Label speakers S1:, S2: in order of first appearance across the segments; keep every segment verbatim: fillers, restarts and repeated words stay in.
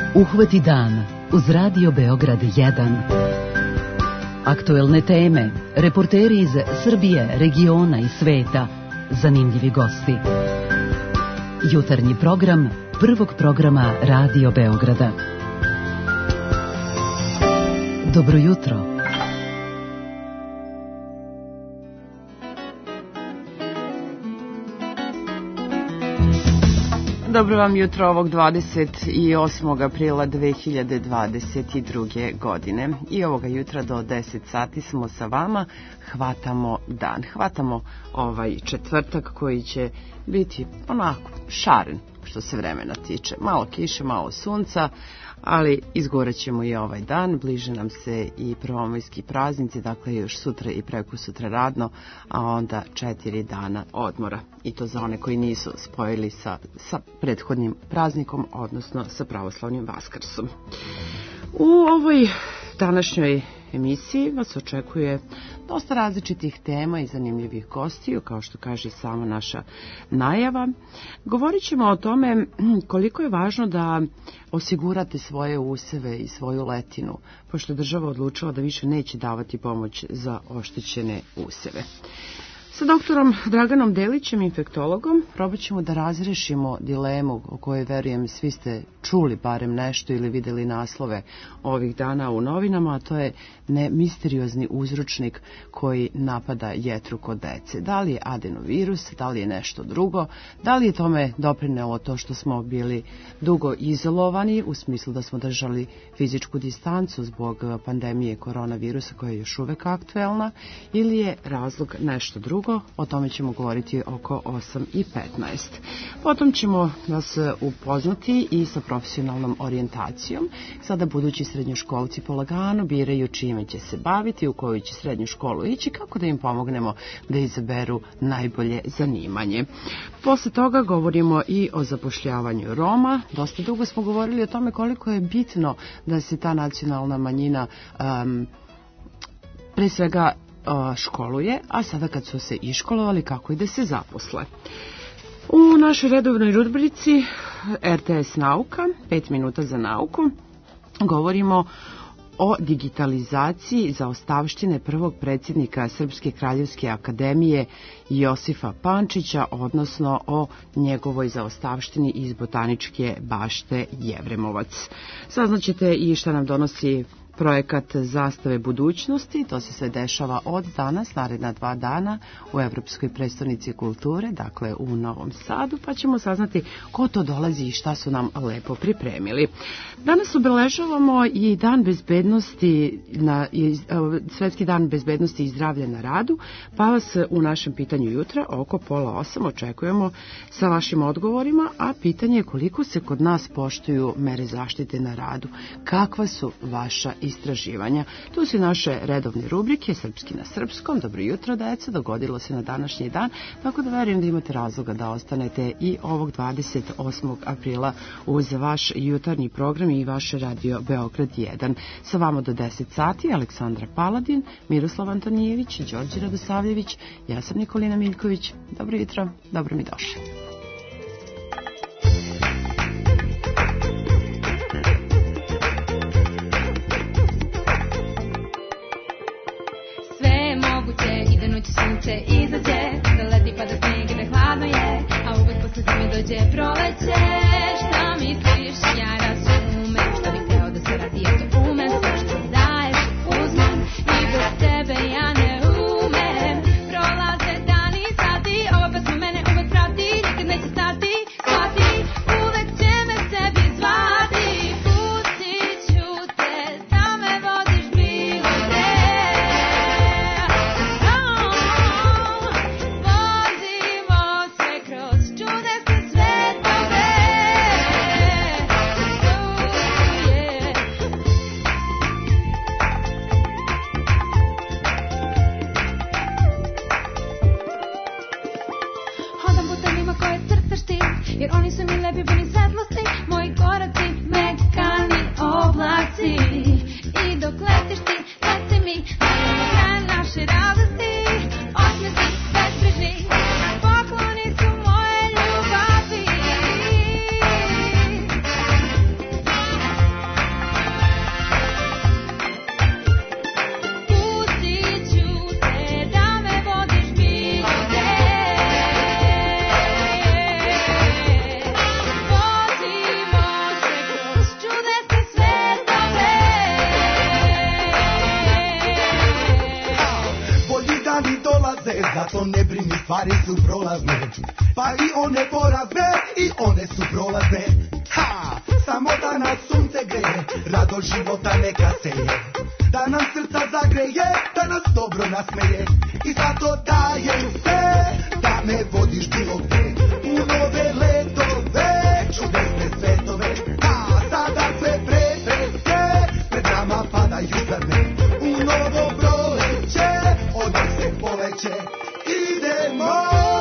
S1: Uhvati dan uz Radio Beograd jedan. Aktuelne teme, reporteri iz Srbije, regiona i sveta, zanimljivi gosti. Jutarnji program prvog programa Radio Beograda. Dobro jutro.
S2: Dobro vam jutro ovog dvadeset osmog aprila dve hiljade dvadeset druge. godine. I ovoga jutra do deset sati smo sa vama, hvatamo dan. Hvatamo ovaj četvrtak koji će biti onako šaren što se vremena tiče. Malo kiše, malo sunca, ali izgorećemo i ovaj dan. Bliže nam se i prvomajski praznici, dakle još sutra i prekosutra radno, a onda četiri dana odmora. I to za one koji nisu spojili sa, sa prethodnim praznikom, odnosno sa pravoslavnim Vaskrsom. U ovoj današnjoj emisiji vas očekuje dosta različitih tema i zanimljivih gostiju, kao što kaže sama naša najava. Govorit ćemo o tome koliko je važno da osigurate svoje useve i svoju letinu, pošto je država odlučila da više neće davati pomoć za oštećene useve. Sa doktorom Draganom Delićem, infektologom, probat ćemo da razrešimo dilemu o kojoj, verujem, svi ste čuli barem nešto ili videli naslove ovih dana u novinama, a to je ne misteriozni uzročnik koji napada jetru kod dece. Da li je adenovirus, da li je nešto drugo, da li je tome doprinelo to što smo bili dugo izolovani, u smislu da smo držali fizičku distancu zbog pandemije koronavirusa koja je još uvek aktuelna, ili je razlog nešto drugo. O tome ćemo govoriti oko osam i petnaest. Potom ćemo vas upoznati i sa profesionalnom orijentacijom. Sada budući srednjoškolci polagano biraju čime će se baviti, u koju će srednju školu ići, kako da im pomognemo da izaberu najbolje zanimanje. Posle toga govorimo i o zapošljavanju Roma. Dosta dugo smo govorili o tome koliko je bitno da se ta nacionalna manjina um, pre svega školuje, a sada kad su se iškolovali, kako i da se zaposle. U našoj redovnoj rubrici R T S Nauka, pet minuta za nauku, govorimo o digitalizaciji zaostavštine prvog predsjednika Srpske kraljevske akademije Josifa Pančića, odnosno o njegovoj zaostavštini iz botaničke bašte Jevremovac. Saznaćete i šta nam donosi projekat Zastave budućnosti. To se sve dešava od danas, naredna dva dana u Evropskoj prestonici kulture, dakle u Novom Sadu, pa ćemo saznati ko to dolazi i šta su nam lepo pripremili. Danas obeležavamo i dan bezbednosti, na, Svetski dan bezbednosti i zdravlja na radu, pa vas u našem pitanju jutra oko pola osam očekujemo sa vašim odgovorima, a pitanje je koliko se kod nas poštuju mere zaštite na radu, kakva su vaša istraživanja. Tu su naše redovne rubrike Srpski na srpskom. Dobro jutro, deca, dogodilo se na današnji dan, tako da verujem da imate razloga da ostanete i ovog dvadeset osmog aprila uz vaš jutarnji program i vaš Radio Beograd jedan. Sa vama do deset sati Aleksandra Paladin, Miroslav Antonijević, Đorđe Radosavljević, ja sam Nikolina Miljković. Dobro jutro, dobro mi došli.
S3: Sunce izađe, da leti pa da snijeg i da hladno je, a uvek posle zime dođe proleće. Šta misliš, ja razumem, šta bih hteo da se radi, ja to umem, sve što daješ uzmem, i bez tebe ja ne umem. Prolaze dani, sati, ova pesma mene uvek prati, nikad neće stati, shvati, uvek će me sebi zvati. Pustit ću te, da me vodiš bilo gde. Jer oni su mi lepi puni svetlosti, moji koraci mekani oblaci. I dok letiš ti, leti mi na kraj naše radosti. Osmesi bezbrižni, pokloni su moje ljubavi.
S4: stvari su prolazne, pa i one porazne, i one su prolazne. Ha, samo da nas sunce greje, rado života neka seje, da nam srca zagreje, da nas dobro nasmeje. I zato dajem sve, da me vodiš bilo gde, u nove letove, čudesne svetove. Ha, sada sve prepreke pred nama padaju zrne, u novo proleće, odmah se poleće, idemo.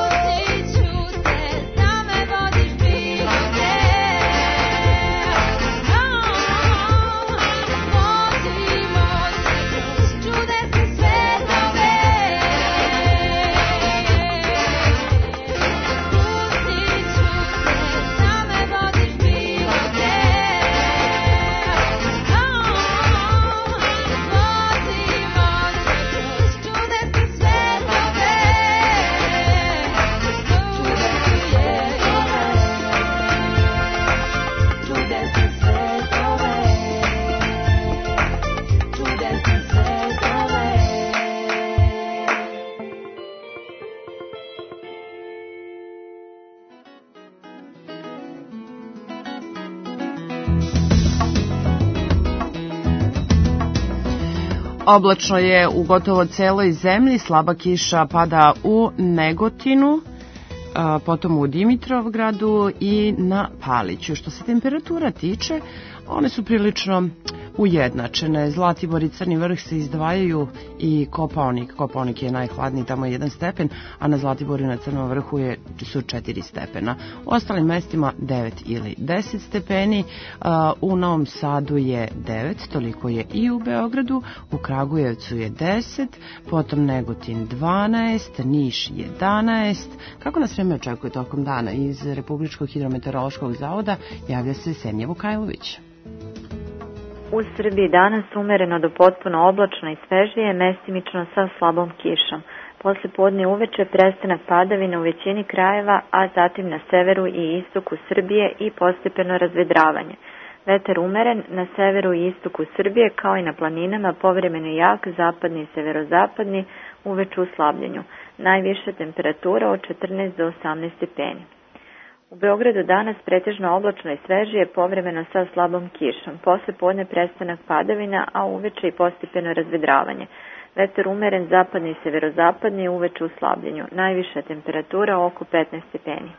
S2: Oblačno je u gotovo celoj zemlji, slaba kiša pada u Negotinu, potom u Dimitrovgradu i na Paliću. Što se temperatura tiče, one su prilično ujednačene. Zlatibor i Crni vrh se izdvajaju i Kopaonik. Kopaonik je najhladniji, tamo je jedan stepen, a na Zlatiboru i na Crnom vrhu je, su četiri stepena. U ostalim mestima devet ili deset stepeni. U Novom Sadu je devet, toliko je i u Beogradu. U Kragujevcu je deset, potom Negotin dvanaest, Niš jedanaest. Kako nas vreme očekuje tokom dana? Iz Republičkog hidrometeorološkog zavoda javlja se Senja Vukajlović.
S5: U Srbiji danas umereno do potpuno oblačno i svežije, mestimično sa slabom kišom. Posle podne uveče prestanak padavina u većini krajeva, a zatim na severu i istoku Srbije i postepeno razvedravanje. Vetar umeren na severu i istoku Srbije, kao i na planinama, povremeno jak, zapadni i severozapadni, uveče u slabljenju. Najviša temperatura od četrnaest do osamnaest stepeni. U Beogradu danas pretežno oblačno i svežije, povremeno sa slabom kišom. Posle podne prestanak padavina, a uveče i postepeno razvedravanje. Vetar umeren zapadni i severozapadni, uveče u slabljenju. Najviša temperatura oko petnaest stepeni.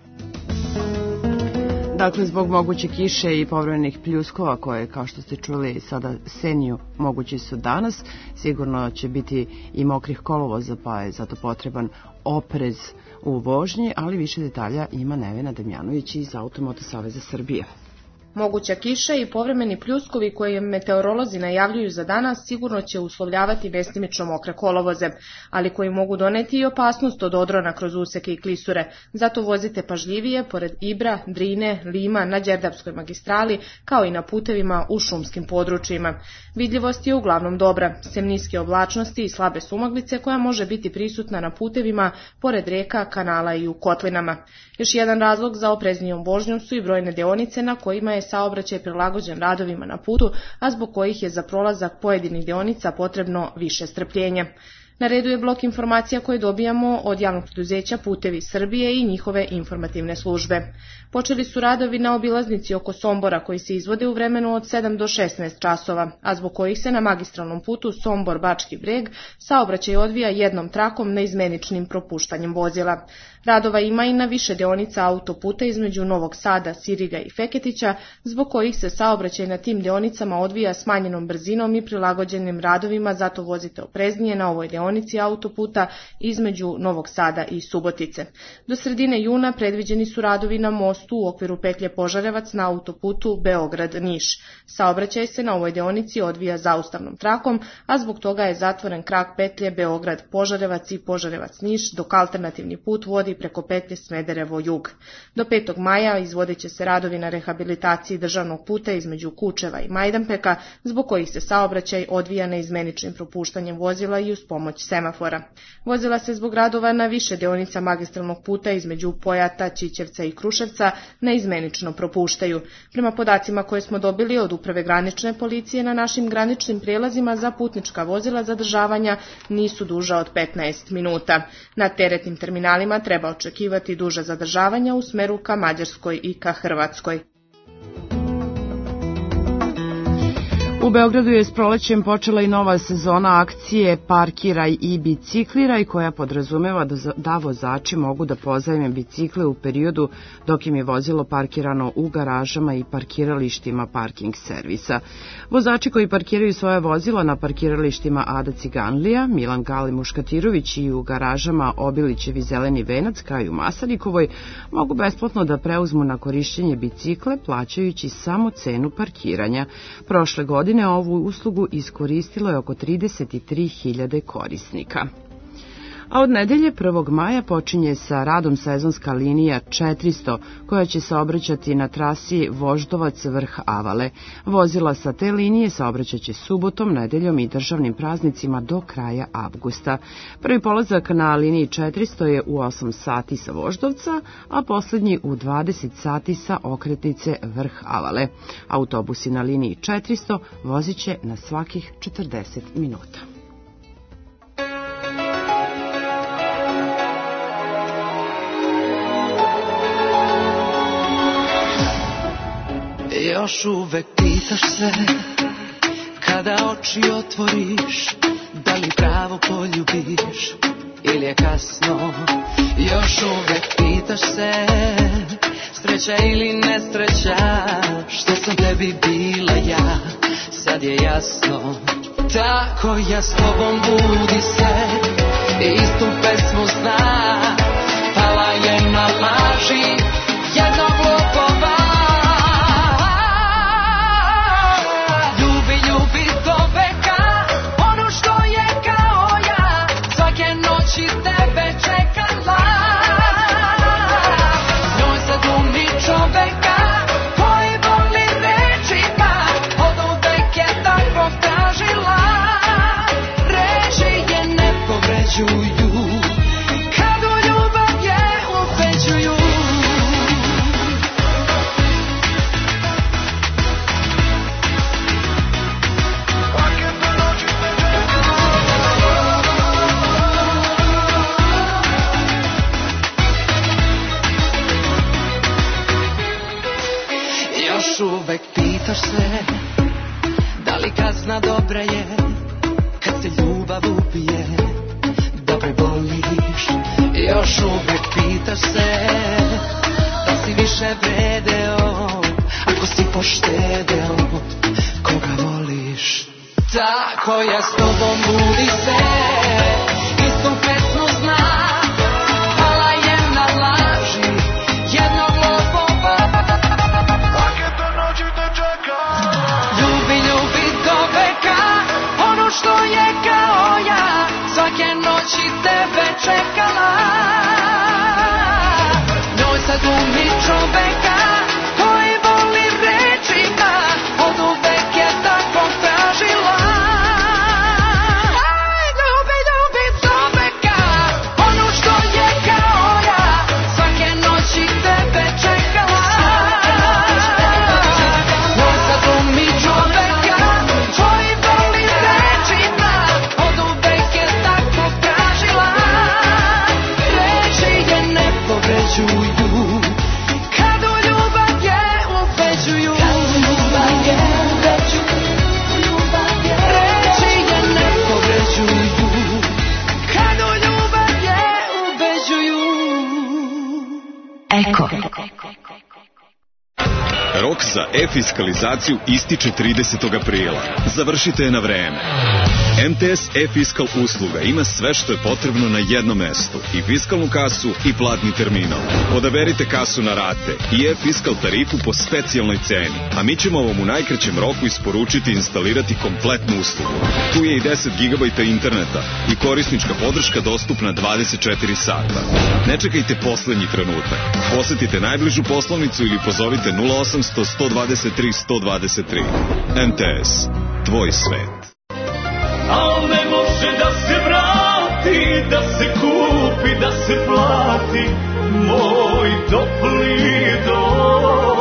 S2: Dakle, zbog moguće kiše i povremenih pljuskova koje, kao što ste čuli, sada Senju mogući su danas, sigurno će biti i mokrih kolovoza, pa je zato potreban oprez u vožnji, ali više detalja ima Nevena Damjanović iz Automoto Saveza Srbije.
S6: Moguća kiša i povremeni pljuskovi koje meteorolozi najavljuju za danas sigurno će uslovljavati mestimično mokre kolovoze, ali koji mogu doneti i opasnost od odrona kroz useke i klisure. Zato vozite pažljivije pored Ibra, Drine, Lima, na Đerdapskoj magistrali, kao i na putevima u šumskim područjima. Vidljivost je uglavnom dobra, sem niske oblačnosti i slabe sumaglice koja može biti prisutna na putevima pored reka, kanala i u kotlinama. Još jedan razlog za opreznijom vožnjom su i brojne deonice na kojima je saobraćaj prilagođen radovima na putu, a zbog kojih je za prolazak pojedinih deonica potrebno više strpljenja. Na redu je blok informacija koje dobijamo od javnog preduzeća Putevi Srbije i njihove informativne službe. Počeli su radovi na obilaznici oko Sombora koji se izvode u vremenu od sedam do šesnaest časova, a zbog kojih se na magistralnom putu Sombor-Bački Breg saobraćaj odvija jednom trakom neizmeničnim propuštanjem vozila. Radova ima i na više deonica autoputa između Novog Sada, Siriga i Feketića, zbog kojih se saobraćaj na tim deonicama odvija smanjenom brzinom i prilagođenim radovima, zato vozite opreznije na ovoj deonici autoputa između Novog Sada i Subotice. Do sredine juna predviđeni su radovi na mostu u okviru petlje Požarevac na autoputu Beograd-Niš. Saobraćaj se na ovoj deonici odvija zaustavnom trakom, a zbog toga je zatvoren krak petlje Beograd-Požarevac i Požarevac-Niš, dok alternativni put vodi preko petlje Smederevo-Jug. Do petog maja izvodit će se radovi na rehabilitaciji državnog puta između Kučeva i Majdanpeka, zbog kojih se saobraćaj odvija neizmeničnim propuštanjem vozila i uz pomoć semafora. Vozila se zbog radova na više deonica magistralnog puta između Pojata, Ćićevca i Kruševca neizmenično propuštaju. Prema podacima koje smo dobili od Uprave granične policije, na našim graničnim prijelazima za putnička vozila zadržavanja nisu duža od petnaest minuta. Na teretnim terminalima treba očekivati duža zadržavanja u smeru ka Mađarskoj i ka Hrvatskoj.
S2: U Beogradu je s prolećem počela i nova sezona akcije Parkiraj i bicikliraj, koja podrazumeva da vozači mogu da pozajme bicikle u periodu dok im je vozilo parkirano u garažama i parkiralištima parking servisa. Vozači koji parkiraju svoje vozila na parkiralištima Ada Ciganlija, Milan Gali Muškatirović i u garažama Obilićevi Zeleni venac, kao i u Masarikovoj, mogu besplatno da preuzmu na korišćenje bicikle plaćajući samo cenu parkiranja. Prošle godine ovu uslugu iskoristilo je oko trideset tri hiljade korisnika. A od nedelje prvog maja počinje sa radom sezonska linija četiristo, koja će saobraćati na trasi Voždovac-Vrh Avale. Vozila sa te linije saobraćaće subotom, nedeljom i državnim praznicima do kraja avgusta. Prvi polazak na liniji četiristo je u osam sati sa Voždovca, a poslednji u dvadeset sati sa okretnice Vrh Avale. Autobusi na liniji četiristo vozit će na svakih četrdeset minuta.
S7: Još uvek pitaš se, kada oči otvoriš, da li pravo poljubiš ili je kasno. Još uvek pitaš se, sreća ili nesreća, što sam tebi bila ja, sad je jasno. Tako ja s tobom budi se, istu pesmu zna, pala je na laži jednog lopova. Uvek pitaš se, da li kazna dobra je, kad se ljubav ubije, da preboliš. Još uvek pitaš se, da si više vredeo, ako si poštedeo, koga voliš. Tako ja s tobom budi se, istu pesmu zna, pala je na laži jednog lopova. Ljubi, ljubi do veka, ono što je kao ja, svake noći tebe čekala. Njoj sad umi čoveka, koji voli rečima, od uvek je tako tražila. Ljubi, ljubi do veka, ono što je kao ja, svake noći tebe čekala.
S1: Eko.
S8: Rok za e-fiskalizaciju ističe tridesetog aprila. Završite je na vreme. M T S e-fiskal usluga ima sve što je potrebno na jednom mestu. I fiskalnu kasu i platni terminal. Odaberite kasu na rate i e-fiskal tarifu po specijalnoj ceni. A mi ćemo vam u najkraćem roku isporučiti i instalirati kompletnu uslugu. Tu je i deset gigabajta interneta i korisnička podrška dostupna dvadeset četiri sata. Ne čekajte poslednji trenutak. Posetite najbližu poslovnicu ili pozovite nula osamsto sto dvadeset tri sto dvadeset tri. M T S. Tvoj svet.
S9: Al ne može da se vrati, da se kupi, da se plati moj topli dom.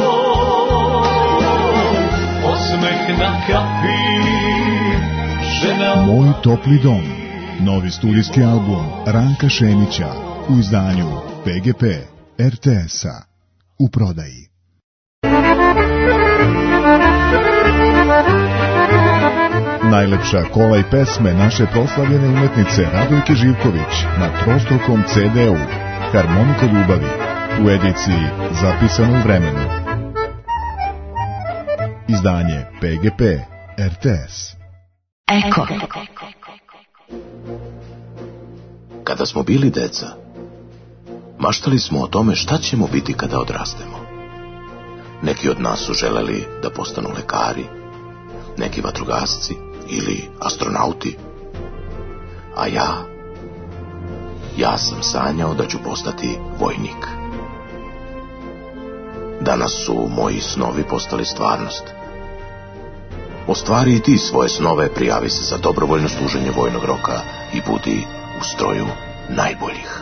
S9: Osmeh na kapi, žena...
S10: Moj topli dom. Novi studijski album Ranka Šemića u izdanju P G P R T S-a. U prodaji. Najlepša kola i pesme naše proslavljene umetnice Radojke Živković na trostrukom C D-u Harmonika ljubavi u ediciji Zapisano u vremenu. Izdanje P G P R T S.
S1: Eko.
S11: Kada smo bili deca, maštali smo o tome šta ćemo biti kada odrastemo. Neki od nas su želeli da postanu lekari, neki vatrogasci ili astronauti. A ja, ja sam sanjao da ću postati vojnik. Danas su moji snovi postali stvarnost. Ostvari i ti svoje snove, prijavi se za dobrovoljno služenje vojnog roka i budi u stroju najboljih.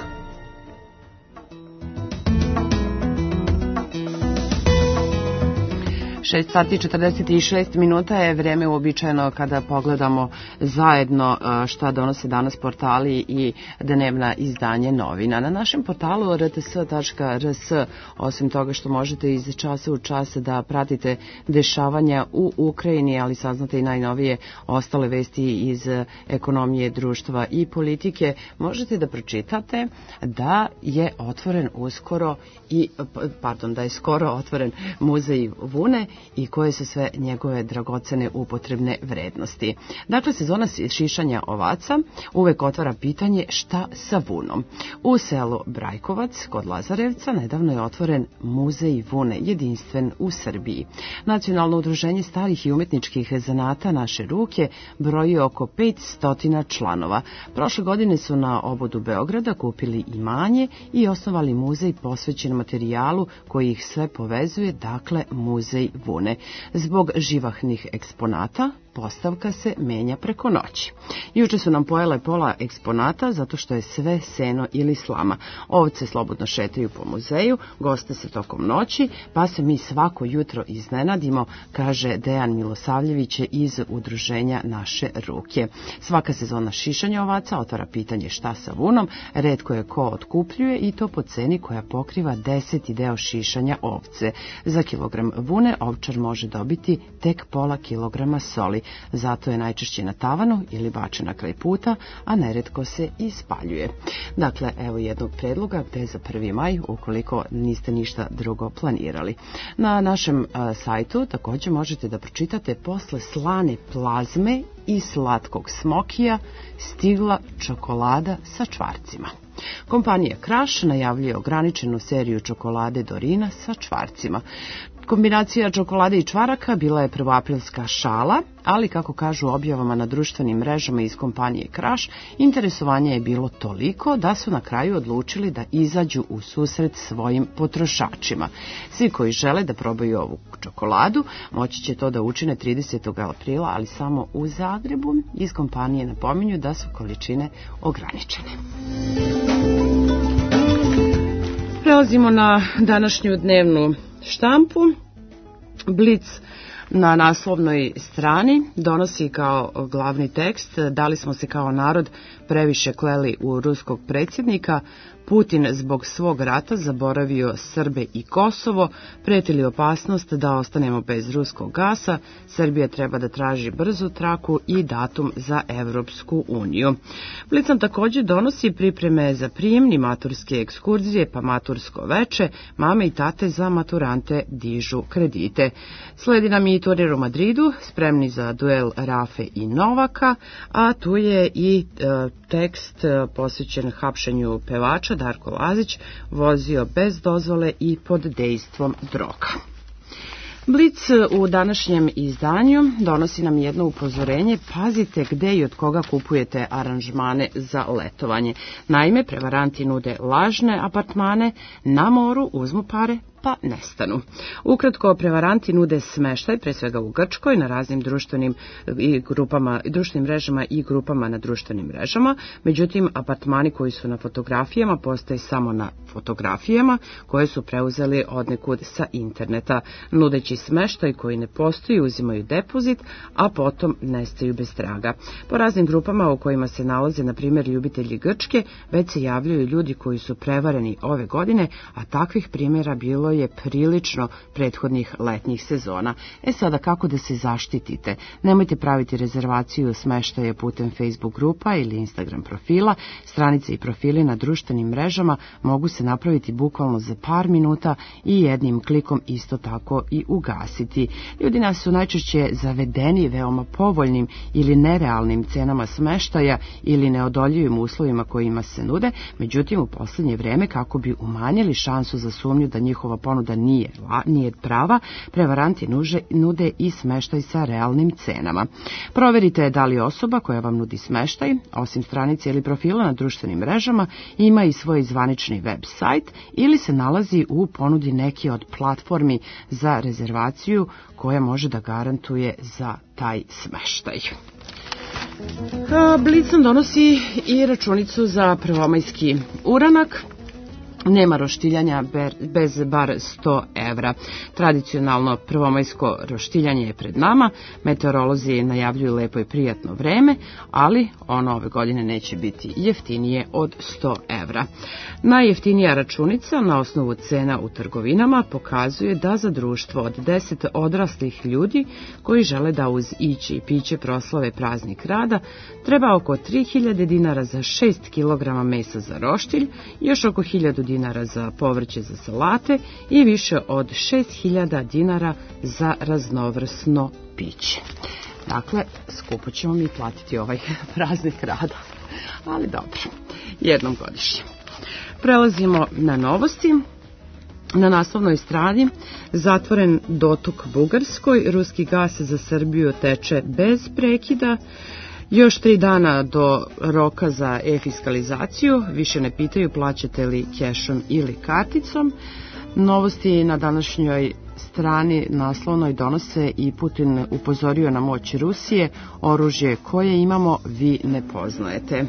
S2: šest sati i četrdeset šest minuta je vreme uobičajeno kada pogledamo zajedno šta donose danas portali i dnevna izdanje novina. Na našem portalu r t s tačka r s, osim toga što možete iz časa u čas da pratite dešavanja u Ukrajini, ali saznate i najnovije ostale vesti iz ekonomije, društva i politike, možete da pročitate da je otvoren uskoro i, pardon, da je skoro otvoren muzej vune i koje su sve njegove dragocene upotrebne vrednosti. Dakle, sezona šišanja ovaca uvek otvara pitanje šta sa vunom. U selu Brajkovac kod Lazarevca nedavno je otvoren muzej vune, jedinstven u Srbiji. Nacionalno udruženje starih i umetničkih zanata Naše ruke broji oko petsto članova. Prošle godine su na obodu Beograda kupili imanje i osnovali muzej posvećen materijalu koji ih sve povezuje, dakle muzej vune. Zbog živahnih eksponata postavka se menja preko noći. Juče su nam pojele pola eksponata zato što je sve seno ili slama. Ovce slobodno šetaju po muzeju, goste se tokom noći, pa se mi svako jutro iznenadimo, kaže Dejan Milosavljević iz udruženja Naše ruke. Svaka sezona šišanja ovaca otvara pitanje šta sa vunom, retko je ko otkupljuje i to po ceni koja pokriva deseti deo šišanja ovce. Za kilogram vune ovčar može dobiti tek pola kilograma soli. Zato je najčešće na tavanu ili bače na kraj puta, a neretko se i spaljuje. Dakle, evo jednog predloga gde za prvi maj, ukoliko niste ništa drugo planirali. Na našem a, sajtu također možete da pročitate posle slane plazme i slatkog smokija stigla čokolada sa čvarcima. Kompanija Kraš najavljuje ograničenu seriju čokolade Dorina sa čvarcima. Kombinacija čokolade i čvaraka bila je prvoaprilska šala, ali kako kažu objavama na društvenim mrežama iz kompanije Kraš, interesovanje je bilo toliko da su na kraju odlučili da izađu u susret svojim potrošačima. Svi koji žele da probaju ovu čokoladu moći će to da učine tridesetog aprila, ali samo u Zagrebu. Iz kompanije napominju da su količine ograničene. Prelazimo na današnju dnevnu štampu. Blic na naslovnoj strani donosi kao glavni tekst: da li smo se kao narod previše kleli u ruskog predsjednika, Putin zbog svog rata zaboravio Srbe i Kosovo, preti li opasnost da ostanemo bez ruskog gasa, Srbija treba da traži brzu traku i datum za Evropsku uniju. Blic nam također donosi pripreme za prijemni, maturske ekskurzije pa matursko veče, mame i tate za maturante dižu kredite. Sledi nam i turnir u Madridu, spremni za duel Rafe i Novaka, a tu je i e, tekst e, posvećen hapšenju pevača. Darko Lazić vozio bez dozvole i pod dejstvom droga. Blic u današnjem izdanju donosi nam jedno upozorenje, pazite gde i od koga kupujete aranžmane za letovanje. Naime, prevaranti nude lažne apartmane, na moru uzmu pare pa nestanu. Ukratko, prevaranti nude smeštaj, pre svega u Grčkoj, na raznim društvenim i grupama, društvenim mrežama i grupama na društvenim mrežama. Međutim, apartmani koji su na fotografijama postoje samo na fotografijama koje su preuzeli odnekud sa interneta. Nudeći smeštaj koji ne postoji, uzimaju depozit, a potom nestaju bez traga. Po raznim grupama u kojima se nalaze, na primjer, ljubitelji Grčke, već se javljaju ljudi koji su prevareni ove godine, a takvih primjera bilo je prilično prethodnih letnjih sezona. E sada, kako da se zaštitite? Nemojte praviti rezervaciju smeštaja putem Facebook grupa ili Instagram profila. Stranice i profili na društvenim mrežama mogu se napraviti bukvalno za par minuta i jednim klikom isto tako i ugasiti. Ljudi nas su najčešće zavedeni veoma povoljnim ili nerealnim cenama smeštaja ili neodoljivim uslovima kojima se nude, međutim u posljednje vreme, kako bi umanjili šansu za sumnju da njihova ponuda nije, nije prava, prevaranti nuže, nude i smeštaj sa realnim cenama. Proverite da li osoba koja vam nudi smeštaj, osim stranice ili profila na društvenim mrežama, ima i svoj zvanični web sajt ili se nalazi u ponudi neki od platformi za rezervaciju koja može da garantuje za taj smeštaj. Blic nam donosi i računicu za prvomajski uranak. Nema roštiljanja bez bar sto evra. Tradicionalno prvomajsko roštiljanje je pred nama. Meteorolozi najavljuju lepo i prijatno vreme, ali ono ove godine neće biti jeftinije od sto evra. Najjeftinija računica na osnovu cena u trgovinama pokazuje da za društvo od deset odraslih ljudi koji žele da uz iće i piće proslave praznik rada treba oko tri hiljade dinara za šest kilograma mesa za roštilj, još oko hiljadu dinara za povrće za salate i više od šest hiljada dinara za raznovrsno piće. Dakle, skupo ćemo mi platiti ovaj praznik rada, ali dobro, jednom godišnje. Prelazimo na novosti. Na naslovnoj strani zatvoren dotok Bugarskoj, ruski gas za Srbiju teče bez prekida. Još tri dana do roka za e-fiskalizaciju, više ne pitaju plaćate li kešom ili karticom. Novosti na današnjoj strani naslovnoj donose i Putin upozorio na moć Rusije, oružje koje imamo vi ne poznajete.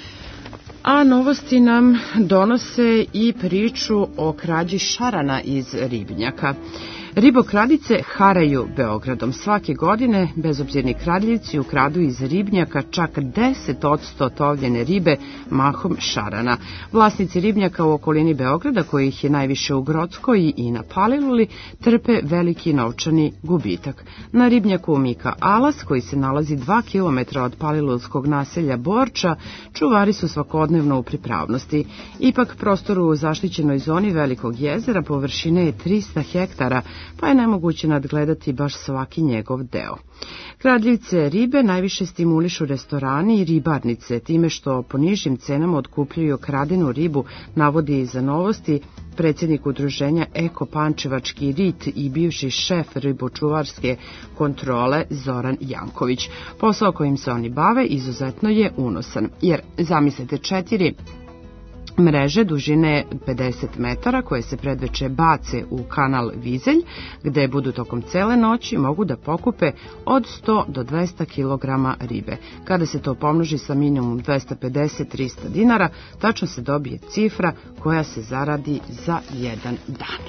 S2: A novosti nam donose i priču o krađi šarana iz ribnjaka. Ribokradice haraju Beogradom. Svake godine bezobzirni kradljivci ukradu iz ribnjaka čak deset posto tovljene ribe, mahom šarana. Vlasnici ribnjaka u okolini Beograda, kojih je najviše u Grockoj i na Paliluli, trpe veliki novčani gubitak. Na ribnjaku Mika Alas, koji se nalazi dva kilometra od palilulskog naselja Borča, čuvari su svakodnevno u pripravnosti. Ipak prostor u zaštićenoj zoni Velikog jezera površine je trista hektara, pa je nemoguće nadgledati baš svaki njegov deo. Kradljivce ribe najviše stimulišu restorani i ribarnice time što po nižim cenama otkupljuju kradenu ribu, navodi za novosti predsjednik udruženja Eko Pančevački rit i bivši šef ribočuvarske kontrole Zoran Janković. Posao kojim se oni bave izuzetno je unosan, jer zamislite četiri mreže dužine pedeset metara koje se predveče bace u kanal Vizelj, gde budu tokom cele noći mogu da pokupe od sto do dvesta kilograma ribe. Kada se to pomnoži sa minimum dvesta pedeset do trista dinara, tačno se dobije cifra koja se zaradi za jedan dan.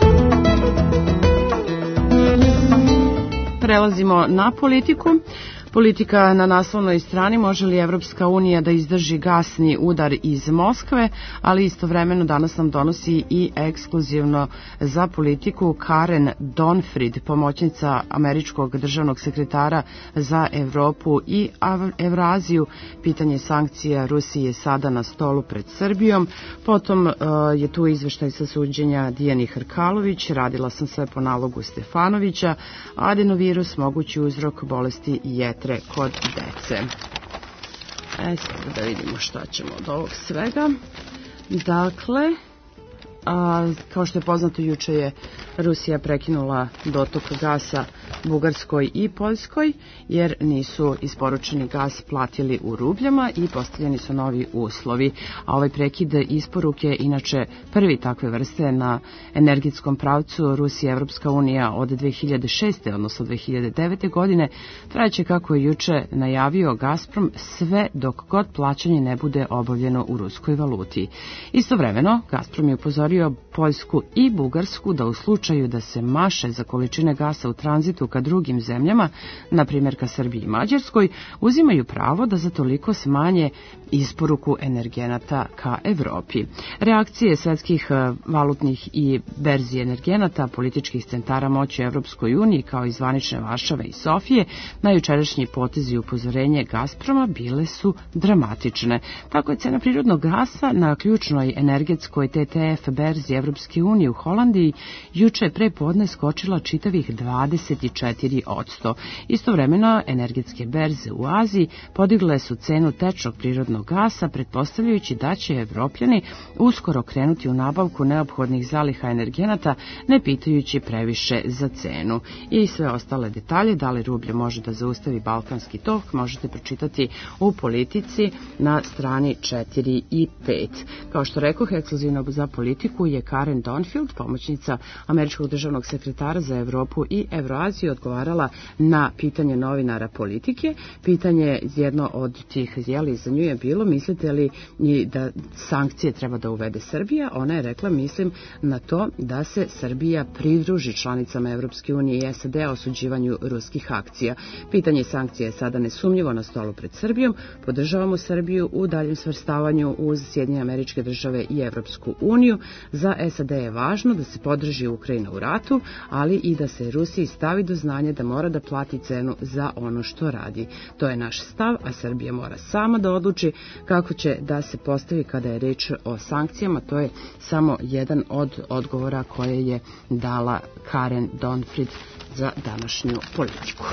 S2: Prelazimo na politiku. Politika na naslovnoj strani: može li Evropska unija da izdrži gasni udar iz Moskve, ali istovremeno danas nam donosi i ekskluzivno za politiku Karen Donfrid, pomoćnica američkog državnog sekretara za Evropu i Evraziju. Pitanje sankcija Rusije sada na stolu pred Srbijom. Potom uh, je tu izveštaj sa suđenja Dijani Hrkalović. Radila sam sve po nalogu Stefanovića. Adenovirus, mogući uzrok bolesti jetre kod dece. E, sad da vidimo šta ćemo od ovog svega. Dakle, a, kao što je poznato, juče je Rusija prekinula dotok gasa Bugarskoj i Poljskoj, jer nisu isporučeni gas platili u rubljama i postavljeni su novi uslovi. A ovaj prekid isporuke, inače prvi takve vrste na energetskom pravcu Rusija i Evropska unija od dve hiljade šeste. odnosno dve hiljade devete. godine, trajaće, kako je juče najavio Gazprom, sve dok god plaćanje ne bude obavljeno u ruskoj valuti. Istovremeno, Gazprom je upozorio Poljsku i Bugarsku da u slučaju da se maše za količine gasa u tranzitu ka drugim zemljama, na primjer ka Srbiji i Mađarskoj, uzimaju pravo da za toliko smanje isporuku energenata ka Evropi. Reakcije svetskih valutnih i berzi energenata, političkih centara moći u Evropskoj uniji, kao i zvanične Varšave i Sofije, na jučerašnji potez i upozorenje Gazproma bile su dramatične. Tako je cena prirodnog gasa na ključnoj energetskoj T T F berzi Evropske unije u Holandiji juče pre podne skočila čitavih dvadeset četiri posto. Istovremeno, energetske berze u Aziji podigle su cenu tečnog prirodnog gasa, pretpostavljajući da će Evropljani uskoro krenuti u nabavku neophodnih zaliha energenata, ne pitajući previše za cenu. I sve ostale detalje, da li rublje može da zaustavi balkanski tok, možete pročitati u Politici na strani četiri i pet. Kao što rekoh, ekskluzivno za politiku je Karen Donfield, pomoćnica američkog državnog sekretara za Evropu i Evroaziju, odgovarala na pitanje novinara Politike. Pitanje jedno od tih jeli za nju je bilo: mislite li da sankcije treba da uvede Srbija? Ona je rekla: mislim na to da se Srbija pridruži članicama Evropske unije i S A D-a osuđivanju ruskih akcija. Pitanje sankcija je sada nesumnjivo na stolu pred Srbijom. Podržavamo Srbiju u daljem svrstavanju uz Sjedinjene Američke Države i Evropsku uniju. Za S A D je važno da se podrži Ukrajina u ratu, ali i da se Rusiji stavi do znanja da mora da plati cenu za ono što radi. To je naš stav, a Srbija mora sama da odluči kako će da se postavi kada je reč o sankcijama. To je samo jedan od odgovora koje je dala Karen Donfrid za današnju politiku.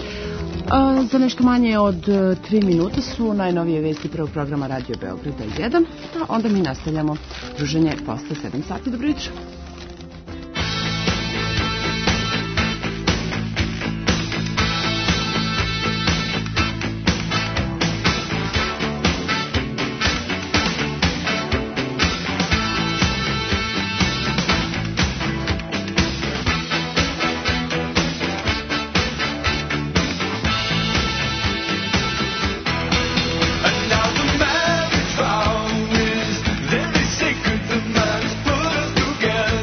S2: A, za nešto manje od tri minuta su najnovije vesti prvog programa Radio Beograda jedan, a onda mi nastavljamo druženje posle sedam sati. Dobro jutro.
S9: Together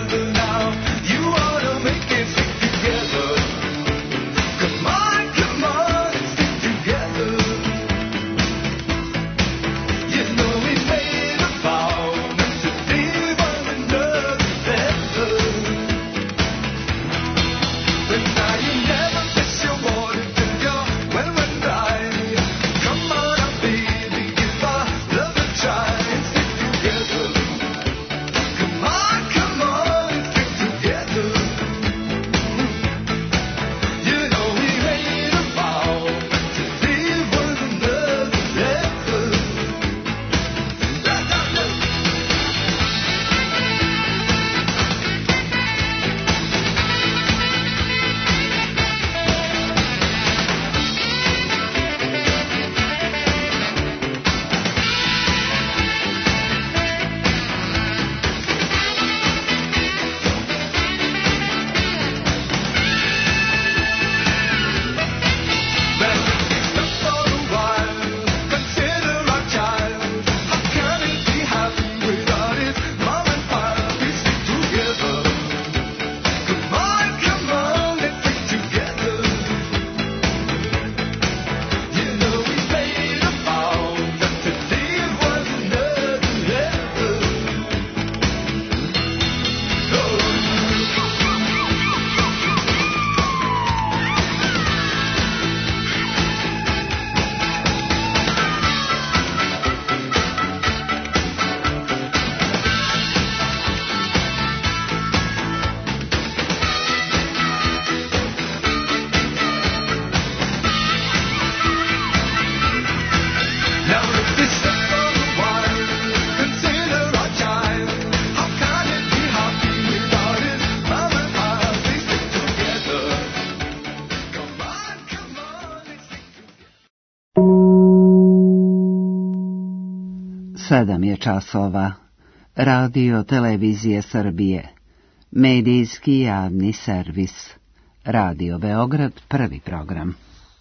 S2: Sedam je časova. Radio Televizije Srbije. Medijski javni servis. Radio Beograd, prvi program.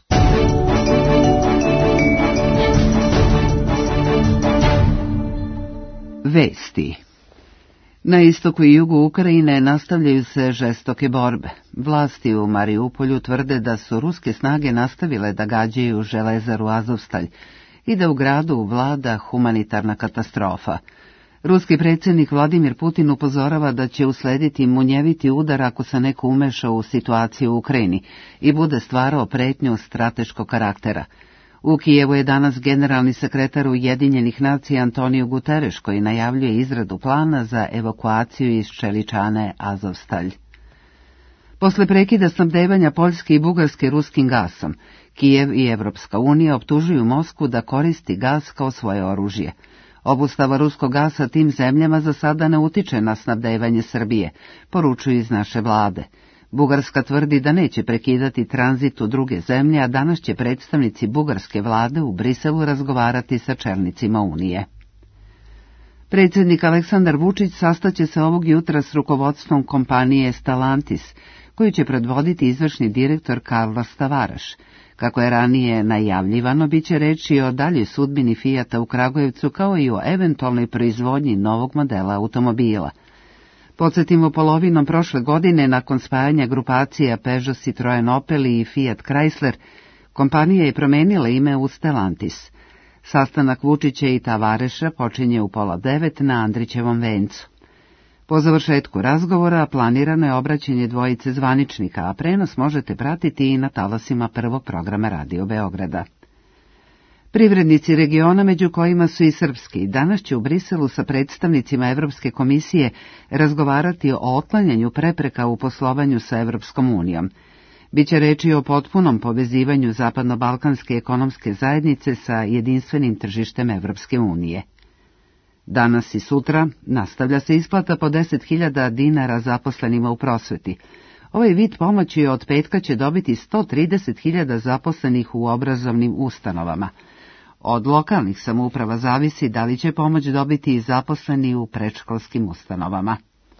S2: Vesti. Na istoku i jugu Ukrajine nastavljaju se žestoke borbe. Vlasti u Mariupolju tvrde da su ruske snage nastavile da gađaju železaru Azovstalj i da u gradu vlada humanitarna katastrofa. Ruski predsjednik Vladimir Putin upozorava da će uslediti munjeviti udar ako se neko umeša u situaciju u Ukrajini i bude stvarao pretnju strateškog karaktera. U Kijevu je danas generalni sekretar Ujedinjenih nacija Antonio Guterres koji najavljuje izradu plana za evakuaciju iz čeličane Azovstalj. Posle prekida snabdevanja Poljske i Bugarske ruskim gasom, Kijev i Evropska unija optužuju Moskvu da koristi gas kao svoje oružje. Obustava ruskog gasa tim zemljama za sada ne utiče na snabdevanje Srbije, poručuju iz naše vlade. Bugarska tvrdi da neće prekidati tranzit u druge zemlje, a danas će predstavnici bugarske vlade u Briselu razgovarati sa čelnicima Unije. Predsjednik Aleksandar Vučić sastaće se ovog jutra s rukovodstvom kompanije Stellantis, koju će predvoditi izvršni direktor Carlos Tavares. Kako je ranije najavljivano, bit će reći o daljoj sudbini Fijata u Kragujevcu kao i o eventualnoj proizvodnji novog modela automobila. Podsjetimo, polovinom prošle godine, nakon spajanja grupacija Peugeot, Citroen, Opel i Fiat Chrysler, kompanija je promenila ime u Stellantis. Sastanak Vučića i Tavareša počinje u pola devet na Andrićevom vencu. Po završetku razgovora planirano je obraćanje dvojice zvaničnika, a prenos možete pratiti i na talasima prvog programa Radio Beograda. Privrednici regiona, među kojima su i srpski, danas će u Briselu sa predstavnicima Evropske komisije razgovarati o otklanjanju prepreka u poslovanju sa Evropskom unijom. Biće reči o potpunom povezivanju Zapadno-Balkanske ekonomske zajednice sa jedinstvenim tržištem Evropske unije. Danas i sutra nastavlja se isplata po deset hiljada dinara zaposlenima u prosveti. Ovaj vid pomoći od petka će dobiti sto trideset hiljada zaposlenih u obrazovnim ustanovama. Od lokalnih samouprava zavisi da li će pomoć dobiti i zaposleni u predškolskim ustanovama.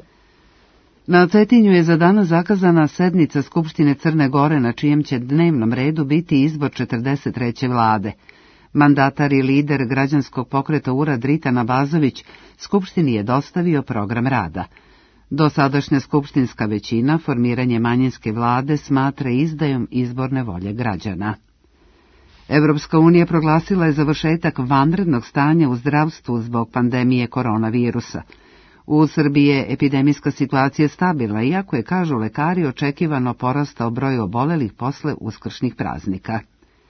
S2: Na Cetinju je za danas zakazana sednica Skupštine Crne Gore, na čijem će dnevnom redu biti izbor četrdeset treće vlade. Mandatar i lider građanskog pokreta U R A Dritan Abazović Skupštini je dostavio program rada. Dosadašnja skupštinska većina formiranje manjinske vlade smatra izdajom izborne volje građana. Evropska unija proglasila je završetak vanrednog stanja u zdravstvu zbog pandemije koronavirusa. U Srbiji je epidemijska situacija stabilna, iako je, kažu lekari, očekivano porastao broj obolelih posle uskršnjih praznika.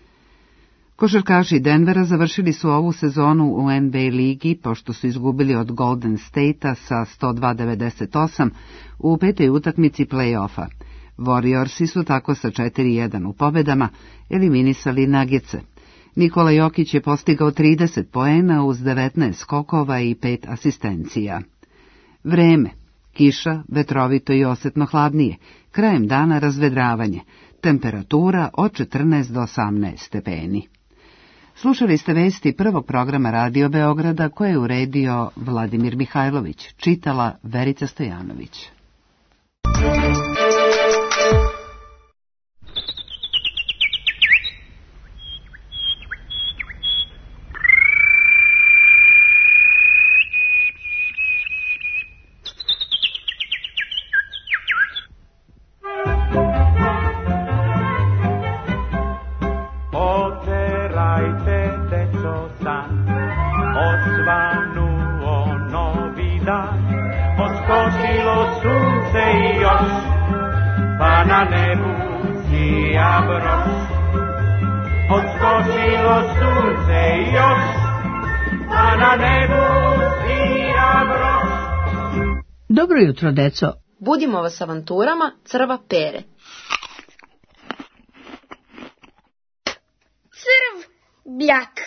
S2: Košarkaši Denvera završili su ovu sezonu u N B A ligi, pošto su izgubili od Golden State-a sa sto dva devedeset osam u petoj utakmici play-offa. Warriorsi su tako sa četiri jedan u pobedama eliminisali Nuggetse. Nikola Jokić je postigao trideset poena uz devetnaest skokova i pet asistencija. Vreme. Kiša, vetrovito i osetno hladnije. Krajem dana razvedravanje. Temperatura od četrnaest do osamnaest stepeni. Slušali ste vesti prvog programa Radio Beograda koje je uredio Vladimir Mihajlović, čitala Verica Stojanović.
S12: Dobro jutro, deco.
S13: Budimo vas avanturama Crva Pere.
S14: Crv Bljak.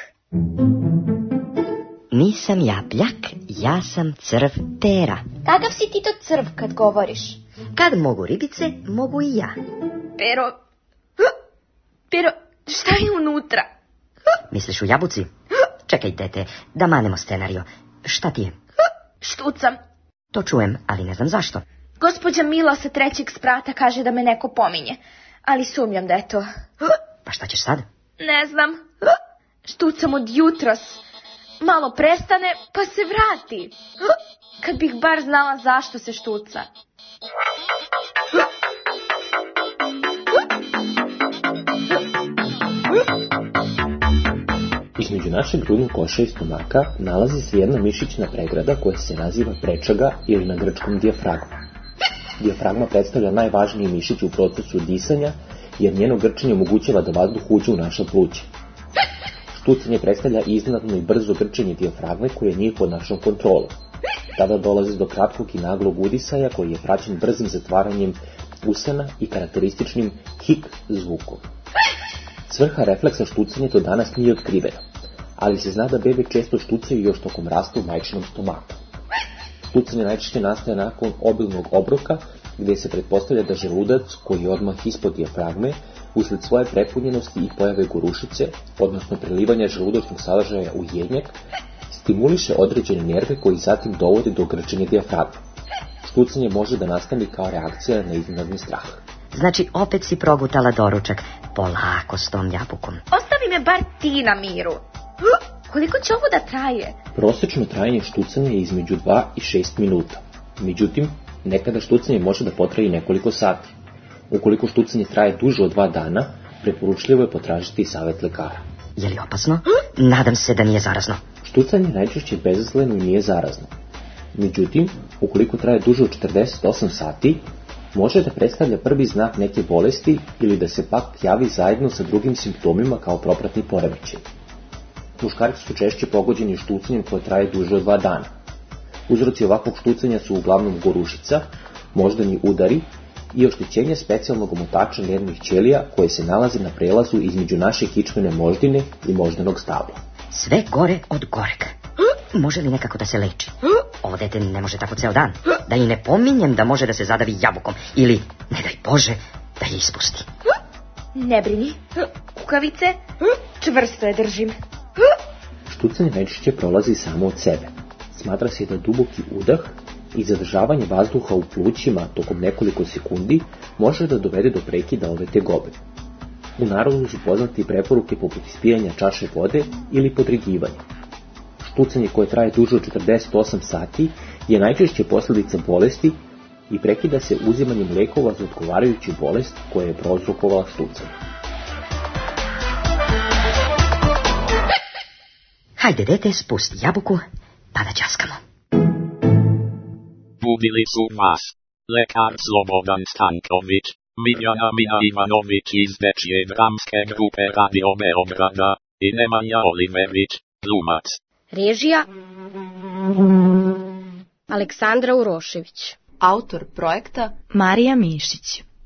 S15: Nisam ja Bljak, ja sam Crv Tera.
S14: Kakav si ti to crv kad govoriš?
S15: Kad mogu ribice, mogu i ja.
S14: Pero... Pero, šta je unutra?
S15: Misliš u jabuci? Čekaj, dete, da manemo scenario. Šta ti je?
S14: Štucam.
S15: To čujem, ali ne znam zašto.
S14: Gospođa Mila sa trećeg sprata kaže da me neko pominje, ali sumnjam da je to.
S15: Pa šta ćeš sad?
S14: Ne znam. Štucam od jutros. Malo prestane, pa se vrati. Kad bih bar znala zašto se štuca.
S12: Između našeg grudnog koša i stomaka nalazi se jedna mišićna pregrada koja se naziva prečaga ili na grčkom dijafragma. Dijafragma predstavlja najvažniji mišić u procesu disanja jer njeno grčenje omogućava da vazduh uđe u naša pluća. Štucanje predstavlja iznenadno i brzo grčenje dijafragme koje nije pod našom kontrolom. Tada dolazi do kratkog i naglog udisaja koji je praćen brzim zatvaranjem usana i karakterističnim hik zvukom. Svrha refleksa štucanja do danas nije otkrivena, ali se zna da bebe često štucaju još tokom rasta u majčinom stomaku. Štucanje najčešće nastaje nakon obilnog obroka, gdje se pretpostavlja da želudac, koji je odmah ispod dijafragme, usled svoje prepunjenosti i pojave gorušice, odnosno prelivanja želudačnog sadržaja u jednjak, stimuliše određene nerve koji zatim dovode do grčenja dijafragme. Štucanje može da nastane kao reakcija na iznenadni strah.
S15: Znači, opet si progutala doručak. Polako s tom jabukom.
S14: Ostavi me bar ti na miru. Koliko će ovo da traje?
S12: Prosečno trajanje štucanja je između dva i šest minuta. Međutim, nekada štucanje može da potraje i nekoliko sati. Ukoliko štucanje traje duže od dva dana, preporučljivo je potražiti savjet lekara.
S15: Je li opasno? Nadam se da nije zarazno.
S12: Štucanje najčešće bezazleno i nije zarazno. Međutim, ukoliko traje duže od četrdeset osam sati, može da predstavlja prvi znak neke bolesti ili da se pak javi zajedno sa drugim simptomima kao propratni poremećaj. Muškarci su češće pogođeni štucanjem koje traje duže od dva dana. Uzroci ovakvog štucanja su uglavnom gorušica, moždani udari i oštećenje specijalnog omotača nervnih ćelija koje se nalaze na prelazu između naše kičmene moždine i moždanog stabla.
S15: Sve gore od goreg. Može li nekako da se leči? Ovo dete ne može tako ceo dan. Da i ne pominjem da može da se zadavi jabukom ili, ne daj Bože, da je ispusti.
S14: Ne brini. Kukavice, čvrsto je držim.
S12: Štucanje najčešće prolazi samo od sebe. Smatra se da duboki udah i zadržavanje vazduha u plućima tokom nekoliko sekundi može da dovede do prekida ove tegobe. U narodu su poznati preporuke poput ispijanja čaše vode ili podrigivanja. Štucanje koje traje duže od četrdeset osam sati je najčešće posljedica bolesti i prekida se uzimanjem lekova za odgovarajuću bolest koja je prouzrokovala štucanje.
S15: Hajde, dete, spusti jabuku, pa da ćaskamo.
S16: Budili su vas lekar Slobodan Stanković, Mirjana Mina Ivanović iz dečje dramske grupe Radio Beograda i Nemanja Oliverić, glumac.
S17: Režija Aleksandra Urošević.
S13: Autor projekta
S17: Marija Mišić.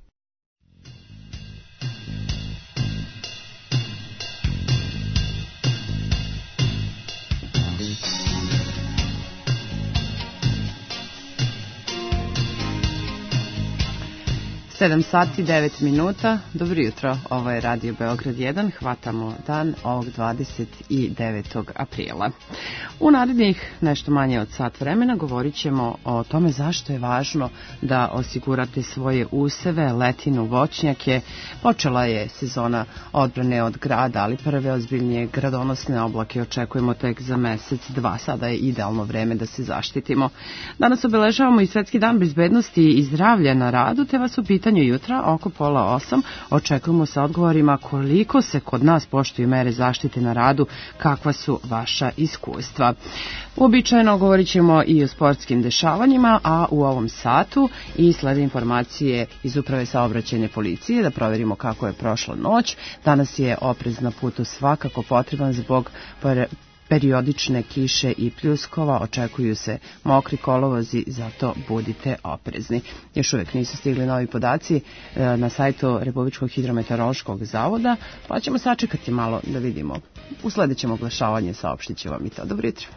S2: sedam sati devet minuta. Dobro jutro, ovo je Radio Beograd jedan, hvatamo dan ovog dvadeset devetog aprila. U narednih nešto manje od sat vremena govorit ćemo o tome zašto je važno da osigurate svoje useve, letinu, voćnjake. Počela je sezona odbrane od grada, ali prve ozbiljnije gradonosne oblake očekujemo tek za mesec, dva. Sada je idealno vreme da se zaštitimo. Danas obeležavamo i Svetski dan bezbednosti i zdravlja na radu, te vas u pitanju jutra oko pola osam očekujemo sa odgovorima koliko se kod nas poštuju mere zaštite na radu, kakva su vaša iskustva. Uobičajeno govorit ćemo i o sportskim dešavanjima, a u ovom satu i slede informacije iz Uprave saobraćajne policije da proverimo kako je prošla noć. Danas je oprez na putu svakako potreban zbog periodične kiše i pljuskova, očekuju se mokri kolovozi, zato budite oprezni. Još uvijek nisu stigli novi podaci na sajtu Republičkog hidrometeorološkog zavoda, pa ćemo sačekati malo da vidimo. U sledećem oglašavanju saopštit ću vam i to. Dobro jutro.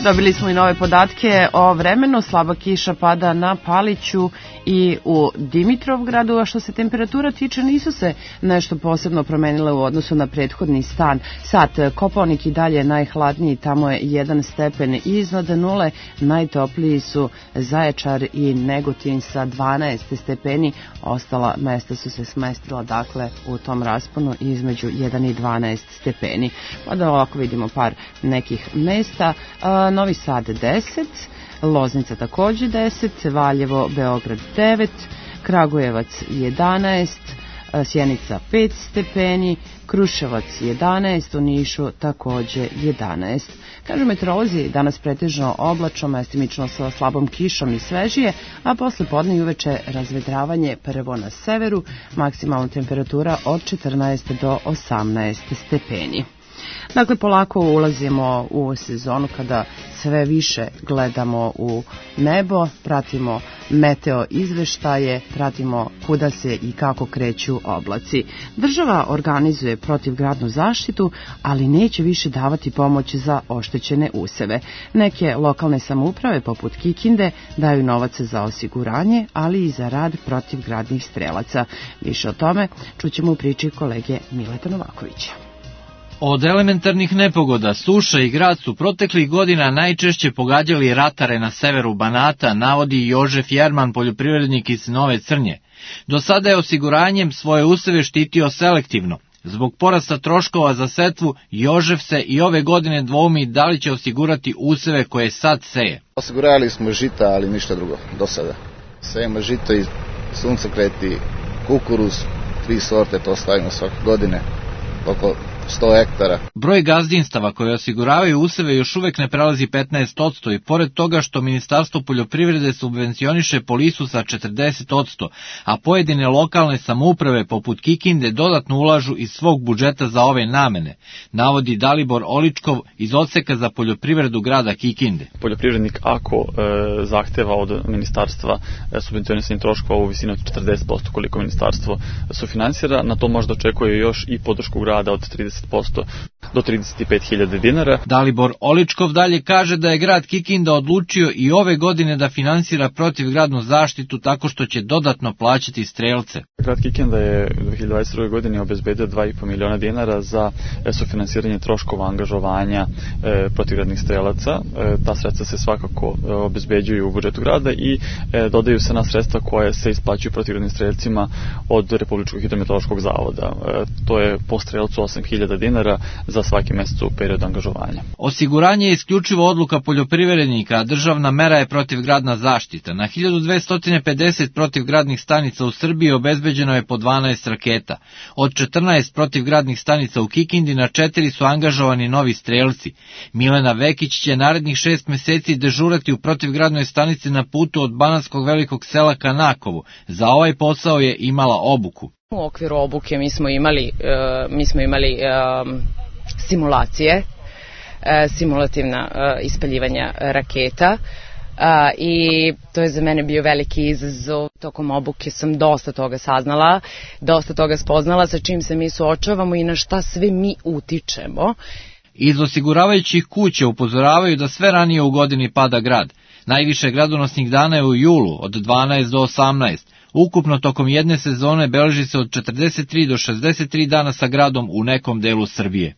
S2: Dobili smo i nove podatke o vremenu. Slaba kiša pada na Paliću i u Dimitrovgradu, a što se temperatura tiče nisu se nešto posebno promenile u odnosu na prethodni stan. Sat Kopaonik i dalje najhladniji, tamo je jedan stepen iznad nule, najtopliji su Zaječar i Negotin sa dvanaest stepeni, ostala mesta su se smestila dakle u tom rasponu između jedan i dvanaest stepeni. Pa da ovako vidimo par nekih mesta. Novi Sad deset, Loznica takođe deset, Valjevo, Beograd devet, Kragujevac jedanaest, Sjenica pet stepeni, Kruševac jedanaest, u Nišu takođe jedanaest. Kažu meteorolozi, danas pretežno oblačno, mestimično sa slabom kišom i svežije, a posle podne i uveče razvedravanje prvo na severu, maksimalna temperatura od četrnaest do osamnaest stepeni. Dakle, polako ulazimo u sezonu kada sve više gledamo u nebo, pratimo meteo izveštaje, pratimo kuda se i kako kreću oblaci. Država organizuje protivgradnu zaštitu, ali neće više davati pomoć za oštećene useve. Neke lokalne samouprave, poput Kikinde, daju novac za osiguranje, ali i za rad protivgradnih strelaca. Više o tome čućemo u priči kolege Mileta Novakovića.
S18: Od elementarnih nepogoda, suša i grad su proteklih godina najčešće pogađali ratare na severu Banata, navodi Jožef Jerman, poljoprivrednik iz Nove Crnje. Do sada je osiguranjem svoje useve štitio selektivno. Zbog porasta troškova za setvu, Jožef se i ove godine dvoumi da li će osigurati useve koje sad seje.
S19: Osiguravali smo žita, ali ništa drugo, do sada. Sejemo žito i suncokreti, kukuruz, tri sorte, to stavimo svake godine, oko sto hektara.
S18: Broj gazdinstava koje osiguravaju useve još uvek ne prelazi petnaest posto i pored toga što Ministarstvo poljoprivrede subvencioniše polisu sa četrdeset posto, a pojedine lokalne samouprave poput Kikinde dodatno ulažu iz svog budžeta za ove namene, navodi Dalibor Oličkov iz odseka za poljoprivredu grada Kikinde.
S20: Poljoprivrednik ako e, zahteva od ministarstva e, subvencionisanje troškova u visini od četrdeset posto koliko ministarstvo sufinansira, na to možda očekuje još i podršku grada od trideset posto do trideset pet hiljada dinara.
S18: Dalibor Oličkov dalje kaže da je grad Kikinda odlučio i ove godine da finansira protivgradnu zaštitu tako što će dodatno plaćati strelce.
S20: Grad Kikinda je u dve hiljade dvadeset druge. godini obezbedio dva i po miliona dinara za sufinansiranje troškova angažovanja e, protivgradnih strelaca. E, ta sredstva se svakako e, obezbeđuju u budžetu grada i e, dodaju se na sredstva koje se isplaćuju protivgradnim strelcima od Republičkog hidrometeorološkog zavoda. E, to je po strelcu osam hiljada dinara za svaki mesec u periodu angažovanja.
S18: Osiguranje je isključivo odluka poljoprivrednika, a državna mera je protivgradna zaštita. Na hiljadu dvesta pedeset protivgradnih stanica u Srbiji obezbeđeno je po dvanaest raketa. Od četrnaest protivgradnih stanica u Kikindi na četiri su angažovani novi strelci. Milena Vekić će narednih šest meseci dežurati u protivgradnoj stanici na putu od Banatskog Velikog Sela ka Nakovu. Za ovaj posao je imala obuku.
S21: U okviru obuke mi smo imali, uh, mi smo imali uh, simulacije, uh, simulativna uh, ispaljivanja raketa uh, i to je za mene bio veliki izazov. Tokom obuke sam dosta toga saznala, dosta toga spoznala sa čim se mi suočavamo i na šta sve mi utičemo.
S18: Iz osiguravajućih kuća upozoravaju da sve ranije u godini pada grad. Najviše gradonosnih dana je u julu, od dvanaest do osamnaest. Ukupno tokom jedne sezone beleži se od četrdeset tri do šezdeset tri dana sa gradom u nekom delu Srbije.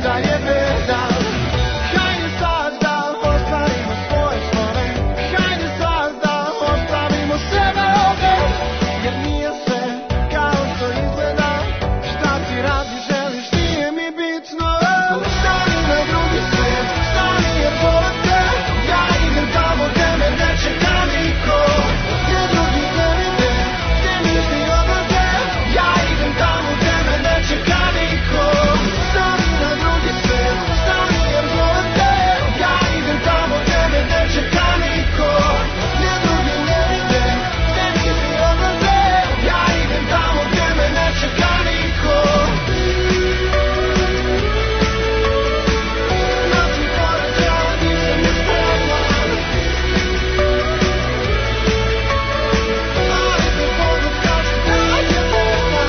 S4: da je beda. Hajde sad da ostavimo svoje snove, hajde sad da ostavimo sebe ovde, jer nije sve kao što izgleda. Šta ti radi, želiš, nije mi bitno. Stani na drugi svet, stani jer volim te. Ja idem tamo gde me ne čeka niko, gde drugi ne vide, gde misli odlaze. Ja idem tamo gde me ne čeka niko. Stani na drugi svet, stani jer volim te. Ja idem tamo gde me ne čeka niko, gde drugi ne vide, gde misli odlaze. Ja idem tamo gde me ne čeka niko. Noći pored jela, nisam je spremna, ali te pogled kaže da je vremena.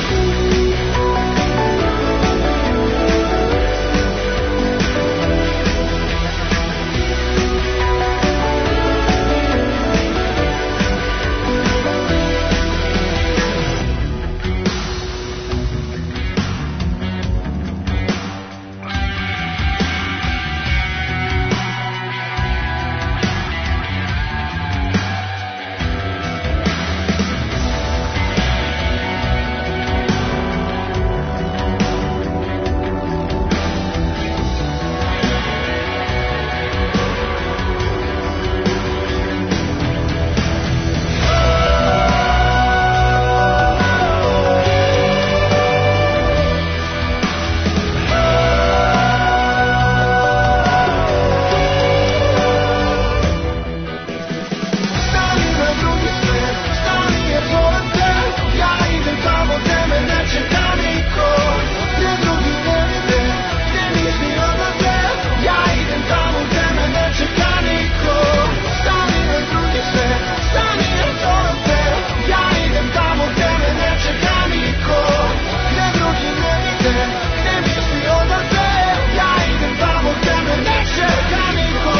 S4: Stani na drugi svet, stani jer volim te. Ja idem tamo gde me ne čeka niko, gde drugi ne vide, gde misli odlaze. Ja idem tamo gde me ne čeka niko. Stani na drugi svet, stani jer volim te. Ja idem tamo gde me ne čeka niko, gde drugi ne vide, gde misli odlaze. Ja idem tamo gde me ne čeka niko.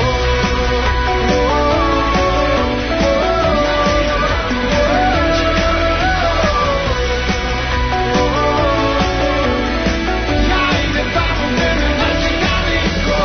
S4: Ja idem tamo gde me ne čeka niko.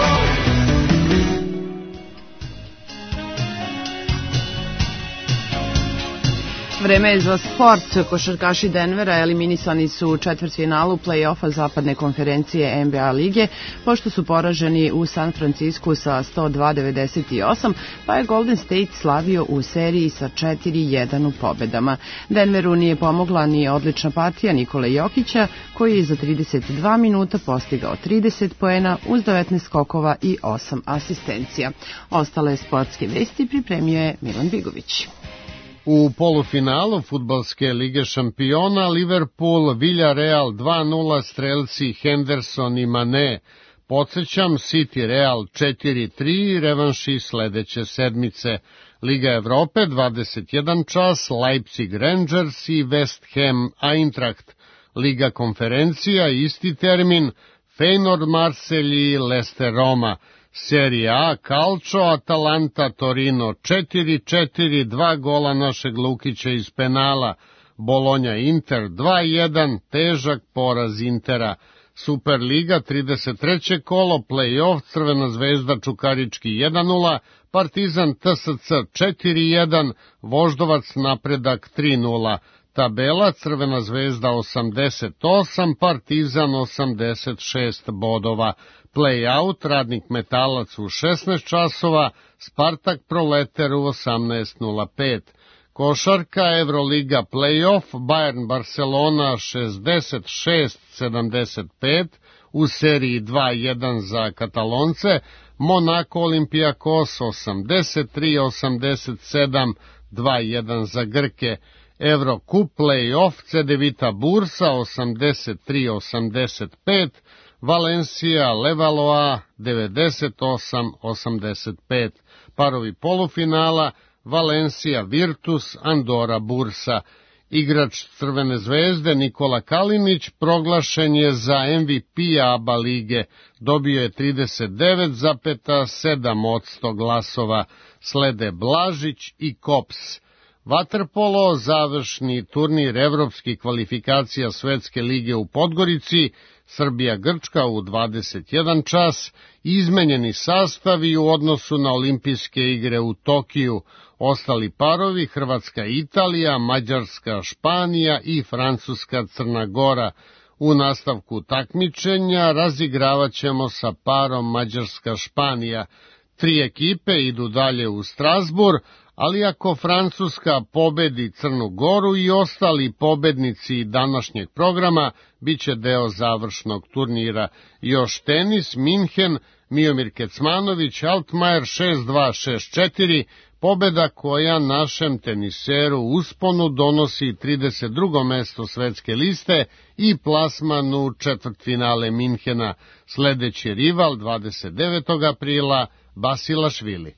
S2: Vreme je za sport. Košarkaši Denvera eliminisani su u četvrtfinalu play-offa zapadne konferencije N B A lige, pošto su poraženi u San Francisku sa sto dva devedeset osam, pa je Golden State slavio u seriji sa četiri jedan u pobedama. Denveru nije pomogla ni odlična partija Nikole Jokića, koji je za trideset dva minuta postigao trideset poena uz devetnaest skokova i osam asistencija. Ostale sportske vesti pripremio je Milan Bigović.
S3: U polufinalu fudbalske lige šampiona Liverpool Villarreal dva nula, strelci Henderson i Mane. Podsjećam, City Real četiri tri, revanši sledeće sedmice. Liga Evrope dvadeset jedan čas, Leipzig Rangers i West Ham Eintracht. Liga konferencija isti termin, Feyenoord Marselj i Leicester Roma. Serija A, Calcio, Atalanta, Torino četiri četiri, dva gola našeg Lukića iz penala. Bolonja Inter dva jedan, težak poraz Intera. Superliga trideset treće kolo, play-off, Crvena zvezda Čukarički jedan nula, Partizan T S C četiri jedan, Voždovac Napredak tri nula. Tabela Crvena zvezda osamdeset osam, Partizan osamdeset šest bodova. Play-out Radnik Metalac u šesnaest časova, Spartak Proleter u osamnaest nula pet. Košarka Evroliga Play-off, Bayern Barcelona šezdeset šest sedamdeset pet, u seriji dva jedan za Katalonce, Monako Olimpijakos osamdeset tri osamdeset sedam, dva jedan za Grke. Evrokup Play-off Cedevita Bursa osamdeset tri osamdeset pet, Valencija Levallois devedeset osam osamdeset pet. Parovi polufinala Valencija Virtus Andora Bursa. Igrač Crvene zvezde Nikola Kalinić proglašen je za M V P A B A lige. Dobio je trideset devet zarez sedam posto glasova. Slede Blažić i Kops. Vaterpolo, završni turnir evropskih kvalifikacija Svetske lige u Podgorici, Srbija-Grčka u dvadeset jedan čas, izmenjeni sastavi u odnosu na olimpijske igre u Tokiju, ostali parovi Hrvatska-Italija, Mađarska-Španija i Francuska-Crna Gora. U nastavku takmičenja razigravat ćemo sa parom Mađarska-Španija. Tri ekipe idu dalje u Strasbourg, ali ako Francuska pobedi Crnu Goru i ostali pobednici današnjeg programa, bit će deo završnog turnira. Još tenis, Minhen, Miomir Kecmanović, Altmaier šest dva šest četiri, pobeda koja našem teniseru usponu donosi trideset drugo mesto svetske liste i plasman u četvrtfinale Minhena. Sledeći rival dvadeset devetog aprila, Basilašvili.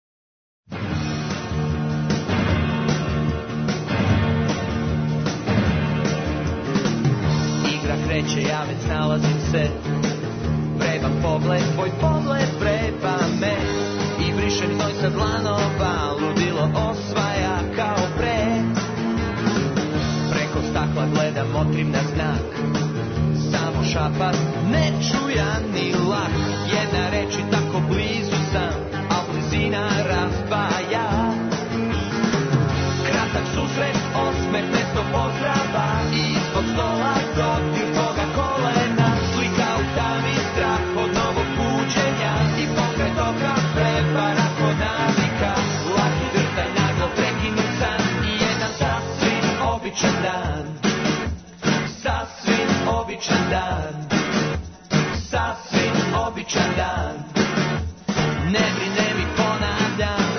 S5: Igra kreće, ja već nalazim se, vreban pogled, tvoj pogled vreba me i brišen znoj sa dlanova, ludilo osvaja kao pre. Preko stakla gledam, motrim na znak, samo šapat, nečujan ni lak. Jedna reč i tako blizu sam, a blizina razdvaja. Kratak susret, osmeh, mesto pozdrava, ispod stola dodir tvoga kolena. Slika u tami, strah od novog buđenja i pokret oka prepara kod navika. Laki drtaj, naglo prekinut san i jedan sasvim običan dan. Sasvim običan dan. Sasvim običan dan. Ne brine mi, ponavljam.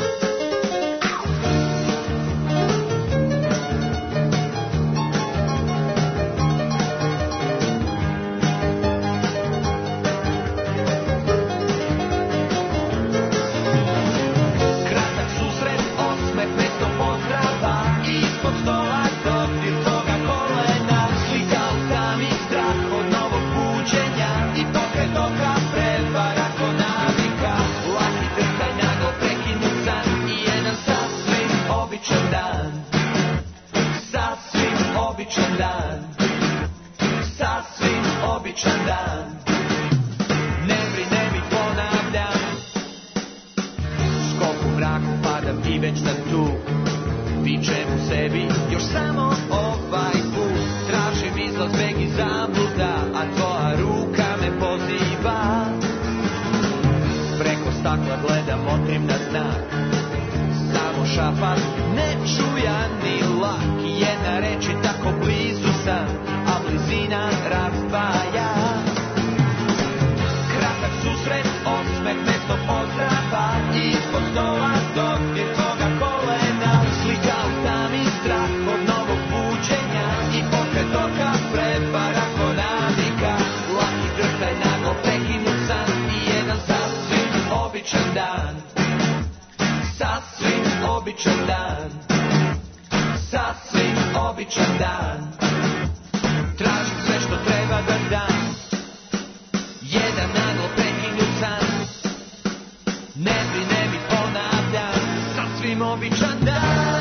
S5: Kratak susret, osmeh, mesto pozdrava, ispod stola dodir tvoga kolena. Slika u tami, strah od novog buđenja i pokret oka prevara ko navika. Laki drtaj, naglo prekinut san i jedan sasvim običan dan. Sasvim običan dan. Sasvim običan dan. Ne brine mi, ponavljam. Skok u mraku padam i već sam tu. Vičem u sebi još samo ovaj put. Tražim izlaz, beg i zabluda, a tvoja ruka me poziva. Preko stakla gledam, motrim na znak, samo šapat, nečujan ni lak. Jedna reč i tako blizu sam, a blizina razdvaja. Kratak susret, osmeh, mesto pozdrava, ispod stola dodir tvoga kolena. Slika u tami, strah od novog buđenja i pokret oka prepara ko navika. Laki drtaj, naglo prekinut san i jedan sasvim običan dan. Sasvim običan dan. Sasvim običan dan. Tražim sve što treba da dam. Jedan naglo prekinut san. Ne brine mi, ponavljam. Sasvim običan dan.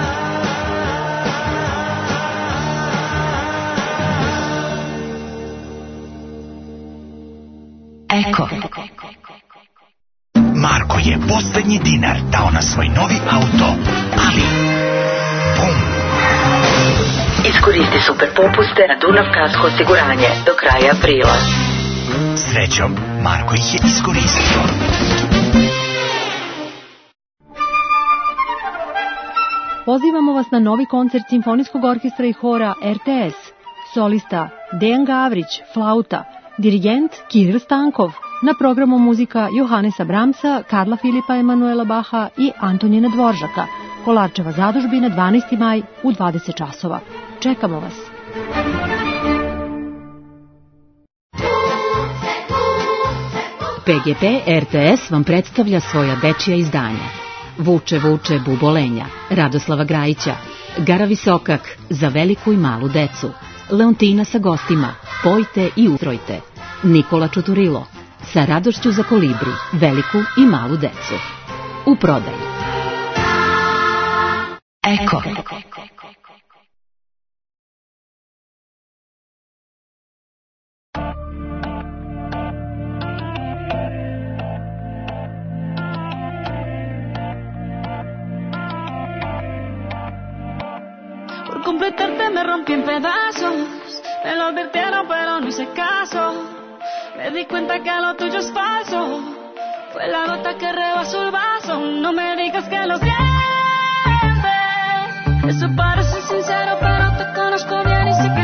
S22: Eko. Marko je poslednji dinar dao na svoj novi auto, ali bum!
S1: Iskoristi super popuste na Dunav Kasko osiguranje do kraja aprila.
S22: Srećom, Marko ih je iskoristio.
S23: Pozivamo vas na novi koncert Simfonijskog orkestra i hora R T S. Solista Dejan Gavrić, flauta, dirigent Kiril Stankov. Na programu muzika Johanesa Brahmsa, Karla Filipa Emanuela Baha i Antonina Dvoržaka. Kolarčeva zadužbina dvanaesti maj u dvadeset časova. Čekamo vas.
S1: P G P R T S vam predstavlja svoja dečija izdanja. Vuče, vuče, bubolenja, Radoslava Grajića, Gara Visokak, za veliku i malu decu, Leontina sa gostima, Pojte i utrojte, Nikola Čuturilo, sa radošću za kolibri, veliku i malu decu. U prodaju.
S22: Eko.
S6: me rompí en pedazos. Me lo advirtieron pero no hice caso. Me di cuenta que lo tuyo es falso. Fue la gota que rebasó el vaso. No me digas que lo sientes. Eso parece sincero pero te conozco bien y sé que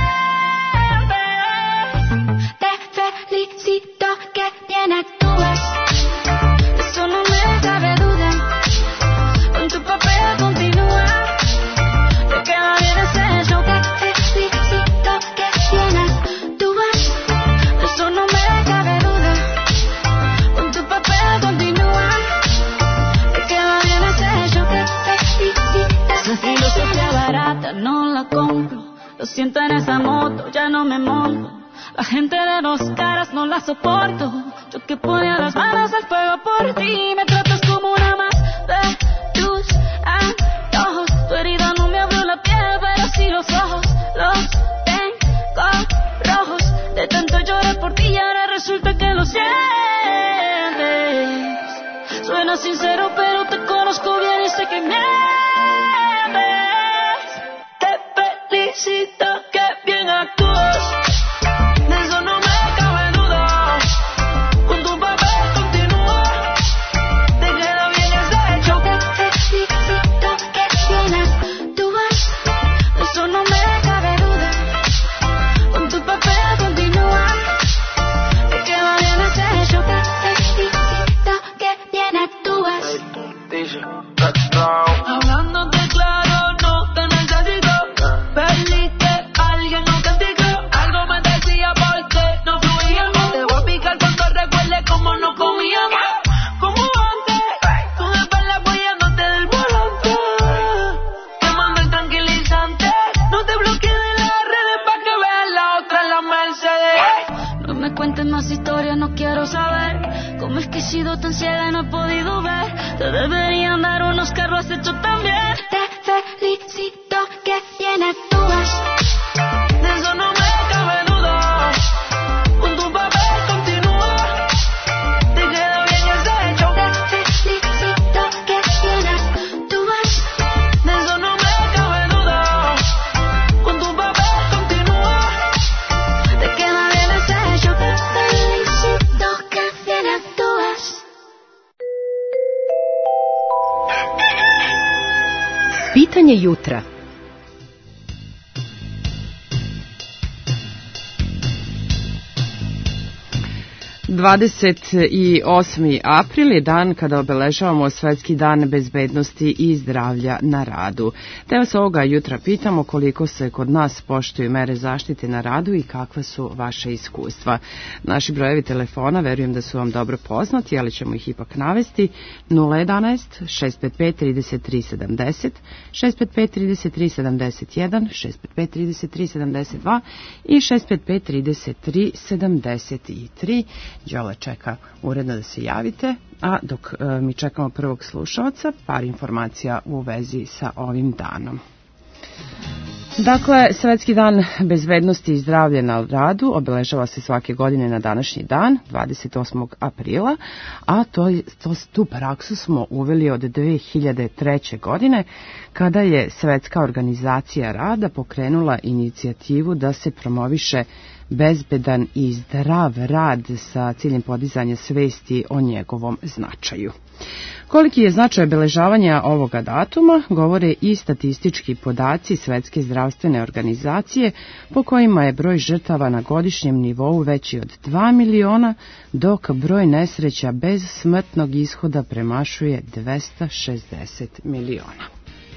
S6: mientes.
S7: Te felicito que bien actúas.
S6: Eso no me cabe duda. Con tu papel continúa. Te queda bien ese show.
S7: Te felicito que bien actúas.
S6: Eso no me cabe duda. Con tu papel continúa. Te queda bien ese show.
S7: Te felicito.
S6: Esa filosofía barata no la compro. Lo siento en esa moto, ya no me monto. La gente de dos caras no la soporto. Yo que ponía las manos al fuego por ti. Me tratas como una más de tus antojos. Tu herida no me abrió la piel, pero sí los ojos. Los tengo rojos. De tanto lloré por ti y ahora resulta que lo sientes. Suena sincero, pero te conozco bien y sé que mientes. Te felicito que bien actúas. De eso no me cabe duda. Con tu papel continúa. Te queda bien ese hecho.
S7: Te felicito que bien actúas.
S6: De eso no me cabe duda. Con tu papel continúa. Te queda bien ese hecho.
S7: Te felicito que bien actúas.
S6: Hablándote claro, no te necesito. Perdiste a alguien, no castigo. Algo me decía porque no fluíamos. Te voy a picar cuando recuerde cómo no comíamos. Como antes, con el pelo apoyándote del volante. Quemando el tranquilizante. No te bloquees de las redes pa' que veas la otra en la Mercedes. No me cuentes más historias, no quiero saber. Cómo es que he sido tan ciega y no he podido ver. Te deberían dar unos carros hechos también.
S7: Te felicito que bien actúas.
S6: De eso no me cabe duda. Con tu papel continúa. Te queda bien ese hecho.
S7: Te felicito que bien actúas.
S6: De eso no me cabe duda. Con tu papel continúa. Te queda bien ese hecho.
S7: Te felicito que bien actúas.
S1: Pitanje jutra.
S2: dvadeset osmi april je dan kada obeležavamo Svetski dan bezbednosti i zdravlja na radu. Te vas ovoga jutra pitamo koliko se kod nas poštuju mere zaštite na radu i kakva su vaše iskustva. Naši brojevi telefona verujem da su vam dobro poznati, ali ćemo ih ipak navesti. nula jedanaest šest pet pet trideset tri sedamdeset, šest pet pet trideset tri sedamdeset jedan, šest pet pet trideset tri sedamdeset dva i šest pet pet trideset tri sedamdeset tri. Đole čeka uredno da se javite, a dok e, mi čekamo prvog slušalca, par informacija u vezi sa ovim danom. Dakle, Svetski dan bezbednosti i zdravlja na radu obeležava se svake godine na današnji dan, dvadeset osmog aprila, a to, to, tu praksu smo uveli od dve hiljade treće. godine, kada je Svetska organizacija rada pokrenula inicijativu da se promoviše bezbedan i zdrav rad sa ciljem podizanja svesti o njegovom značaju. Koliki je značaj obeležavanja ovoga datuma govore i statistički podaci Svetske zdravstvene organizacije, po kojima je broj žrtava na godišnjem nivou veći od dva miliona, dok broj nesreća bez smrtnog ishoda premašuje dvesta šezdeset miliona.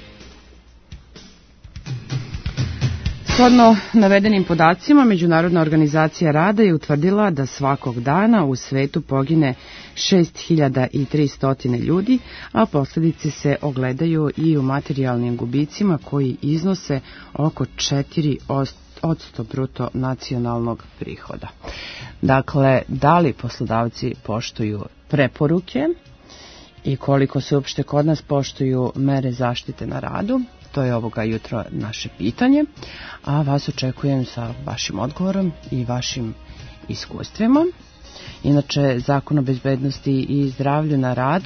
S2: Shodno navedenim podacima, Međunarodna organizacija rada je utvrdila da svakog dana u svetu pogine šest hiljada tristo ljudi, a posljedice se ogledaju i u materijalnim gubicima koji iznose oko četiri odsto bruto nacionalnog prihoda. Dakle, da li poslodavci poštuju preporuke i koliko se uopšte kod nas poštuju mere zaštite na radu? To je ovoga jutro naše pitanje, a vas očekujem sa vašim odgovorom i vašim iskustvima. Inače, Zakon o bezbednosti i zdravlju na radu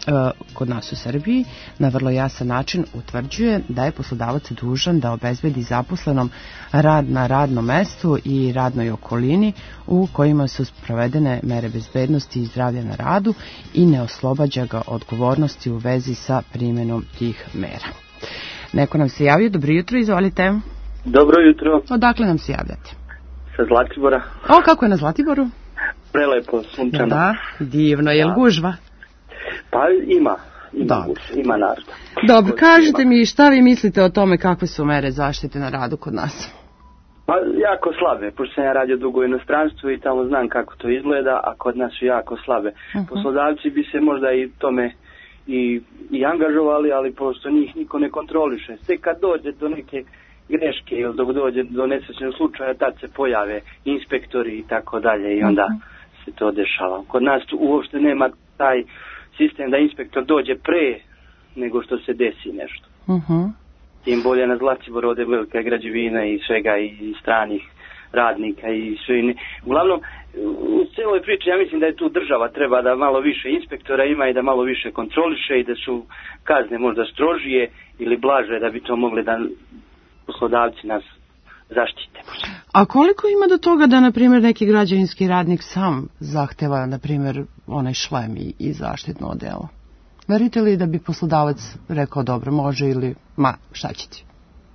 S2: kod nas u Srbiji na vrlo jasan način utvrđuje da je poslodavac dužan da obezbedi zaposlenom rad na radnom mestu i radnoj okolini u kojima su sprovedene mere bezbednosti i zdravlja na radu i ne oslobađa ga odgovornosti u vezi sa primjenom tih mera. Neko nam se javio, dobro jutro, izvolite.
S8: Dobro jutro.
S2: Odakle nam se javljate?
S8: Sa Zlatibora.
S2: O, kako je na Zlatiboru?
S8: Prelepo, sunčano.
S2: Da, divno, je li gužva?
S8: Pa ima, ima gužva, ima naroda.
S2: Dobro, kažite mi šta vi mislite o tome kakve su mere zaštite na radu kod nas?
S8: Pa jako slabe, pošto sam ja radio dugo u inostranstvu i tamo znam kako to izgleda, a kod nas su jako slabe. Uh-huh. Poslodavci bi se možda i tome i, i angažovali, ali pošto njih niko ne kontroliše. Sve kad dođe do neke greške ili dok dođe do nesrećnog slučaja, tad se pojave inspektori i tako dalje i onda uh-huh. se to dešava. Kod nas uopšte nema taj sistem da inspektor dođe pre nego što se desi nešto.
S2: Uh-huh.
S8: Tim bolje na Zlatiboru ode velika građevina i svega i stranih radnika i sve. Uglavnom, u celoj priči ja mislim da je tu država treba da malo više inspektora ima i da malo više kontroliše i da su kazne možda strožije ili blaže da bi to mogli da poslodavci nas zaštite.
S2: A koliko ima do toga da, na primjer, neki građevinski radnik sam zahteva, na primjer, onaj šlem i, i zaštitno odelo? Verujete li da bi poslodavac rekao dobro, može ili ma, šta će ti?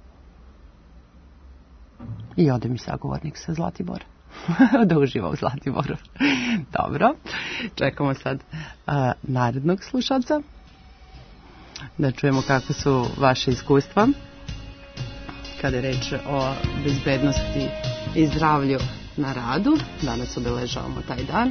S2: I ode mi sagovornik sa Zlatibora. Da uživa u Zlatiboru. Dobro, čekamo sad uh, narednog slušalca. Da čujemo kako su vaše iskustva kada je reč o bezbednosti i zdravlju na radu. Danas obeležavamo taj dan.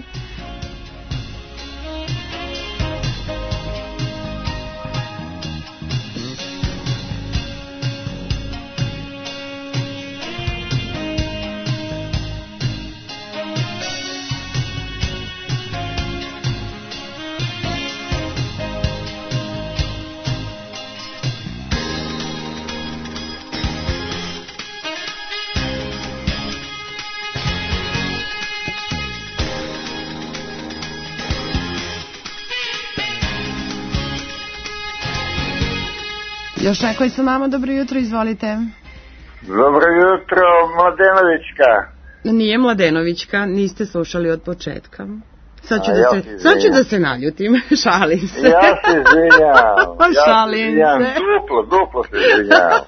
S2: Još neko je sa nama, dobro jutro, izvolite.
S10: Dobro jutro, Mladenovićka.
S2: Nije Mladenovićka, niste slušali od početka. Sad ću,
S10: A,
S2: da,
S10: ja
S2: se, sad ću da se naljutim, šalim se.
S10: Ja se izvinjam.
S2: Ja šalim
S10: izvinjam.
S2: se.
S10: Duplo, duplo se izvinjam.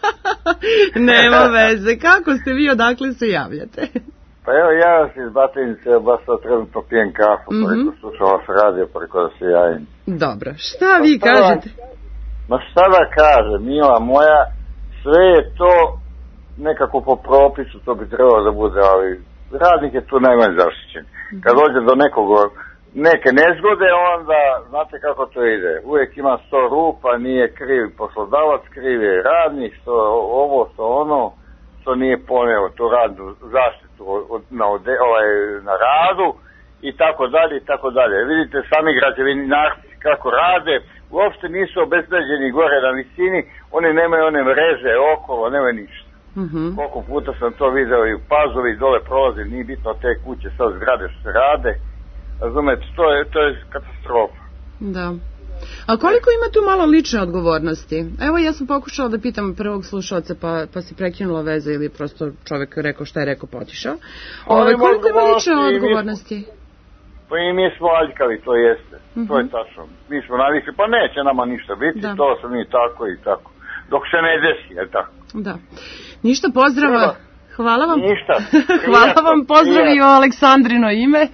S2: Nema veze, kako ste vi, odakle se javljate?
S10: Pa evo, ja sam iz Batajnice, baš sad trenutno pijem kafu, mm-hmm. preko slušam vas radio, preko da se javim.
S2: Dobro, šta vi pa kažete?
S10: Ma šta da kaže, mila moja, sve je to nekako po propisu, to bi trebalo da bude, ali radnik je tu najmanje zaštićen. Kad dođe do nekog, neke nezgode, onda znate kako to ide. Uvijek ima sto rupa, nije kriv poslodavac, kriv je radnik, što ovo, što ono, što nije poneo tu radnu zaštitu na, ovaj, na radu i tako dalje i tako dalje. Vidite sami građevinarci kako rade, uopšte nisu obezbeđeni gore na visini, oni nemaju one mreže okolo, nemaju ništa. Mm-hmm. Koliko puta sam to video i u Pazovi, dole prolazi, nije bitno te kuće, sad zgrade što se rade, razumete, to je, to je katastrofa.
S2: Da. A koliko ima tu malo lične odgovornosti? Evo, ja sam pokušala da pitam prvog slušalca, pa, pa se prekinula veza ili prosto čovjek rekao šta je rekao, potišao. Ove, koliko ima lične odgovornosti?
S10: Pa i mi smo aljkavi, to jeste. Mm-hmm. To je tačno. Mi smo navikli, pa neće nama ništa biti, da. To sam i tako i tako. Dok se ne desi, je tako?
S2: Da. Ništa, pozdrava. Treba. Hvala vam.
S10: Ništa.
S2: Hvala vam, pozdravi o Aleksandrino ime.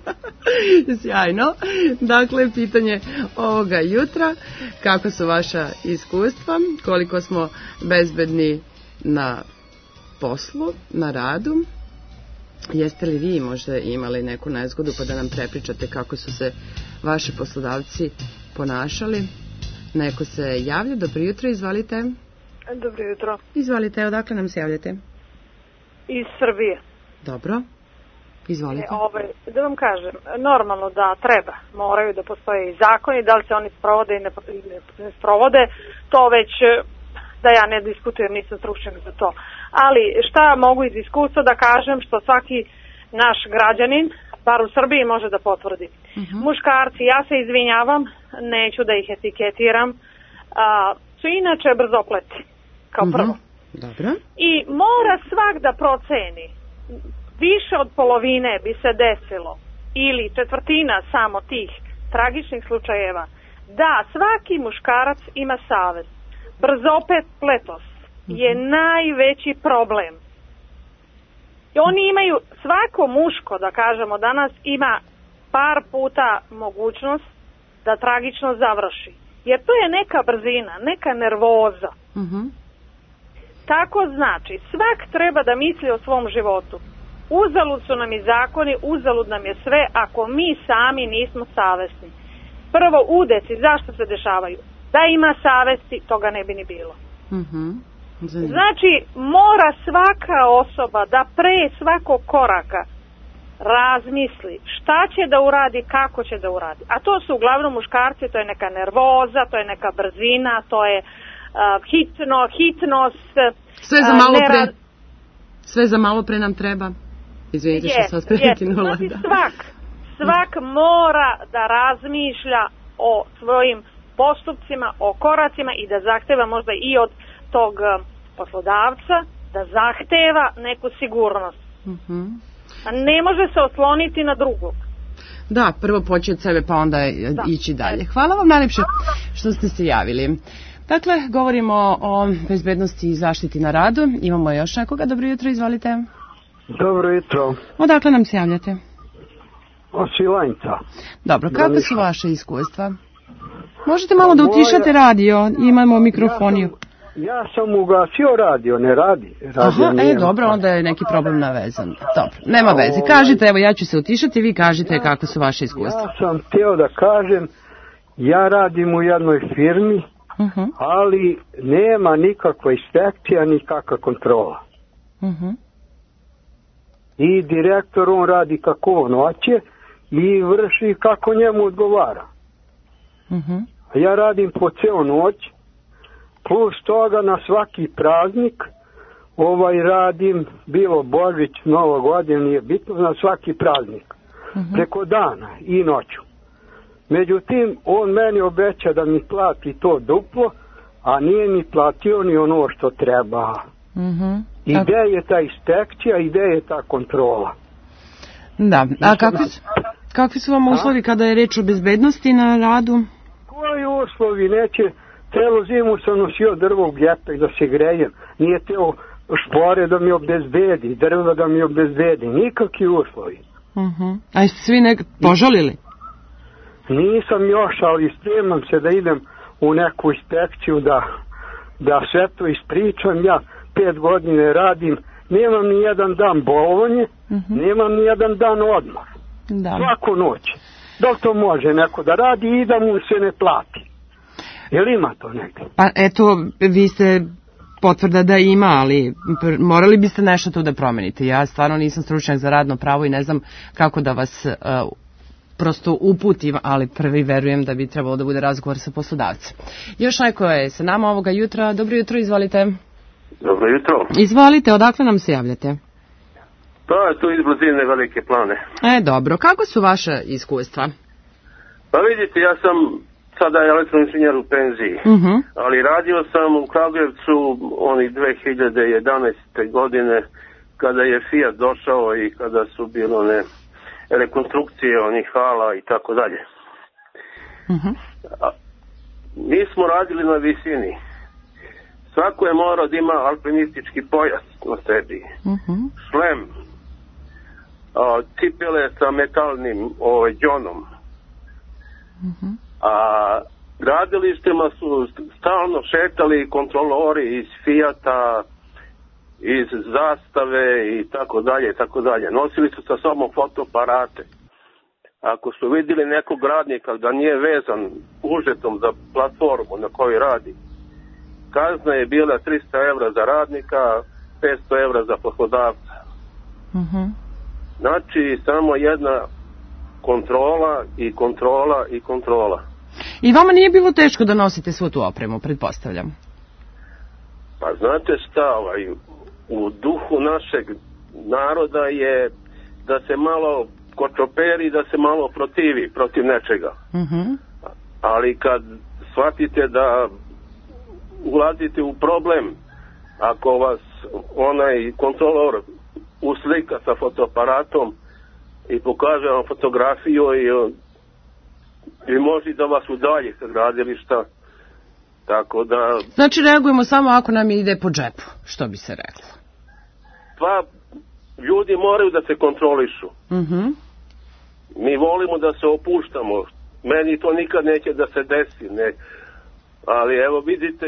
S2: Sjajno. Dakle, pitanje ovoga jutra. Kako su vaša iskustva? Koliko smo bezbedni na poslu, na radu? Jeste li vi možda imali neku nezgodu pa da nam prepričate kako su se vaši poslodavci ponašali? Neko se javlja, dobro jutro, izvalite.
S11: Dobro jutro.
S2: Izvalite, odakle nam se javljate?
S11: Iz Srbije.
S2: Dobro, izvolite.
S11: E, ovaj, da vam kažem, normalno da treba, moraju da postoje i zakoni, da li se oni sprovode i ne, ne sprovode, to već da ja ne diskutujem, nisam stručnjak za to. Ali šta mogu iz iskustva da kažem što svaki naš građanin, bar u Srbiji, može da potvrdi. Uh-huh. Muškarci, ja se izvinjavam, neću da ih etiketiram, a, su inače brzopleti, kao
S2: Mhm.
S11: prvo.
S2: Dobro.
S11: I mora svak da proceni, više od polovine bi se desilo, ili četvrtina samo tih tragičnih slučajeva, da svaki muškarac ima savest. Brzopletost je najveći problem. I oni imaju, svako muško, da kažemo danas, ima par puta mogućnost da tragično završi. Jer to je neka brzina, neka nervoza.
S2: Mhm.
S11: Tako znači, svak treba da misli o svom životu. Uzalud su nam i zakoni, uzalud nam je sve ako mi sami nismo savesni. Prvo, udeci, zašto se dešavaju? Da ima savesti, toga ne bi ni bilo.
S2: Mhm. Zanimljivo.
S11: Znači, mora svaka osoba da pre svakog koraka razmisli šta će da uradi, kako će da uradi. A to su uglavnom muškarci, to je neka nervoza, to je neka brzina, to je uh, hitno, hitnost.
S2: Sve za malo
S11: uh,
S2: pre, sve za malo pre nam treba. Izvinite što sam vas prekinula.
S11: Znači svak, svak mora da razmišlja o svojim postupcima, o koracima i da zahteva možda i od tog uh, poslodavca da zahteva neku sigurnost.
S2: Mhm.
S11: A ne može se osloniti na drugog.
S2: Da, prvo poći od sebe pa onda
S11: Da.
S2: ići dalje. Hvala vam najljepše što ste se javili. Dakle, govorimo o bezbednosti i zaštiti na radu. Imamo još nekoga. Dobro jutro, izvolite.
S9: Dobro jutro.
S2: Odakle nam se javljate?
S9: Od Svilajnca.
S2: Dobro, kakve
S9: Braniša.
S2: su vaše iskustva? Možete malo da
S9: Moja-
S2: utišate radio, imamo mikrofoniju.
S9: Ja sam ugasio radio, ne radi. Radio
S2: Aha,
S9: nije.
S2: e, dobro, onda je neki problem navezan. Dobro, nema veze. Kažite, evo, ja ću se utišati, vi kažite kako su vaše iskustva.
S9: Ja sam htio da kažem, ja radim u jednoj firmi,
S2: Mhm,
S9: ali nema nikakva inspekcija, nikakva kontrola.
S2: mhm.
S9: I direktor, on radi kako on hoće i vrši kako njemu odgovara.
S2: Mhm.
S9: A ja radim po ceo noć, plus toga na svaki praznik ovaj radim, bilo Božić, Nova godina, nije bitno, na svaki praznik.
S2: Mhm.
S9: Preko dana i noću. Međutim, on meni obeća da mi plati to duplo, a nije mi platio ni ono što treba.
S2: Mhm.
S9: I gde je ta inspekcija i gde je ta kontrola?
S2: Da, a kakvi su, kakvi su vam uslovi kada je reč o bezbednosti na radu?
S9: Koji uslovi? Neće, celu zimu sam nosio drvo u gepek da se grejem. Nije teo špore da mi obezbedi, drva da mi obezbedi. Nikakvi uslovi.
S2: Mhm. A jeste svi nek požalili?
S9: Nisam još, ali spremam se da idem u neku inspekciju da, da sve to ispričam. Ja pet godine radim, nemam ni jedan dan bolovanje,
S2: Mhm.
S9: nemam ni jedan dan odmor.
S2: Da.
S9: Svaku noć. Da li to može neko da radi i da mu se ne plati? Jel ima to negdje?
S2: Pa eto, vi ste potvrda da ima, ali pr- morali biste nešto tu da promenite. Ja stvarno nisam stručnjak za radno pravo i ne znam kako da vas uh, prosto uputim, ali prvi verujem da bi trebalo da bude razgovor sa poslodavcem. Još neko je sa nama ovoga jutra. Dobro jutro, izvolite.
S12: Dobro jutro.
S2: Izvolite, odakle nam se javljate?
S12: Pa, tu iz blizine Velike Plane.
S2: E, dobro, kako su vaše iskustva?
S12: Pa vidite, ja sam sada elektroinženjer u penziji,
S2: Mhm.
S12: ali radio sam u Kragujevcu oni dve hiljade jedanaeste. godine kada je Fiat došao i kada su bile one rekonstrukcije onih hala i tako dalje.
S2: Mhm.
S12: A, Mi smo radili na visini. Svako je morao da ima alpinistički pojas na sebi,
S2: Mhm.
S12: šlem, a, cipele sa metalnim ovaj, džonom.
S2: Mhm.
S12: A gradilištima su stalno šetali kontrolori iz Fijata, iz Zastave i tako dalje, tako dalje. Nosili su sa sobom fotoaparate. Ako su vidjeli nekog radnika da nije vezan užetom za platformu na kojoj radi, kazna je bila tristo evra za radnika, petsto evra za poslodavca.
S2: Mhm.
S12: Znači, samo jedna kontrola i kontrola i kontrola.
S2: I vama nije bilo teško da nosite svu tu opremu, pretpostavljam.
S12: Pa znate šta, ovaj, u duhu našeg naroda je da se malo kočoperi, da se malo protivi protiv nečega.
S2: Mhm.
S12: ali kad shvatite da ulazite u problem, ako vas onaj kontrolor uslika sa fotoaparatom i pokaže vam fotografiju i, i može da vas udalji sa gradilišta, tako da...
S2: Znači reagujemo samo ako nam ide po džepu, što bi se reklo.
S12: Pa, ljudi moraju da se kontrolišu.
S2: Mhm.
S12: Mi volimo da se opuštamo. Meni to nikad neće da se desi, ne. Ali evo vidite,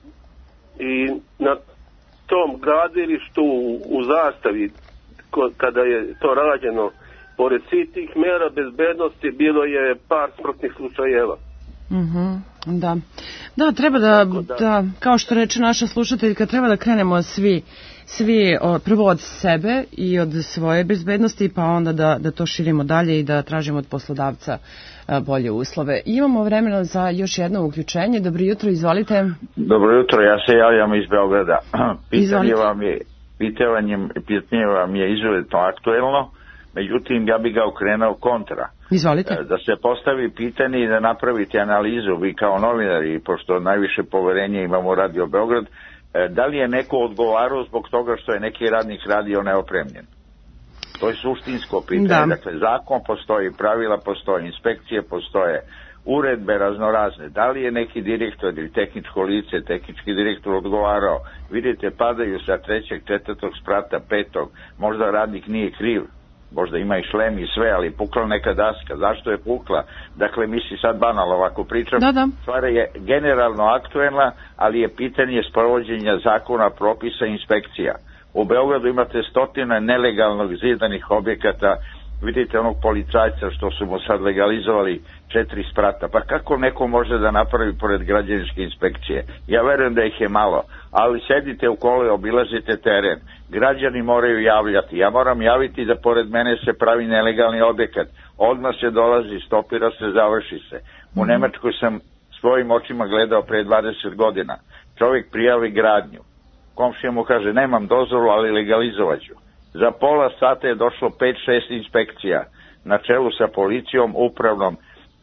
S12: i na tom gradilištu u, u Zastavi, ko, kada je to rađeno, pored svih tih mera bezbednosti bilo je par smrtnih slučajeva.
S2: Mhm, da. Da, treba da, da, da, kao što reče naša slušateljka, treba da krenemo svi, svi o, prvo od sebe i od svoje bezbednosti, pa onda da, da to širimo dalje i da tražimo od poslodavca a, bolje uslove. Imamo vremena za još jedno uključenje. Dobro jutro, izvolite.
S14: Dobro jutro, ja se javljam iz Beograda. Pitanje vam je, pitanje, pitanje vam je izuzetno aktuelno, međutim ja bih ga okrenuo kontra.
S2: Izvolite.
S14: Da se postavi pitanje i da napravite analizu, vi kao novinari, pošto najviše poverenja imamo u Radio Beograd, da li je neko odgovarao zbog toga što je neki radnik radio neopremljen? To je suštinsko pitanje. Da. Dakle, zakon postoji, pravila postoje, inspekcije postoje, uredbe raznorazne. Da li je neki direktor ili tehničko lice, tehnički direktor odgovarao? Vidite, padaju sa trećeg, četvrtog sprata, petog, možda radnik nije kriv. Možda ima i šlem i sve, ali pukla neka daska. Zašto je pukla? Dakle, misli sad banalno ovako pričam.
S2: Da, da.
S14: Stvar je generalno aktuelna, ali je pitanje sprovođenja zakona, propisa, inspekcija. U Beogradu imate stotine nelegalnog zidanih objekata. Vidite onog policajca što su mu sad legalizovali četiri sprata. Pa kako neko može da napravi pored građevinske inspekcije? Ja verujem da ih je malo, ali sedite u kolo i obilazite teren. Građani moraju javljati. Ja moram javiti da pored mene se pravi nelegalni objekat. Odmah se dolazi, stopira se, završi se. U Nemačkoj sam svojim očima gledao pre dvadeset godina. Čovjek prijavi gradnju. Komšija mu kaže, nemam dozvolu, ali legalizovat ću. Za pola sata je došlo pet šest inspekcija na čelu sa policijom, upravnom,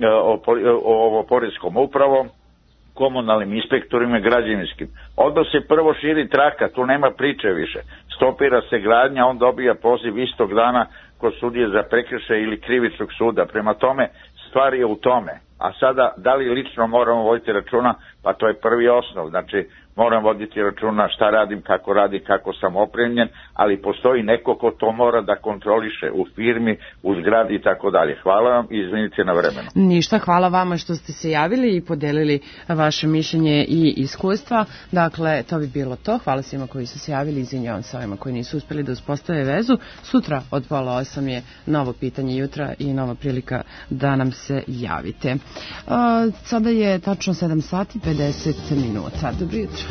S14: ovo poreskom upravom, komunalnim inspektorima i građevinskim. Odmah se prvo širi traka, tu nema priče više. Stopira se gradnja, on dobija poziv istog dana kod sudije za prekršaj ili krivičnog suda. Prema tome, stvar je u tome. A sada, da li lično moramo voditi računa? Pa to je prvi osnov. Znači, moram voditi računa šta radim, kako radim, kako sam opremljen, ali postoji neko ko to mora da kontroliše u firmi, u zgradi i tako dalje. Hvala vam i izvinite na vremenu.
S2: Ništa, hvala vama što ste se javili i podelili vaše mišljenje i iskustva. Dakle, to bi bilo to. Hvala svima koji su se javili, izvinjavam se ovima koji nisu uspeli da uspostave vezu. Sutra od pola osam je novo pitanje jutra i nova prilika da nam se javite. Uh, sada je tačno sedam sati pedeset minuta. Dobro jutro.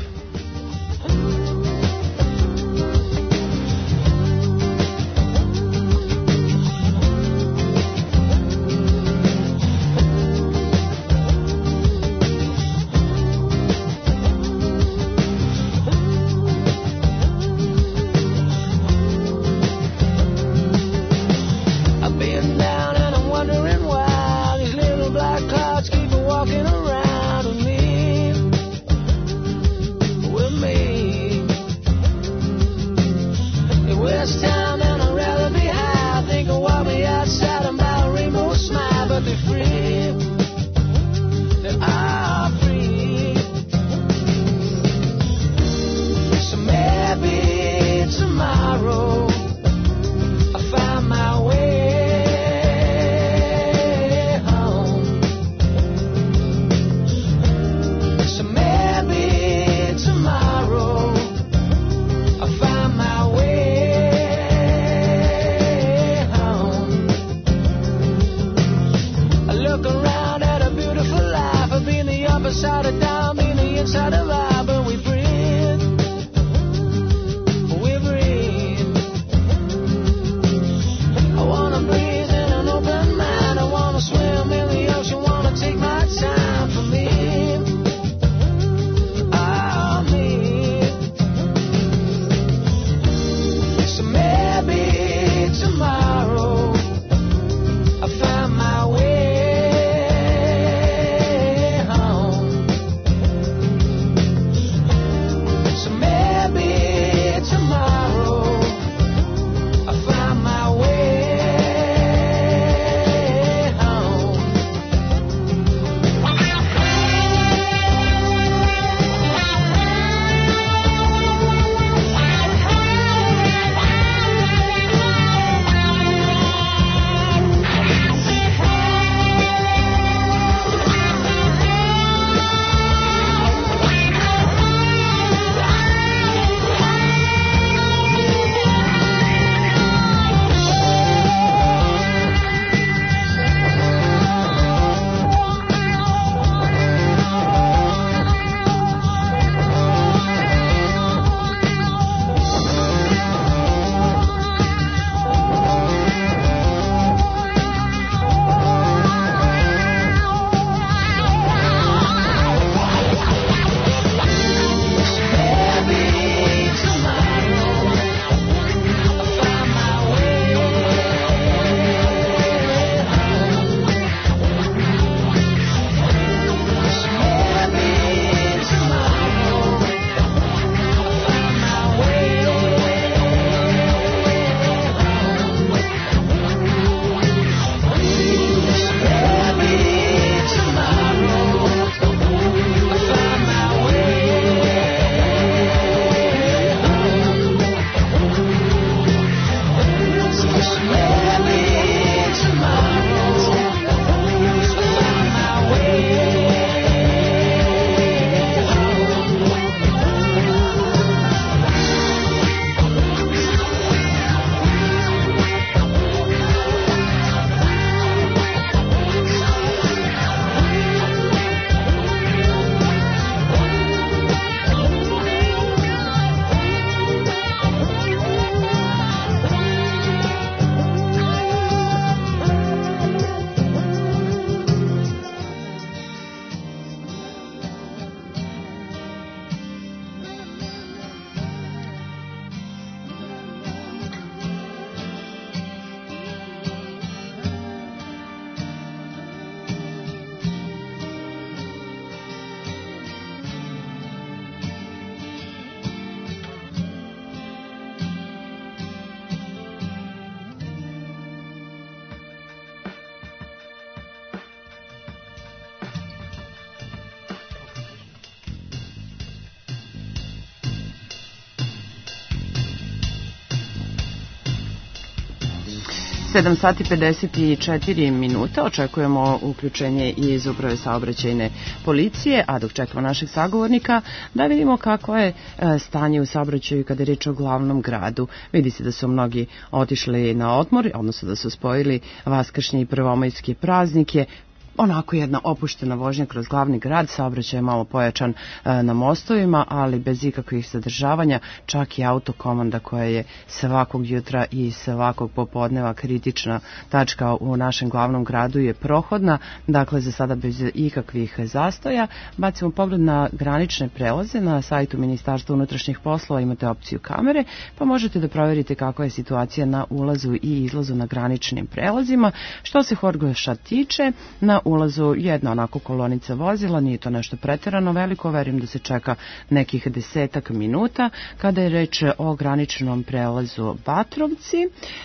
S2: sedam sati pedeset četiri minuta, očekujemo uključenje iz uprave saobraćajne policije, a dok čekamo našeg sagovornika da vidimo kako je stanje u saobraćaju kada je reč o glavnom gradu. Vidi se da su mnogi otišli na odmor, odnosno da su spojili vaskršnje i prvomajske praznike. Onako jedna opuštena vožnja kroz glavni grad, saobraćaj je malo pojačan e, na mostovima, ali bez ikakvih zadržavanja, čak i autokomanda koja je svakog jutra i svakog popodneva kritična tačka u našem glavnom gradu je prohodna, dakle za sada bez ikakvih zastoja. Bacimo pogled na granične prelaze, na sajtu Ministarstva unutrašnjih poslova imate opciju kamere, pa možete da provjerite kakva je situacija na ulazu i izlazu na graničnim prelazima. Što se Horgoša tiče, na ulazu jedna onako kolonica vozila, nije to nešto preterano veliko, verujem da se čeka nekih desetak minuta. Kada je reč o graničnom prelazu Batrovci,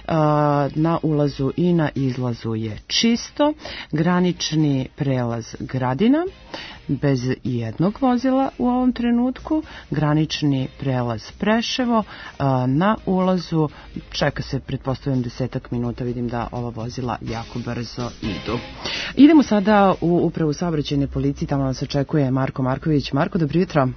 S2: na ulazu i na izlazu je čisto. Granični prelaz Gradina, bez jednog vozila u ovom trenutku. Granični prelaz Preševo, na ulazu čeka se, pretpostavljam, desetak minuta, vidim da ova vozila jako brzo idu. Idemo sada u upravu saobraćajne policije, tamo nas očekuje Marko Marković. Marko, dobro jutro.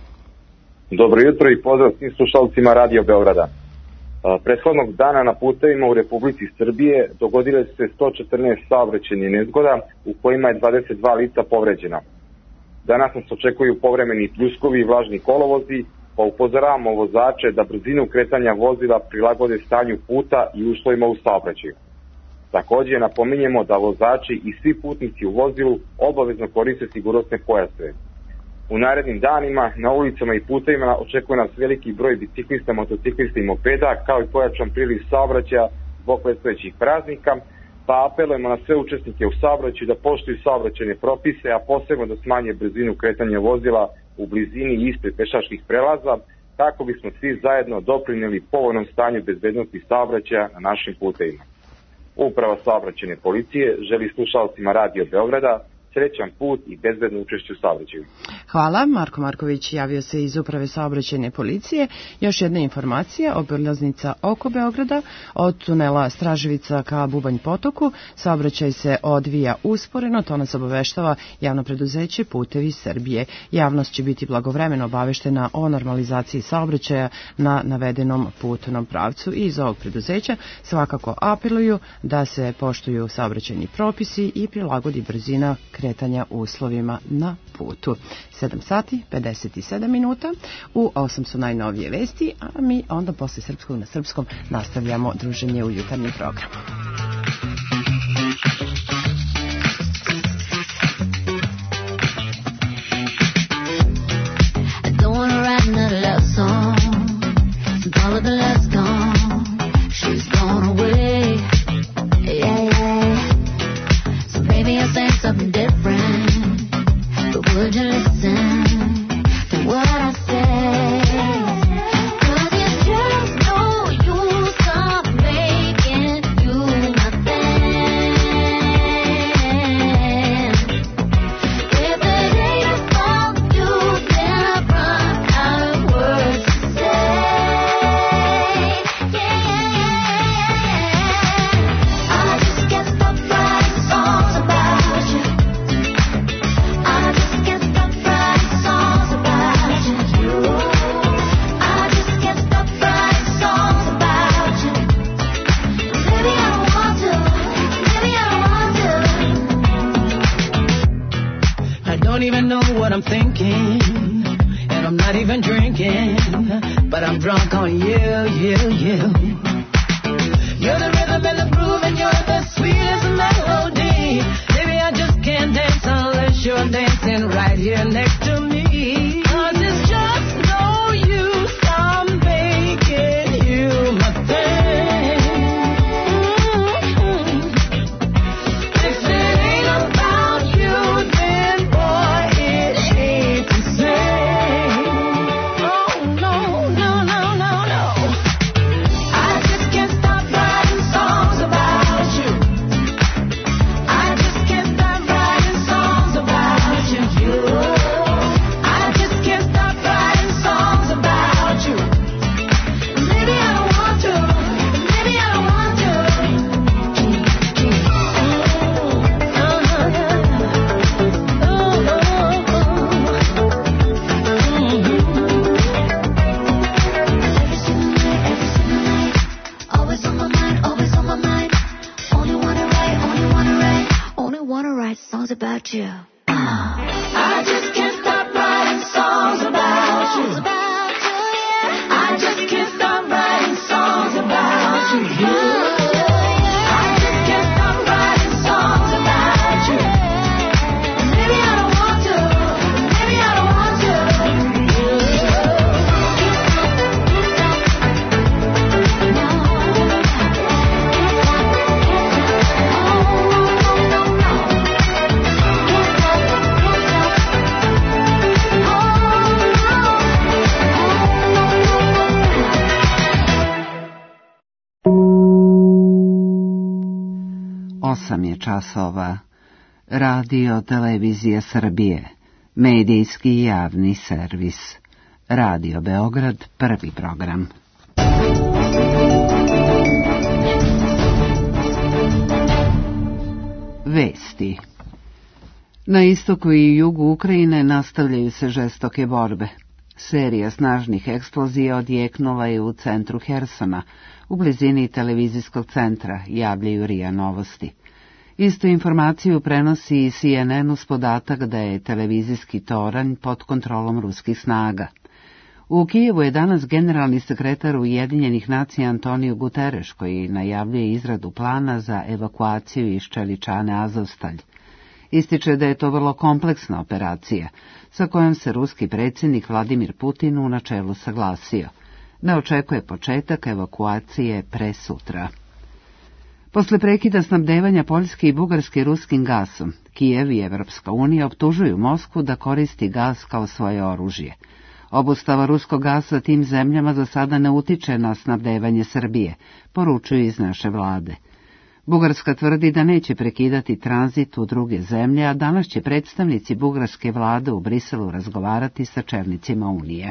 S13: Dobro jutro i pozdrav svim slušalcima Radio Beograda. Prethodnog dana na putevima u Republici Srbije dogodile se sto četrnaest saobraćajnih nezgoda u kojima je dvadeset dva lica povređena. Danas nas očekuju povremeni pljuskovi i vlažni kolovozi, pa upozoravamo vozače da brzinu kretanja vozila prilagode stanju puta i uslovima u saobraćaju. Također napominjemo da vozači i svi putnici u vozilu obavezno koriste sigurnosne pojaseve. U narednim danima na ulicama i putevima očekuje nas veliki broj biciklista, motociklista i mopeda, kao i pojačan priliv saobraćaja zbog predstojećih praznika, pa apelujemo na sve učesnike u saobraćaju da poštuju saobraćajne propise, a posebno da smanje brzinu kretanja vozila u blizini i ispred pešačkih prelaza, kako bismo svi zajedno doprinijeli povoljnom stanju bezbednosti saobraćaja na našim putevima. Uprava saobraćajne policije želi slušalcima Radio Beograda srećan put i bezbedno učešće u saobraćaju.
S2: Hvala. Marko Marković javio se iz uprave saobraćajne policije. Još jedna informacija, obilaznica oko Beograda od tunela Straževica ka Bubanj potoku. Saobraćaj se odvija usporeno, to nas obaveštava javno preduzeće Putevi Srbije. Javnost će biti blagovremeno obaveštena o normalizaciji saobraćaja na navedenom putnom pravcu. I iz ovog preduzeća svakako apeluju da se poštuju saobraćajni propisi i prilagodi brzina kretanja uslovima na putu. sedam sati pedeset sedam minuta, u osam su najnovije vesti, a mi onda posle srpskog na srpskom nastavljamo druženje u jutarnjem programu.
S15: Something different, but would you listen to what I say? 'Cause it's just no use of making you my fan. If it ain't about you, then I run out of words to say. Yeah, yeah, yeah, yeah. I just get stuck writing songs about you.
S6: Even know what I'm thinking, and I'm not even drinking, but I'm drunk on you, you, you. You're the rhythm and the groove, and you're the sweetest melody. Baby, I just can't dance unless you're dancing right here next to me. 'Cause it's just no use I'm making you my thing. Mm-hmm. If it ain't about you, then boy, it ain't the same. Oh no, no, no, no, no. I just can't stop writing songs about you.
S7: songs about you. I just can't stop writing songs about you. I just can't stop writing songs about you.
S2: Osam je časova. Radio Televizija Srbije. Medijski i javni servis. Radio Beograd, prvi program. Vesti. Na istoku i jugu Ukrajine nastavljaju se žestoke borbe. Serija snažnih eksplozija odjeknula je u centru Hersona, u blizini televizijskog centra, javljaju R I A Novosti. Istu informaciju prenosi i C N N uz podatak da je televizijski toranj pod kontrolom ruskih snaga. U Kijevu je danas generalni sekretar Ujedinjenih nacija Antonio Guterres, koji najavljuje izradu plana za evakuaciju iz čeličane Azovstalj. Ističe da je to vrlo kompleksna operacija, sa kojom se ruski predsjednik Vladimir Putin u načelu saglasio. Ne očekuje početak evakuacije presutra. Posle prekida snabdevanja Poljske i Bugarske ruskim gasom, Kijev i Evropska unija optužuju Moskvu da koristi gas kao svoje oružje. Obustava ruskog gasa tim zemljama za sada ne utiče na snabdevanje Srbije, poručuju iz naše vlade. Bugarska tvrdi da neće prekidati tranzit u druge zemlje, a danas će predstavnici bugarske vlade u Briselu razgovarati sa čelnicima Unije.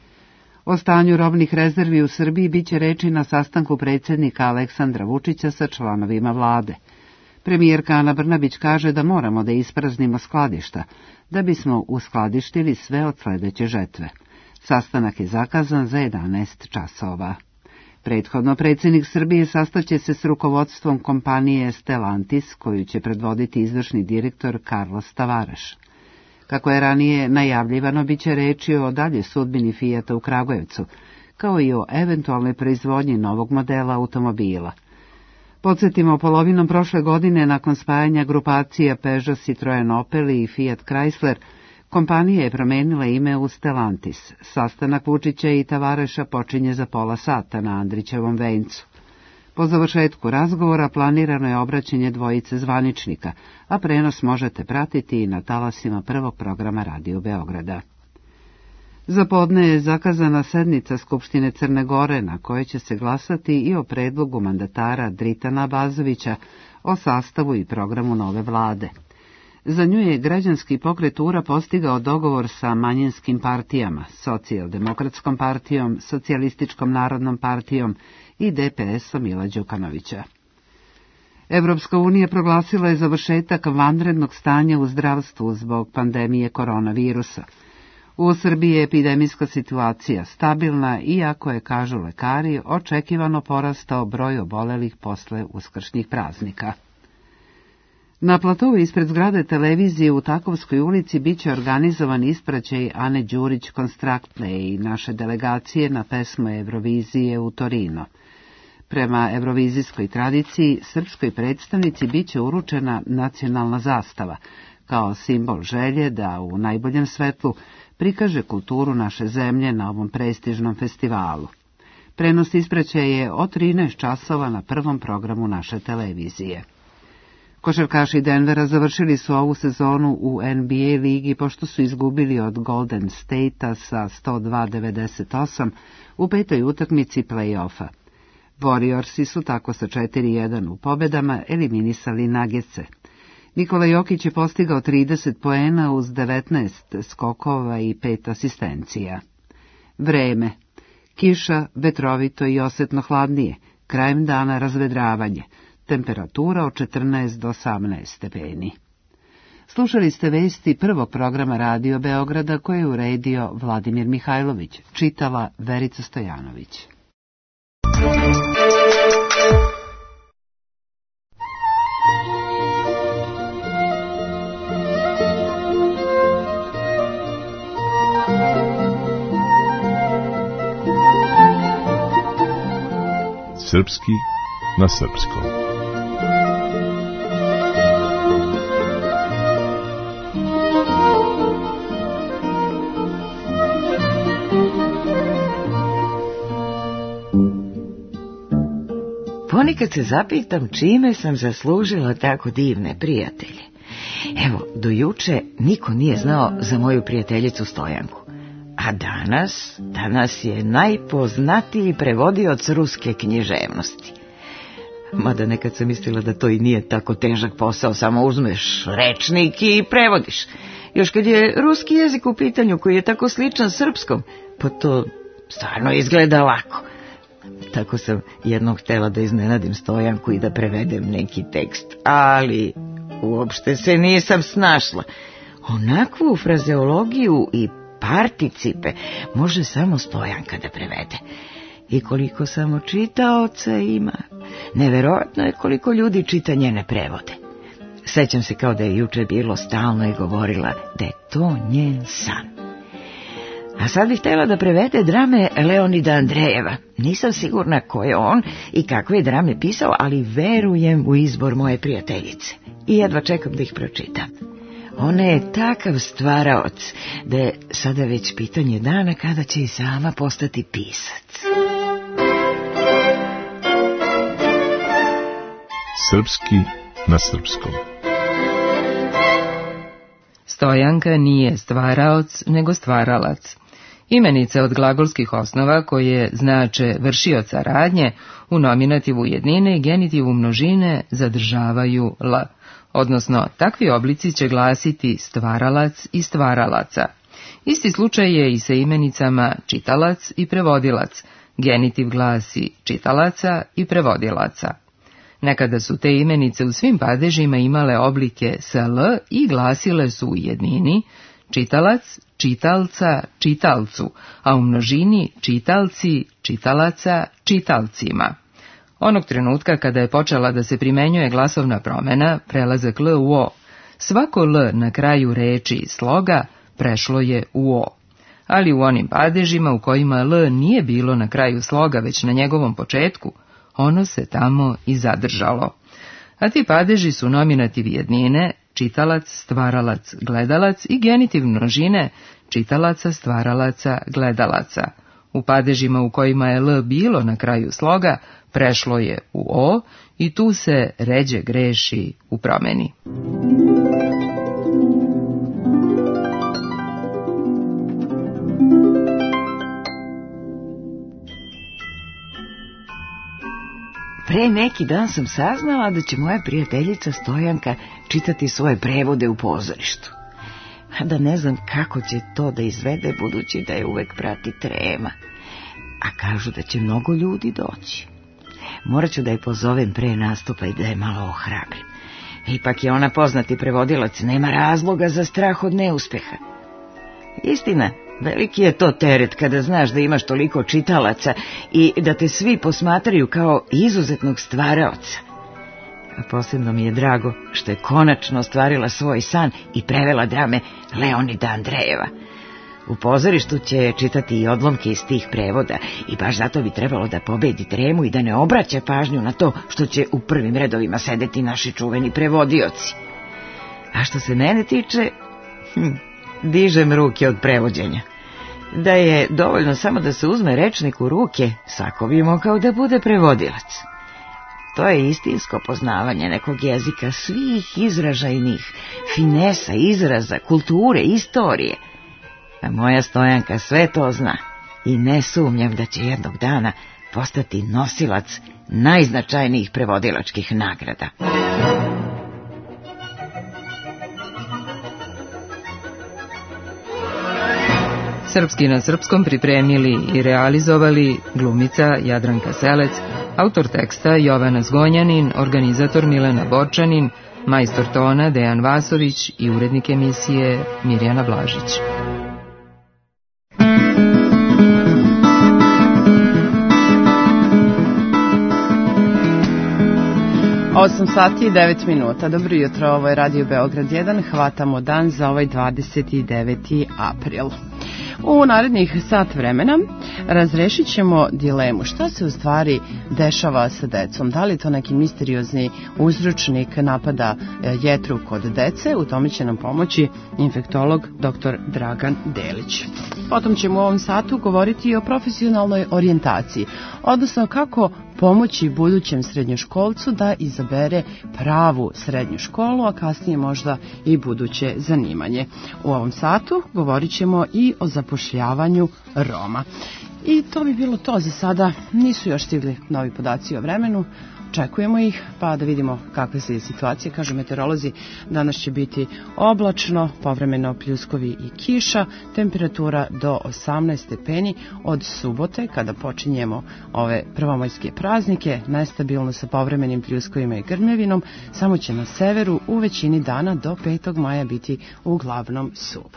S2: O stanju robnih rezervi u Srbiji biće reči na sastanku predsjednika Aleksandra Vučića sa članovima vlade. Premijerka Ana Brnabić kaže da moramo da ispraznimo skladišta, da bismo uskladištili sve od sledeće žetve. Sastanak je zakazan za jedanaest časova. Prethodno predsjednik Srbije sastaće se s rukovodstvom kompanije Stellantis, koju će predvoditi izvršni direktor Carlos Tavares. Kako je ranije najavljivano, biće reči o dalje sudbini Fijata u Kragujevcu, kao i o eventualnoj proizvodnji novog modela automobila. Podsjetimo, polovinom prošle godine, nakon spajanja grupacija Peugeot, Citroen, Opel i Fiat Chrysler, kompanija je promenila ime u Stellantis. Sastanak Vučića i Tavareša počinje za pola sata na Andrićevom vencu. Po završetku razgovora planirano je obraćanje dvojice zvaničnika, a prenos možete pratiti i na talasima prvog programa Radio Beograda. Za podne je zakazana sednica Skupštine Crne Gore, na kojoj će se glasati i o predlogu mandatara Dritana Abazovića o sastavu i programu nove vlade. Za nju je građanski pokret U R A postigao dogovor sa manjinskim partijama, Socijaldemokratskom partijom, Socijalističkom narodnom partijom i D P S-om Mila Đukanovića. Evropska unija proglasila je završetak vanrednog stanja u zdravstvu zbog pandemije koronavirusa. U Srbiji je epidemijska situacija stabilna, iako je, kažu lekari, očekivano porastao broj obolelih posle uskršnjih praznika. Na platovu ispred zgrade televizije u Takovskoj ulici biće organizovan ispraćaj Ane Đurić Konstraktne i naše delegacije na pesmu Eurovizije u Torino. Prema eurovizijskoj tradiciji, srpskoj predstavnici biće uručena nacionalna zastava, kao simbol želje da u najboljem svetlu prikaže kulturu naše zemlje na ovom prestižnom festivalu. Prenos ispraćaja je od trinaest časova na prvom programu naše televizije. Košarkaši Denvera završili su ovu sezonu u N B A ligi pošto su izgubili od Golden State-a sa sto dva devedeset osam u petoj utakmici play-offa. Warriorsi su tako sa četiri jedan u pobedama eliminisali Nuggetse. Nikola Jokić je postigao trideset poena uz devetnaest skokova i pet asistencija. Vreme. Kiša, vetrovito i osetno hladnije, krajem dana razvedravanje, temperatura od četrnaest do osamnaest stepeni. Slušali ste vesti prvog programa Radio Beograda koje je uredio Vladimir Mihajlović, čitala Verica Stojanović.
S16: Srpski na srpskom.
S17: Ponekad se zapitam čime sam zaslužila tako divne prijatelje. Evo, do juče niko nije znao za moju prijateljicu Stojanku. A danas, danas je najpoznatiji prevodioc ruske književnosti. Mada nekad sam mislila da to i nije tako težak posao, samo uzmeš rečnik i prevodiš. Još kad je ruski jezik u pitanju koji je tako sličan srpskom, pa to stvarno izgleda lako. Tako sam jednom htjela da iznenadim Stojanku i da prevedem neki tekst, ali uopšte se nisam snašla. Onakvu frazeologiju i participe može samo Stojanka da prevede. I koliko samo čitaoca ima, neverovatno je koliko ljudi čita njene prevode. Sećam se kao da je juče bilo, stalno je govorila da je to njen san. A sad bih htjela da prevede drame Leonida Andrejeva. Nisam sigurna ko je on i kakve je drame pisao, ali verujem u izbor moje prijateljice. I jedva čekam da ih pročitam. Ona je takav stvaraoc da je sada već pitanje dana kada će i sama postati pisac.
S16: Srpski na srpskom.
S19: Stojanka nije stvaraoc, nego stvaralac. Imenice od glagolskih osnova koje znače vršioca radnje u nominativu jednine i genitivu množine zadržavaju l, odnosno takvi oblici će glasiti stvaralac i stvaralaca. Isti slučaj je i sa imenicama čitalac i prevodilac, genitiv glasi čitalaca i prevodilaca. Nekada su te imenice u svim padežima imale oblike s l i glasile su u jednini čitalac, čitalca, čitalcu, a u množini čitalci, čitalaca, čitalcima. Onog trenutka kada je počela da se primenjuje glasovna promena, prelazak l u o, svako l na kraju reči i sloga prešlo je u o. Ali u onim padežima u kojima l nije bilo na kraju sloga već na njegovom početku, ono se tamo i zadržalo. A ti padeži su nominativ jednine, čitalac, stvaralac, gledalac i genitiv množine, čitalaca, stvaralaca, gledalaca. U padežima u kojima je l bilo na kraju sloga, prešlo je u o i tu se ređe greši u promeni.
S17: Pre neki dan sam saznala da će moja prijateljica Stojanka čitati svoje prevode u pozorištu. A da ne znam kako će to da izvede, budući da je uvek prati trema. A kažu da će mnogo ljudi doći. Morat ću da je pozovem pre nastupa i da je malo ohrabrim. Ipak je ona poznati prevodilac, nema razloga za strah od neuspeha. Istina, veliki je to teret kada znaš da imaš toliko čitalaca i da te svi posmatraju kao izuzetnog stvaraoca. A posebno mi je drago što je konačno ostvarila svoj san i prevela drame Leonida Andrejeva. U pozorištu će čitati i odlomke iz tih prevoda i baš zato bi trebalo da pobedi tremu i da ne obraća pažnju na to što će u prvim redovima sedeti naši čuveni prevodioci. A što se mene tiče, hm, dižem ruke od prevođenja. Da je dovoljno samo da se uzme rečnik u ruke, svako bi mogao da bude prevodilac. To je istinsko poznavanje nekog jezika, svih izražajnih finesa, izraza, kulture, istorije. A moja Stojanka sve to zna i ne sumnjam da će jednog dana postati nosilac najznačajnijih prevodilačkih nagrada.
S19: Srpski na srpskom pripremili i realizovali glumica Jadranka Selec, autor teksta Jovana Zgonjanin, organizator Milena Borčanin, majstor tona Dejan Vasović i urednik emisije Mirjana Blažić.
S2: osam sati i devet minuta. Dobro jutro, ovo je Radio Beograd jedan. Hvatamo dan za ovaj dvadeset deveti april. U narednih sat vremena razrešit ćemo dilemu šta se u stvari dešava sa decom. Da li je to neki misteriozni uzročnik napada e, jetru kod dece? U tome će nam pomoći infektolog dr. Dragan Delić. Potom ćemo u ovom satu govoriti i o profesionalnoj orijentaciji, odnosno kako pomoći budućem srednjoškolcu da izabere pravu srednju školu, a kasnije možda i buduće zanimanje. U ovom satu govorit ćemo i o zapošljavanju Roma. I to bi bilo to za sada. Nisu još stigli novi podaci o vremenu. Očekujemo ih, pa da vidimo kakve se situacije. Kažu meteorolozi, danas će biti oblačno, povremeno pljuskovi i kiša, temperatura do osamnaest stepeni. Od subote, kada počinjemo ove prvomajske praznike, nestabilno sa povremenim pljuskovima i grmljavinom, samo će na severu u većini dana do petog maja biti uglavnom suvo.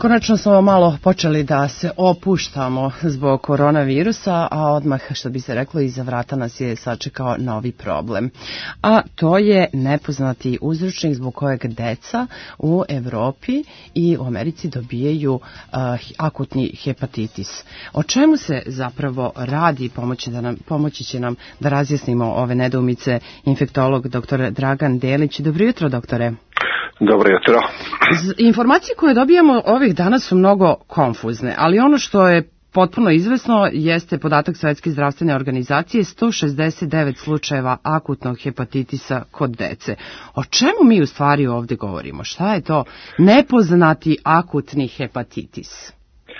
S2: Konačno smo malo počeli da se opuštamo zbog koronavirusa, a odmah, što bi se reklo, iza vrata nas je sačekao novi problem. A to je nepoznati uzročnik zbog kojeg deca u Evropi i u Americi dobijaju uh, akutni hepatitis. O čemu se zapravo radi? Pomoći, da nam, pomoći će nam da razjasnimo ove nedoumice infektolog doktor Dragan Delić. Dobro jutro, doktore.
S18: Dobro jutro.
S2: Informacije koje dobijamo ovih dana su mnogo konfuzne, ali ono što je potpuno izvesno jeste podatak Svetske zdravstvene organizacije sto šezdeset devet slučajeva akutnog hepatitisa kod dece. O čemu mi u stvari ovdje govorimo? Šta je to nepoznati akutni hepatitis?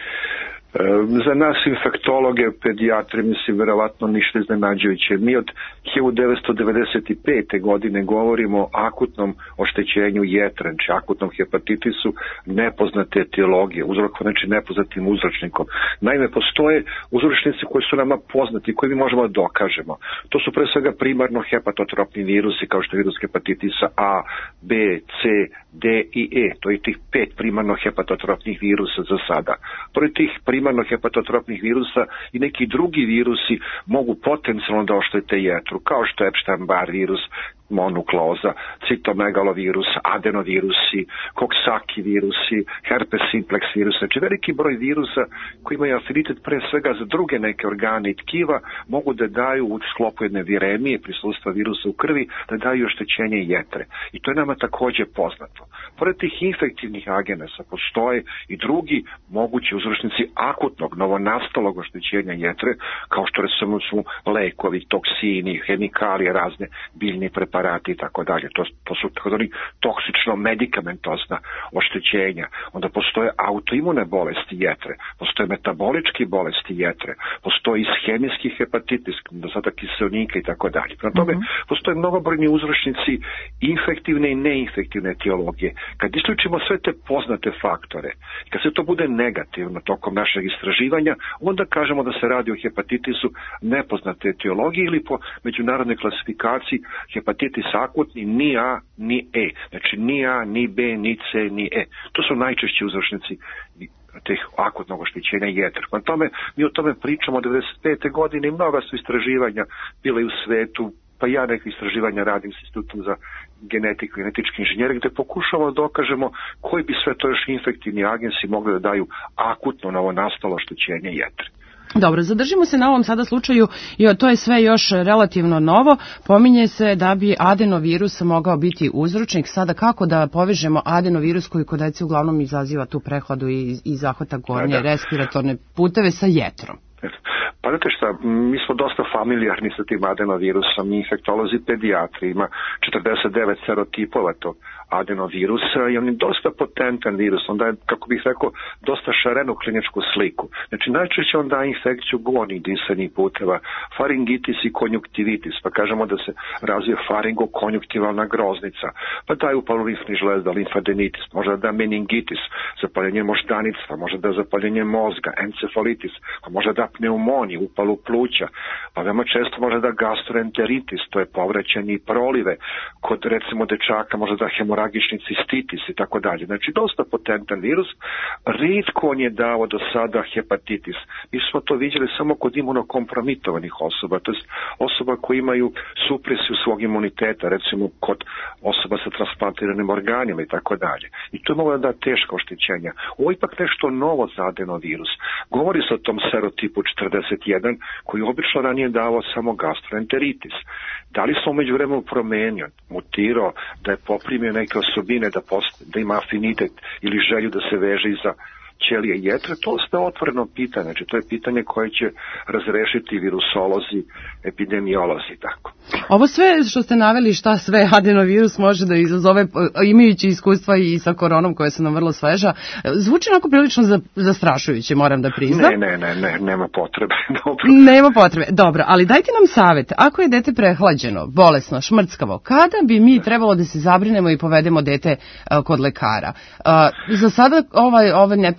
S18: Za nas infektologe, pedijatre, mislim, verovatno ništa iznenađujuće. Mi od hiljadu devetsto devedeset pete. godine govorimo o akutnom oštećenju jetre, znači akutnom hepatitisu nepoznate etiologije, uzrokovane znači nepoznatim uzročnikom. Naime, postoje uzročnici koji su nama poznati, koji mi možemo da dokažemo. To su pre svega primarno hepatotropni virusi, kao što je virus hepatitisa A, B, C, D i E. To je tih pet primarno hepatotropnih virusa za sada. Pored tih primarno hepatotropnih virusa i neki drugi virusi mogu potencijalno da oštete jetru, kao što je Epstein-Barr virus, monukloza, citomegalovirus, adenovirusi, koksaki virusi, herpes simplex virus, znači veliki broj virusa koji imaju afinitet pre svega za druge neke organe i tkiva mogu da daju u sklopu jedne viremije, prisustva virusa u krvi, da daju oštećenje jetre. I to je nama takođe poznato. Pored tih infektivnih agenesa postoje i drugi mogući uzročnici akutnog, novonastalog oštećenja jetre, kao što recimo su lekovi, toksini, hemikalije, razne biljne preparati i tako dalje. To, to su takozvani toksično-medikamentozna oštećenja. Onda postoje autoimune bolesti jetre, postoje metabolički bolesti jetre, postoji ishemijski hepatitis, do sada kiselnika i tako dalje. Prema tome, mm-hmm. postoje mnogobrojni uzročnici infektivne i neinfektivne etiologije. Kad isključimo sve te poznate faktore, kad se to bude negativno tokom našeg istraživanja, onda kažemo da se radi o hepatitisu nepoznate etiologije ili po međunarodnoj klasifikaciji hepatitis akutni ni A, ni E. Znači ni A, ni B, ni C, ni E. To su najčešći uzročnici teh akutnog oštećenja jetre. Na tome, mi o tome pričamo od devedeset pete. godine i mnoga su istraživanja bile u svetu, pa ja neke istraživanja radim s Institutom za genetiku i genetički inženjering, gde pokušamo da dokažemo koji bi sve to još infektivni agensi mogli da daju akutno novonastalo oštećenje jetre.
S2: Dobro, zadržimo se na ovom sada slučaju i to je sve još relativno novo. Pominje se da bi adenovirus mogao biti uzročnik. Sada kako da povežemo adenovirus koji kod dece uglavnom izaziva tu prehladu i, i zahvata gornje respiratorne puteve sa jetrom?
S18: Pa znate šta, mi smo dosta familijarni sa tim adenovirusom, mi infektolozi pedijatri, ima četrdeset devet serotipova tog adenovirusa i on je dosta potentan virus, on daje, kako bih rekao, dosta šarenu kliničku sliku. Znači najčešće on daje infekciju gornjih disanih puteva, faringitis i konjuktivitis, pa kažemo da se razvije faringokonjuktivalna groznica, pa daje upalu limfnih žlezda, limfadenitis, može da da meningitis, zapaljenje moždanica, može da zapaljenje mozga, encefalitis, pa može da pneumoniju, upalu pluća, pa veoma često može da gastroenteritis, to je povraćanje i prolive, kod recimo dečaka može da hemoragični cistitis i tako dalje. Znači dosta potentan virus, ritko on je dao do sada hepatitis. Mi smo to vidjeli samo kod imunokompromitovanih osoba, to je osoba koji imaju supresiju svog imuniteta, recimo kod osoba sa transplantiranim organima i tako dalje. I to je moglo da da teška oštećenja. Ovo je ipak nešto novo za adenovirus. Govori se o tom serotipu četrdeset jedan koji obično ranije davao samo gastroenteritis. Da li se umeđu vremenu promenio, mutirao, da je poprimio neke osobine, da, post, da ima afinitet ili želju da se veže iza ćelije jetre, to je otvoreno pitanje. Znači, to je pitanje koje će razrešiti virusolozi, epidemiolozi, tako.
S2: Ovo sve što ste naveli, šta sve adenovirus može da izazove, imajući iskustva i sa koronom koja su nam vrlo sveža, zvuči onako prilično zastrašujuće, moram da priznam.
S18: Ne, ne, ne, ne, nema potrebe. Dobro.
S2: Nema potrebe, dobro, ali dajte nam savjet, ako je dete prehlađeno, bolesno, šmrckavo, kada bi mi trebalo da se zabrinemo i povedemo dete uh, kod lekara? Uh, za sada ovaj, ovaj nepoznat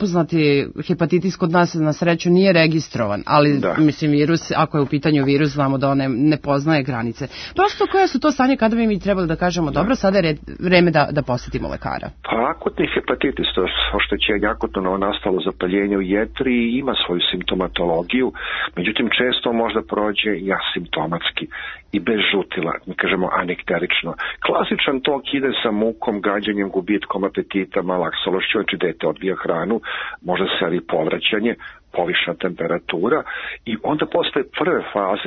S2: nepoznati hepatitis kod nas na sreću nije registrovan, ali
S18: Da.
S2: mislim virus, ako je u pitanju virus, znamo da on ne, ne poznaje granice. Prosto koje su to stanje kada bi mi trebali da kažemo, dobro, sada je red, vreme da, da posetimo lekara?
S18: Pa akutni hepatitis, to je oštećenje, akutno novonastalo zapaljenje u jetri, ima svoju simptomatologiju, međutim često možda prođe i asimptomatski i bez žutila, mi kažemo anikterično. Klasičan tok ide sa mukom, gađanjem, gubitkom apetita, malaksološću, znači dete odbija hranu, može se javi povraćanje, povišna temperatura i onda postaje prve faze,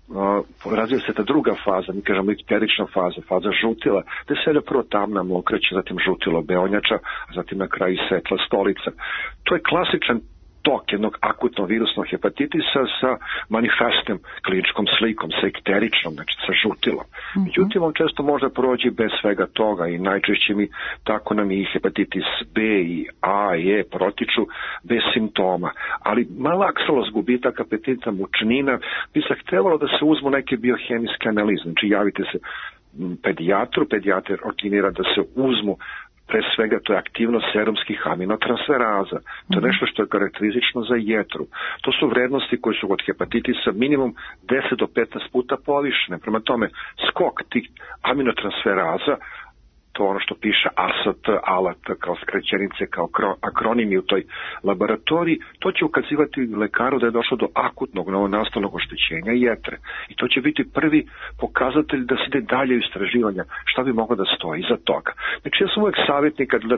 S18: Uh, razvija se ta druga faza, mi kažemo ikterična faza, faza žutila, gde se javlja prvo tamna mokraća, zatim žutilo beonjača, a zatim na kraju svetla stolica. To je klasičan tok jednog akutnog virusnog hepatitisa sa manifestnom kliničkom slikom, sa ikteričnom, znači sa žutilom. Mm-hmm. Međutim, on često možda prođe bez svega toga i najčešće mi tako nam i hepatitis B i A i E protiču bez simptoma. Ali malaksalost, gubitak apetita, mučnina, bi se htevalo da se uzmu neke biohemijske analize. Znači javite se pedijatru, pedijatar ordinira da se uzmu pre svega to je aktivnost serumskih aminotransferaza. To je nešto što je karakteristično za jetru. To su vrednosti koje su kod hepatitisa minimum deset do petnaest puta povišene. Prema tome, skok tih aminotransferaza, to ono što piše A S T, A L A T kao skraćenice, kao akronimi u toj laboratoriji, to će ukazivati lekaru da je došlo do akutnog novonastalog oštećenja jetre. I to će biti prvi pokazatelj da se ide dalje u istraživanja šta bi moglo da stoji iza toga. Znači ja sam uvek savjetnik kad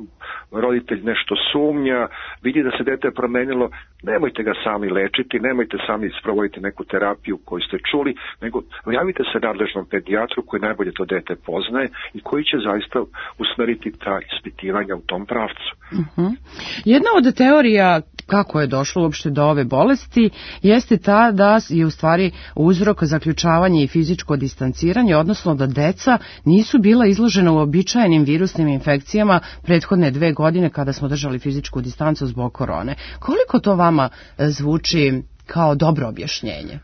S18: roditelj nešto sumnja, vidi da se dete promenilo, nemojte ga sami lečiti, nemojte sami sprovoditi neku terapiju koju ste čuli, nego javite se nadležnom pedijatru koji najbolje to dete poznaje i koji će zaista usmeriti ta ispitivanja u tom pravcu.
S2: Uh-huh. Jedna od teorija kako je došlo uopšte do ove bolesti jeste ta da je u stvari uzrok zaključavanje i fizičko distanciranje, odnosno da deca nisu bila izložena uobičajenim virusnim infekcijama prethodne dve godine kada smo držali fizičku distancu zbog korone. Koliko to vama zvuči kao dobro objašnjenje?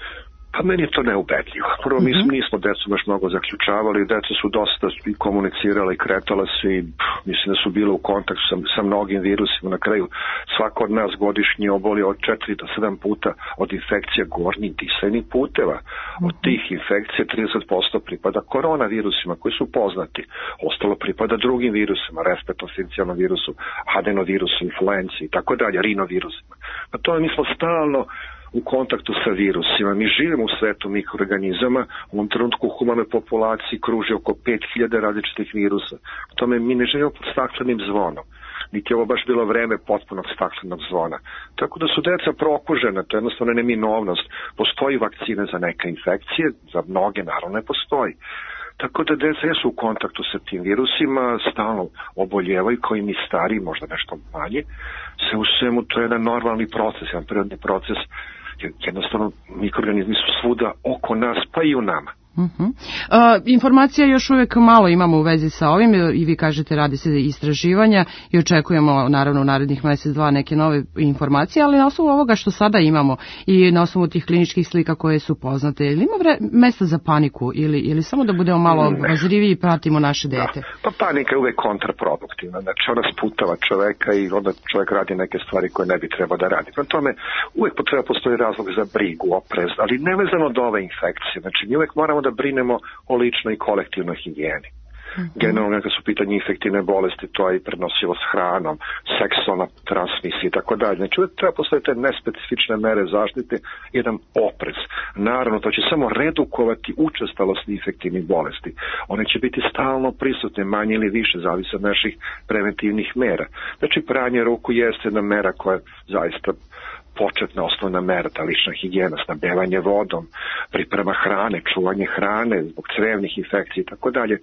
S18: Pa meni je to neubedljivo. Prvo, mi mm-hmm. nismo decu baš mnogo zaključavali, deca su dosta i komunicirala i kretala se i pff, mislim da su bile u kontaktu sa, sa mnogim virusima. Na kraju svako od nas godišnje oboli od četiri do sedam puta od infekcija gornjih disajnih puteva. Od tih infekcija trideset posto pripada koronavirusima koji su poznati. Ostalo pripada drugim virusima, respiratoru virusu, adenovirusu, influenci i tako dalje, rinovirusima. Na tome mi smo stalno u kontaktu sa virusima. Mi živimo u svetu mikroorganizama, u ovom trenutku u humanoj populaciji kruži oko pet hiljada različitih virusa. U tome mi ne živimo pod staklenim zvonom. Niti je ovo baš bilo vreme potpunog staklenog zvona. Tako da su deca prokužena, to je jednostavno neminovnost. Postoji vakcine za neke infekcije, za mnoge naravno ne postoji. Tako da deca jesu u kontaktu sa tim virusima, stalno oboljevaju, kao i mi stari, možda nešto manje. Sve u svemu to je jedan normalni proces, jedan prirodni proces. Jednostavno mikroorganizmi su svuda oko nas, pa i u nama.
S2: Uh-huh. Uh, informacija još uvijek malo imamo u vezi sa ovim i vi kažete radi se istraživanja i očekujemo naravno u narednih mjesec dva neke nove informacije, ali na osnovu ovoga što sada imamo i na osnovu tih kliničkih slika koje su poznate, ili ima vre, mesta za paniku ili, ili samo da budemo malo obazriviji i pratimo naše dete?
S18: Da. Pa panika je uvek kontraproduktivna, znači ona sputava čoveka i onda čovjek radi neke stvari koje ne bi trebao da radi. Prema tome uvek potreba postoji razlog za brigu, oprez, ali nevezano od ove infekcije, znači mi uvek moramo da brinemo o ličnoj i kolektivnoj higijeni. Mm-hmm. Generalno kad su pitanje infektivne bolesti, to je i prenosivost hranom, seksualna transmisija i tako dalje. Znači uvijek treba postaviti nespecifične mere zaštite, jedan oprez. Naravno, to će samo redukovati učestalost infektivnih bolesti. One će biti stalno prisutne, manje ili više, zavisi od naših preventivnih mera. Znači pranje ruku jeste jedna mera koja je zaista početna osnovna mera, ta lična higijena, snabdevanje vodom, priprema hrane, čuvanje hrane zbog crevnih infekcija i tako dalje.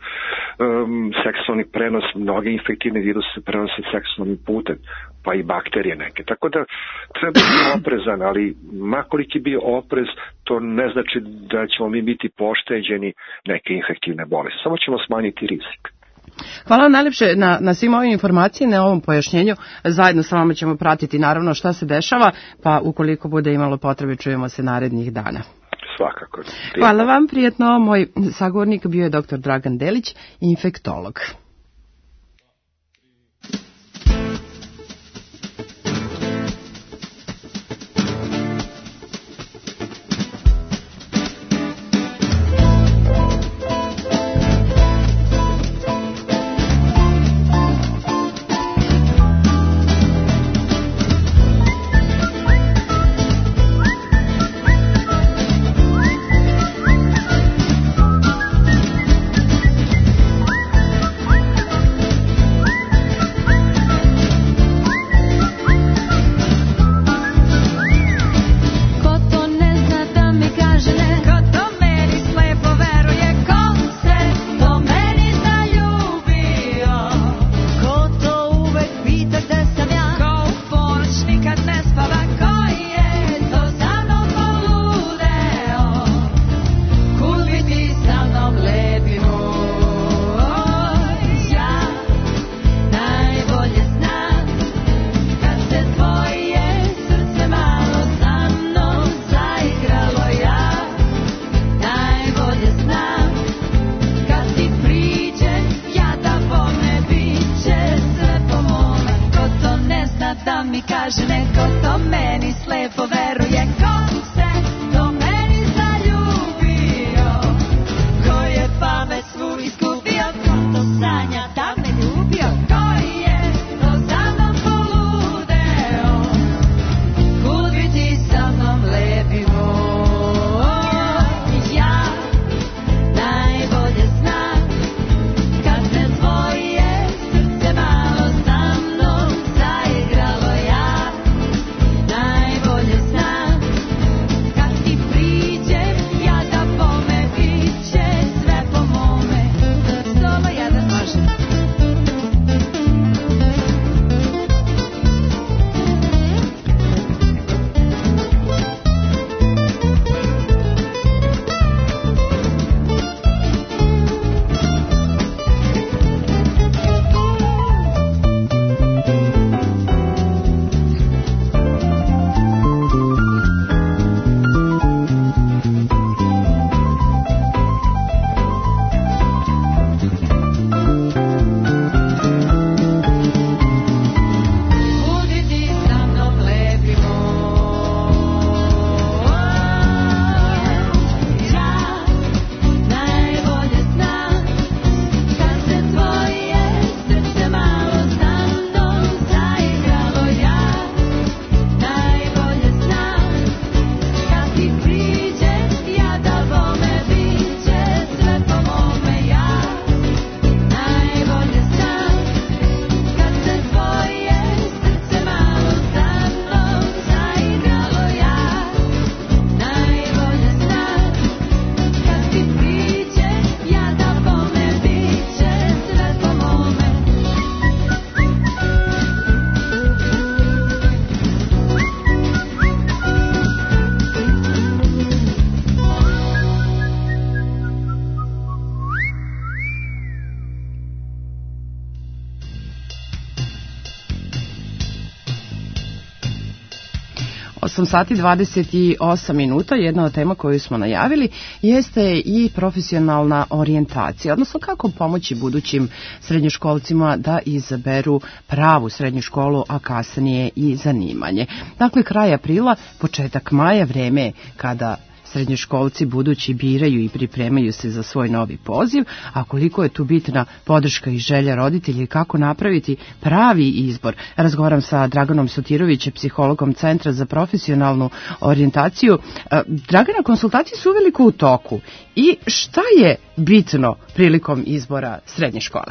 S18: Um, seksualni prenos, mnoge infektivne viruse se prenose seksualnim putem, pa i bakterije neke. Tako da treba biti oprezan, ali makoliki bio oprez, to ne znači da ćemo mi biti pošteđeni neke infektivne bolesti. Samo ćemo smanjiti rizik.
S2: Hvala vam najljepše na, na svim ovim informacijama, na ovom pojašnjenju. Zajedno sa vama ćemo pratiti naravno šta se dešava, pa ukoliko bude imalo potrebe čujemo se narednih dana.
S18: Svakako.
S2: Hvala vam, prijetno. Moj sagovornik bio je doktor Dragan Delić, infektolog.
S7: mi kaže neko, to meni slepo veruje. Ko se do meni zaljubio, ko je pamet svu iskupio, ko to sanja da me ljubio, ko je to za mnom poludeo, kud bi ti sa mnom lepi moj. Ja najbolje znam kad se tvoje srce malo sa mnom zaigralo. Ja najbolje znam kad ti priđem, ja da bome biće sve po mome. Solo jedan može. Budi ti sa mnom lepi moj. Ja najbolje znam kad se tvoje srce malo sa mnom zaigralo. Ja najbolje znam kad ti priđem, ja da bome biće sve po mome. Ja najbolje znam kad se tvoje srce malo sa mnom zaigralo. Ja najbolje znam kad ti priđem, ja da bome biće sve po mome.
S2: osam sati dvadeset osam minuta, jedna od tema koju smo najavili jeste i profesionalna orijentacija, odnosno kako pomoći budućim srednjoškolcima da izaberu pravu srednju školu, a kasnije i zanimanje. Dakle, kraj aprila, početak maja, vreme kada srednjoškolci budući biraju i pripremaju se za svoj novi poziv, a koliko je tu bitna podrška i želja roditelja i kako napraviti pravi izbor. Razgovaram sa Draganom Sotirovićem, psihologom Centra za profesionalnu orijentaciju. E, Dragana, konsultacije su uveliko u toku. I šta je bitno prilikom izbora srednje škole?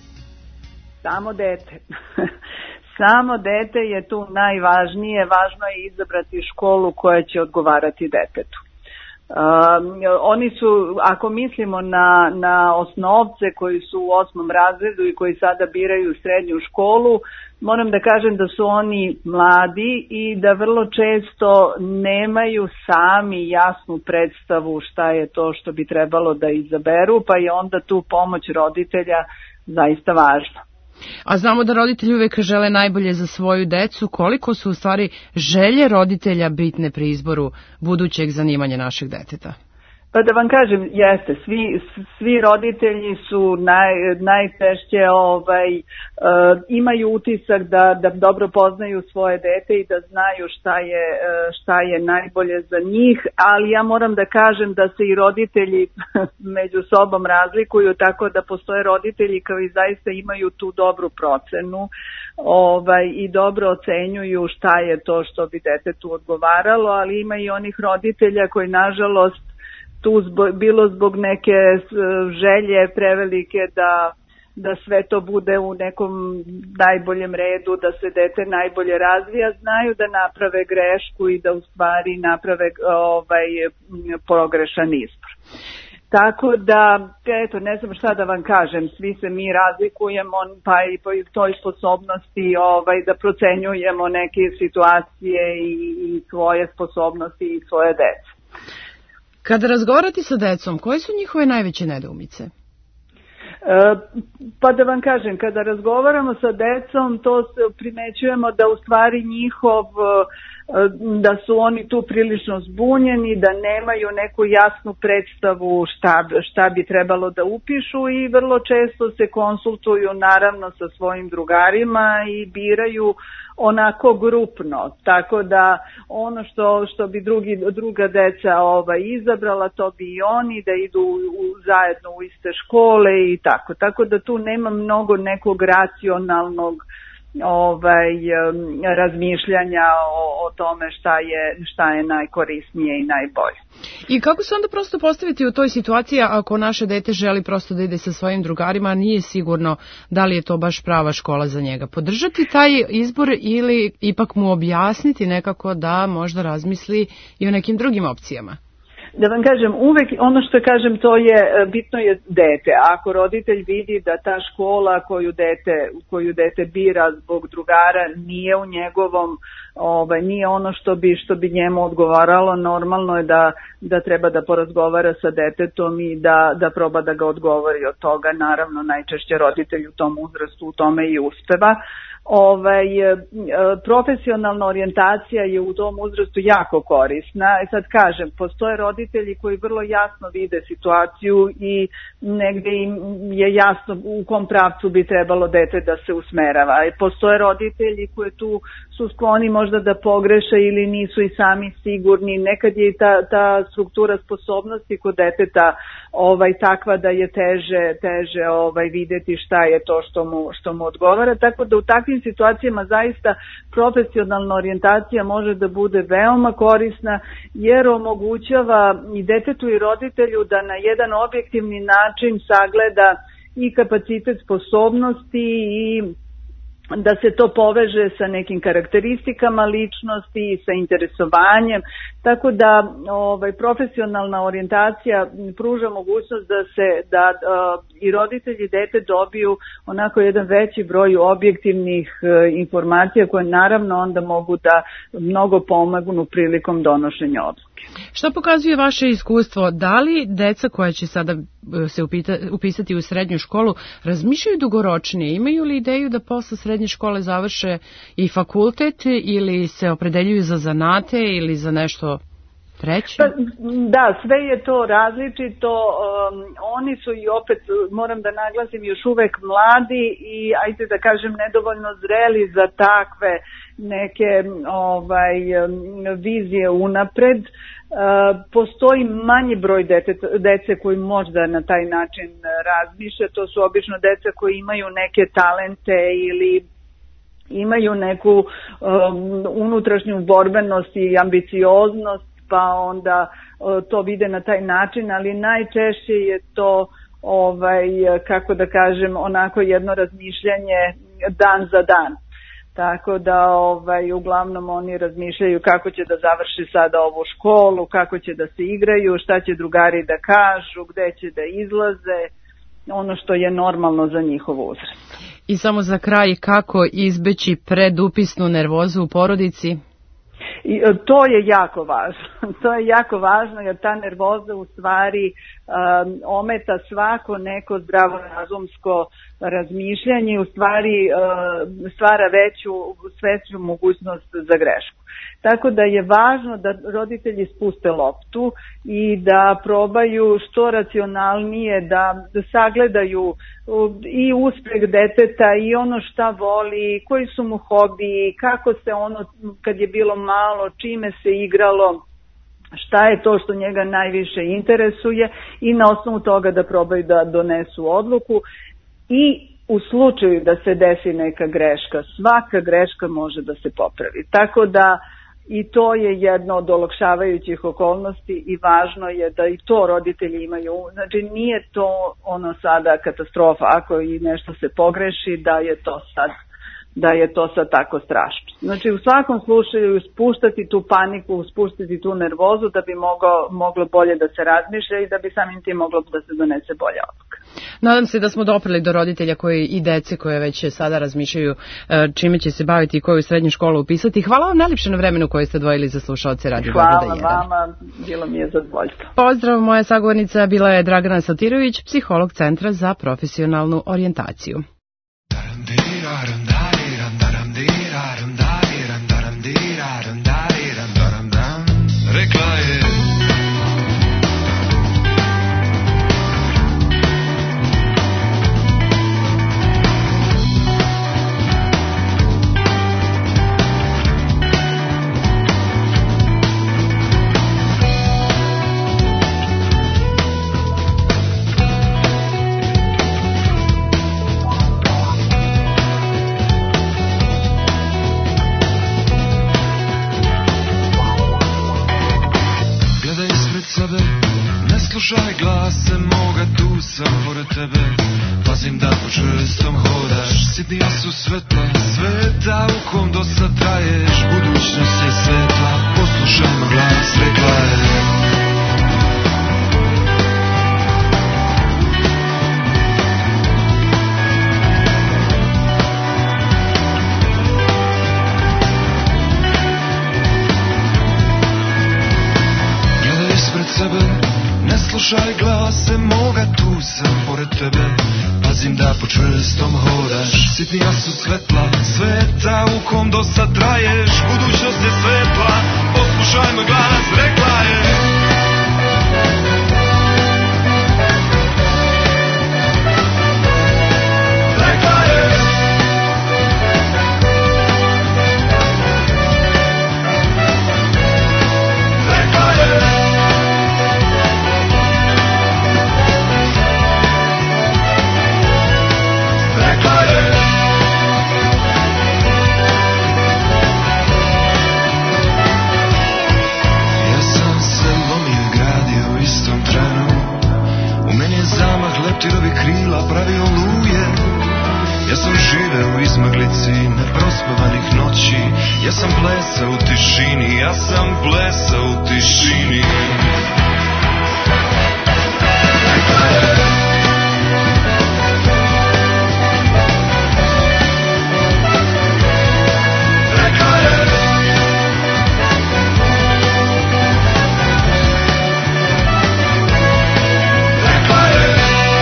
S4: Samo dete. Samo dete je tu najvažnije. Važno je izabrati školu koja će odgovarati detetu. Um, oni su, ako mislimo na, na osnovce koji su u osmom razredu i koji sada biraju srednju školu, moram da kažem da su oni mladi i da vrlo često nemaju sami jasnu predstavu šta je to što bi trebalo da izaberu, pa je onda tu pomoć roditelja zaista važna.
S2: A znamo da roditelji uvek žele najbolje za svoju decu. Koliko su u stvari želje roditelja bitne pri izboru budućeg zanimanja našeg deteta?
S4: Pa da vam kažem, jeste, svi, svi roditelji su naj, najčešće ovaj, uh, imaju utisak da, da dobro poznaju svoje dete i da znaju šta je, uh, šta je najbolje za njih, ali ja moram da kažem da se i roditelji među sobom razlikuju, tako da postoje roditelji koji zaista imaju tu dobru procenu ovaj, i dobro ocenjuju šta je to što bi detetu odgovaralo, ali ima i onih roditelja koji nažalost tu zbog, bilo zbog neke želje prevelike da, da sve to bude u nekom najboljem redu, da se dete najbolje razvija, znaju da naprave grešku i da u stvari naprave ovaj, pogrešan izbor. Tako da, eto, ne znam šta da vam kažem, svi se mi razlikujemo, pa i po toj sposobnosti ovaj, da procenjujemo neke situacije i, i svoje sposobnosti i svoje dece.
S2: Kada razgovarate sa decom, koje su njihove najveće nedoumice?
S4: E, pa da vam kažem, kada razgovaramo sa decom, to primećujemo da u stvari njihov, da su oni tu prilično zbunjeni, da nemaju neku jasnu predstavu šta, šta bi trebalo da upišu i vrlo često se konsultuju naravno sa svojim drugarima i biraju onako grupno, tako da ono što, što bi drugi, druga deca ovaj, izabrala, to bi i oni, da idu u, zajedno u iste škole i tako, tako da tu nema mnogo nekog racionalnog ovaj razmišljanja o, o tome šta je, šta je najkorisnije i najbolje.
S3: I kako se onda prosto postaviti u toj situaciji ako naše dete želi prosto da ide sa svojim drugarima, a nije sigurno da li je to baš prava škola za njega? Podržati taj izbor ili ipak mu objasniti nekako da možda razmisli i o nekim drugim opcijama?
S4: Da vam kažem, uvek ono što kažem, to je bitno je dete. Ako roditelj vidi da ta škola koju dete, koju dete bira zbog drugara nije u njegovom, ovaj, nije ono što bi, što bi njemu odgovaralo, normalno je da, da treba da porazgovara sa detetom i da, da proba da ga odgovori od toga. Naravno, najčešće roditelj u tom uzrastu u tome i uspeva. Ovaj, profesionalna orijentacija je u tom uzrastu jako korisna. I sad kažem, postoje roditelji koji vrlo jasno vide situaciju i negde im je jasno u kom pravcu bi trebalo dete da se usmerava. I postoje roditelji koji tu su skloni možda da pogreše ili nisu i sami sigurni. Nekad je i ta, ta struktura sposobnosti kod deteta ovaj, takva da je teže, teže ovaj, videti šta je to što mu, što mu odgovara. Tako da u takvim situacijama zaista profesionalna orijentacija može da bude veoma korisna jer omogućava i detetu i roditelju da na jedan objektivni način sagleda i kapacitet sposobnosti i da se to poveže sa nekim karakteristikama ličnosti i sa interesovanjem, tako da ovaj, profesionalna orijentacija pruža mogućnost da se da uh, i roditelji i dete dobiju onako jedan veći broj objektivnih uh, informacija koje naravno onda mogu da mnogo pomagnu prilikom donošenja odluke.
S3: Šta pokazuje vaše iskustvo? Da li deca koja će sada se upita, upisati u srednju školu razmišljaju dugoročnije? Imaju li ideju da posle srednje škole završe i fakultet ili se opredeljuju za zanate ili za nešto treće?
S4: Da, sve je to različito. Um, oni su i opet, moram da naglasim, još uvek mladi i ajde da kažem nedovoljno zreli za takve neke ovaj, vizije unapred. Uh, postoji manji broj dete, dece koji možda na taj način razmišlja. To su obično deca koji imaju neke talente ili imaju neku um, unutrašnju borbenost i ambicioznost, pa onda uh, to vide na taj način, ali najčešće je to ovaj, kako da kažem, onako jedno razmišljanje dan za dan. Tako da ovaj, uglavnom oni razmišljaju kako će da završi sada ovu školu, kako će da se igraju, šta će drugari da kažu, gde će da izlaze, ono što je normalno za njihov uzrast.
S3: I samo za kraj, kako izbeći predupisnu nervozu u porodici?
S4: I to je jako važno. To je jako važno jer ta nervoza u stvari um, ometa svako neko zdravorazumsko razmišljanje i u stvari uh, stvara veću, veću mogućnost za grešku. Tako da je važno da roditelji spuste loptu i da probaju što racionalnije da, da sagledaju i uspeh deteta i ono šta voli, koji su mu hobiji, kako se ono kad je bilo malo, čime se igralo, šta je to što njega najviše interesuje i na osnovu toga da probaju da donesu odluku. I u slučaju da se desi neka greška, svaka greška može da se popravi. Tako da i to je jedno od olakšavajućih okolnosti i važno je da i to roditelji imaju. Znači nije to ono sada katastrofa ako i nešto se pogreši da je to sad da je to sad tako strašno. Znači u svakom slučaju spuštati tu paniku, spuštati tu nervozu da bi moglo, moglo bolje da se razmišlja i da bi samim tim moglo da se donese bolja odluka.
S3: Nadam se da smo doprli do roditelja koji i dece koje već sada razmišljaju čime će se baviti i koju srednju školu upisati. Hvala vam najljepše na vremenu koje ste odvojili za slušaoce Radio Beograda jedan.
S4: Hvala vama, bilo mi je zadovoljstvo.
S3: Pozdrav, moja sagovornica bila je Dragana Satirović, psiholog Centra za profesionalnu orijentaciju.
S5: Ram slušaj glase moga, tu sam pored tebe. Pazim da po čvrstom hodaš, sitnija su svetla sveta u kom dosta traješ. Budućnost je svetla, poslušaj moj glas, rekla je. Ne slušaj glase moga, tu sam pored tebe. Pazim da po čvrstom hodaš, sitnija su svetla sveta u kom dosta traješ. Budućnost je svetla, poslušaj moj glas, rekla je. Rekla je. Rekla je. Leptirovi krila pravi oluje. Ja sam živeo u izmaglici neprospavanih noći. Ja sam plesao u tišini, ja sam plesao u tišini. Rekla je. Rekla je. Rekla je.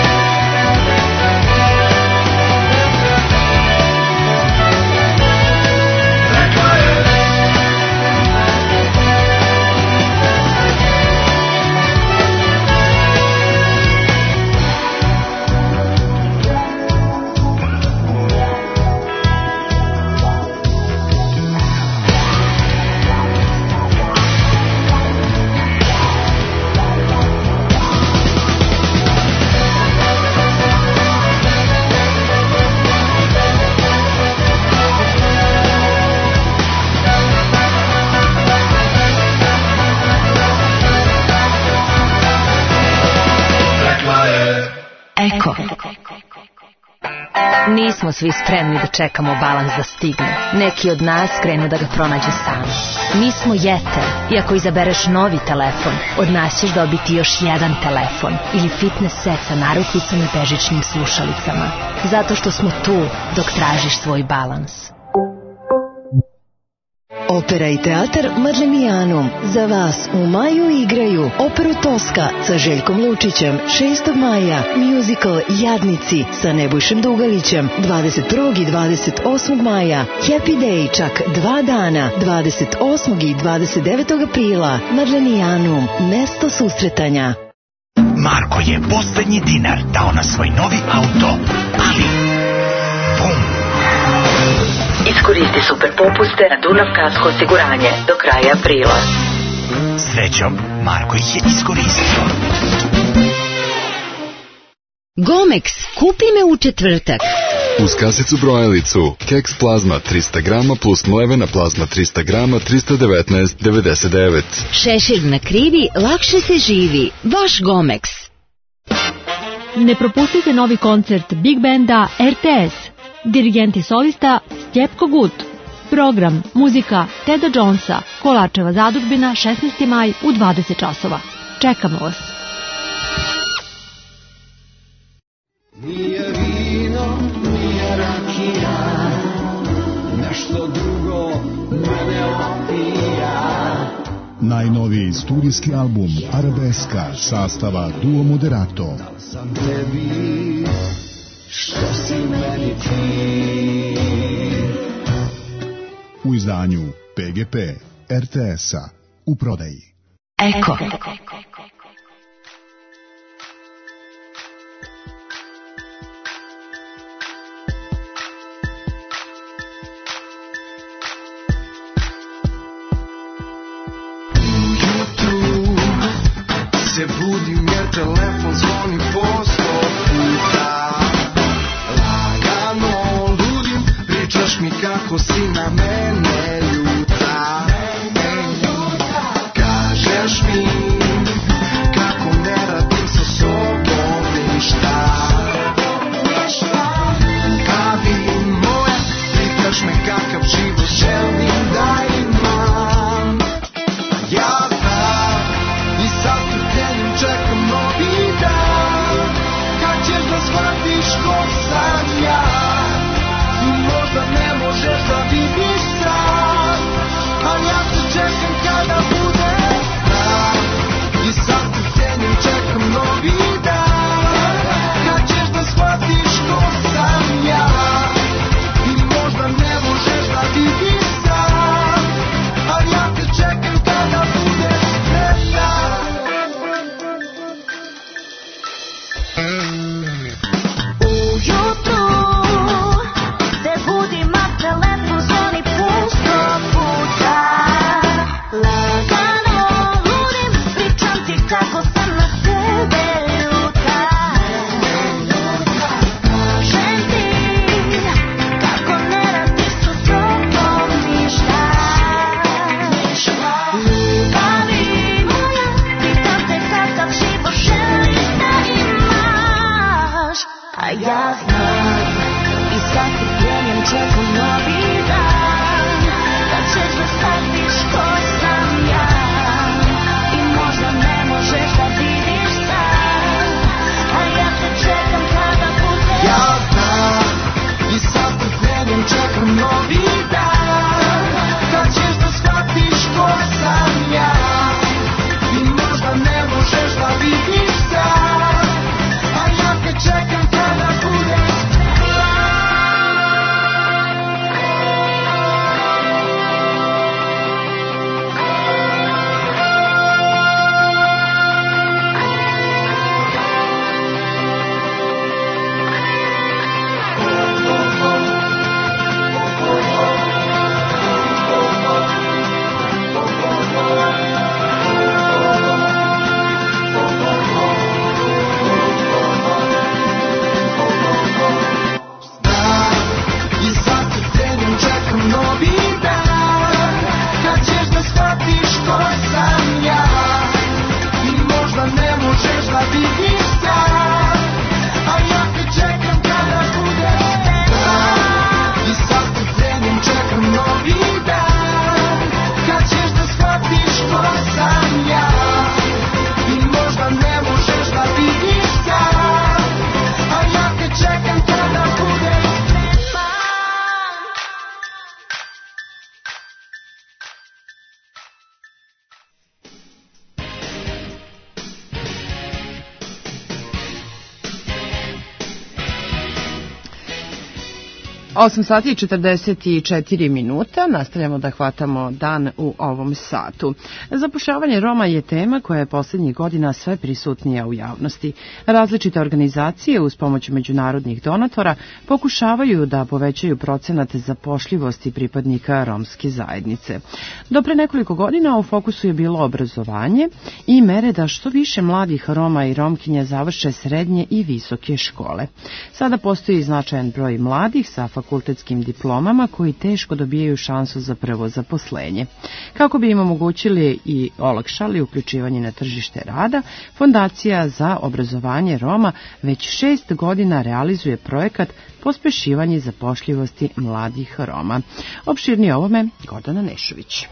S20: Nismo svi spremni da čekamo balans da stigne. Neki od nas krenu da ga pronađu sami. Mi smo Jeter i ako izabereš novi telefon, od nas ćeš dobiti još jedan telefon ili fitness set sa narukvicom i bežičnim slušalicama. Zato što smo tu dok tražiš svoj balans.
S21: Opera i teatar Madlenijanum za vas u maju igraju operu Toska sa Željkom Lučićem šestog maja, musical Jadnici sa Nebojšem Dugalićem dvadeset prvog i dvadeset osmog maja, Happy Day čak dva dana dvadeset osmog i dvadeset devetog aprila. Madlenijanum, mesto susretanja.
S22: Marko je poslednji dinar dao na svoj novi auto, ali bum!
S20: Iskoristi super popuste na Dunav kasko osiguranje do kraja aprila.
S22: Srećom, Marko ih je iskoristio.
S1: Gomex, kupi me u četvrtak.
S23: Uz kasicu brojalicu, keks plazma trista grama plus mlevena plazma trista grama tristo devetnaest devedeset devet.
S1: Šešir na krivi, lakše se živi. Vaš Gomex.
S24: Ne propustite novi koncert Big Banda R T S. Dirigent i solista Stjepko Gut. Program, muzika Teda Jonesa, Kolačeva zadužbina, šesnaesti maj u dvadeset časova. Čekamo vas.
S5: Nije vino, nije rakija, nešto drugo mene opija.
S25: Najnoviji studijski album Arabeska sastava Duo Moderato.
S5: Sam tebi, što si meni ti.
S25: U izdanju P G P R T S-a u prodaji.
S20: Eko.
S5: Se budim jer telefon zvoni po sto puta. Lagano ludim, pričaš mi kako si na mene ljuta. Kažeš mi kako ne radim novi dan, kad ćeš da shvatiš ko sam ja. I možda ne možeš da vidiš sad, a ja te čekam kada bude dan. I sad te trenim, čekam novi dan, kad ćeš da shvatiš ko sam ja. I možda ne možeš da vidiš sad, a ja te čekam kada bude spreman.
S2: osam sati i četrdeset četiri minuta, nastavljamo da hvatamo dan u ovom satu. Zapošljavanje Roma je tema koja je posljednjih godina sve prisutnija u javnosti. Različite organizacije uz pomoć međunarodnih donatora pokušavaju da povećaju procenat zapošljivosti pripadnika romske zajednice. Do pre nekoliko godina u fokusu je bilo obrazovanje i mere da što više mladih Roma i Romkinja završe srednje i visoke škole. Sada postoji značajan broj mladih sa fakultetskim diplomama koji teško dobijaju šansu za prvo zaposlenje. Kako bi im omogućili i olakšali uključivanje na tržište rada, Fondacija za obrazovanje Roma već šest godina realizuje projekat pospešivanje zapošljivosti mladih Roma. Opširnije ovome Gordana Nešović.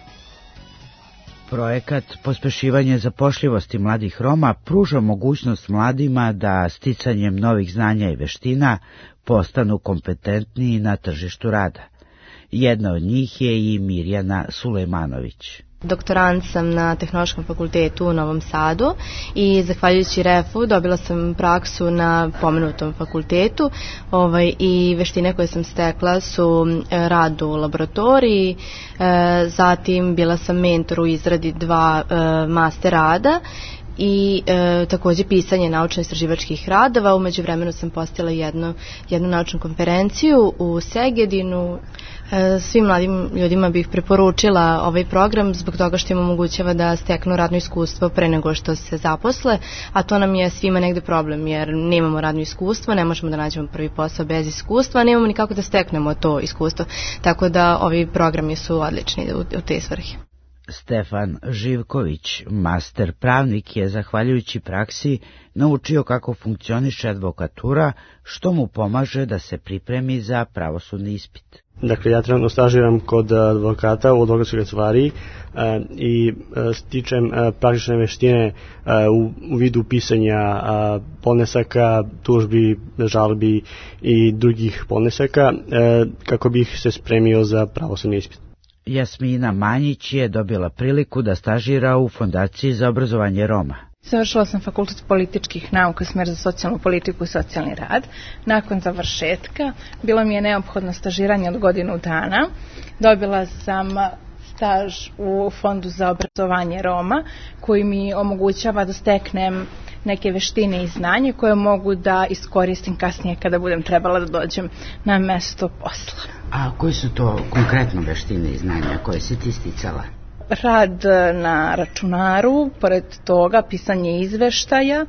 S8: Projekat pospešivanje zapošljivosti mladih Roma pruža mogućnost mladima da sticanjem novih znanja i veština postanu kompetentniji na tržištu rada. Jedna od njih je i Mirjana Sulejmanović.
S9: Doktorant sam na Tehnološkom fakultetu u Novom Sadu i zahvaljujući refu dobila sam praksu na pomenutom fakultetu ovaj, i veštine koje sam stekla su rad u laboratoriji, e, zatim bila sam mentor u izradi dva e, master rada i e, takođe pisanje naučno-istraživačkih radova. U međuvremenu sam postala jednu, jednu naučnu konferenciju u Segedinu. E, svim mladim ljudima bih preporučila ovaj program zbog toga što im omogućava da steknu radno iskustvo pre nego što se zaposle, a to nam je svima negde problem jer nemamo radno iskustvo, ne možemo da nađemo prvi posao bez iskustva, nemamo ni kako da steknemo to iskustvo, tako da ovi programi su odlični u, u te svrhe.
S8: Stefan Živković, master pravnik, je zahvaljujući praksi naučio kako funkcioniše advokatura, što mu pomaže da se pripremi za pravosudni ispit.
S10: Dakle, ja trenutno stažiram kod advokata u advokatskoj kancelariji e, i e, stičem e, praktične veštine e, u, u vidu pisanja e, podnesaka, tužbi, žalbi i drugih podnesaka e, kako bih se spremio za pravosudni ispit.
S8: Jasmina Manjić je dobila priliku da stažira u Fondaciji za obrazovanje Roma.
S11: Završila sam fakultet političkih nauka, smer za socijalnu politiku i socijalni rad. Nakon završetka bilo mi je neophodno stažiranje od godinu dana. Dobila sam staž u Fondu za obrazovanje Roma koji mi omogućava da steknem neke veštine i znanje koje mogu da iskoristim kasnije kada budem trebala da dođem na mesto posla.
S12: A koje su to konkretno veštine i znanja koje si ti sticala?
S11: Rad na računaru, pored toga pisanje izveštaja,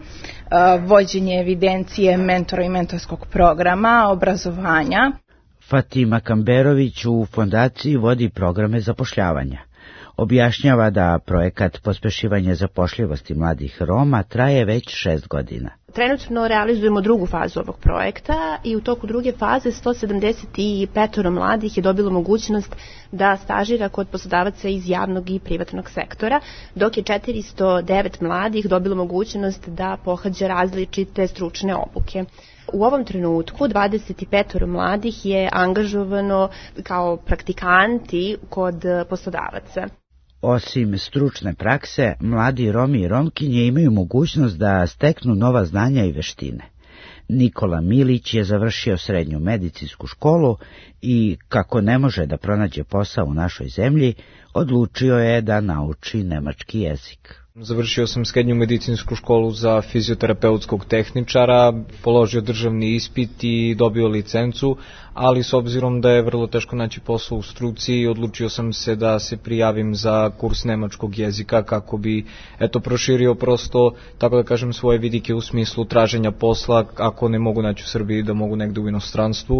S11: vođenje evidencije mentora i mentorskog programa, obrazovanja.
S8: Fatima Kamberović u Fondaciji vodi programe zapošljavanja. Objašnjava da projekat pospešivanja zapošljivosti mladih Roma traje već šest godina.
S26: Trenutno realizujemo drugu fazu ovog projekta i u toku druge faze sto sedamdeset pet mladih je dobilo mogućnost da stažira kod poslodavaca iz javnog i privatnog sektora, dok je četiristo devet mladih dobilo mogućnost da pohađa različite stručne obuke. U ovom trenutku dvadeset pet mladih je angažovano kao praktikanti kod poslodavaca.
S8: Osim stručne prakse, mladi Romi i Romkinje imaju mogućnost da steknu nova znanja i veštine. Nikola Milić je završio srednju medicinsku školu i, kako ne može da pronađe posao u našoj zemlji, odlučio je da nauči nemački jezik.
S27: Završio sam srednju medicinsku školu za fizioterapeutskog tehničara, položio državni ispit i dobio licencu, ali s obzirom da je vrlo teško naći posao u struci, odlučio sam se da se prijavim za kurs nemačkog jezika kako bi eto proširio prosto, tako da kažem, svoje vidike u smislu traženja posla, ako ne mogu naći u Srbiji da mogu negde u inostranstvu.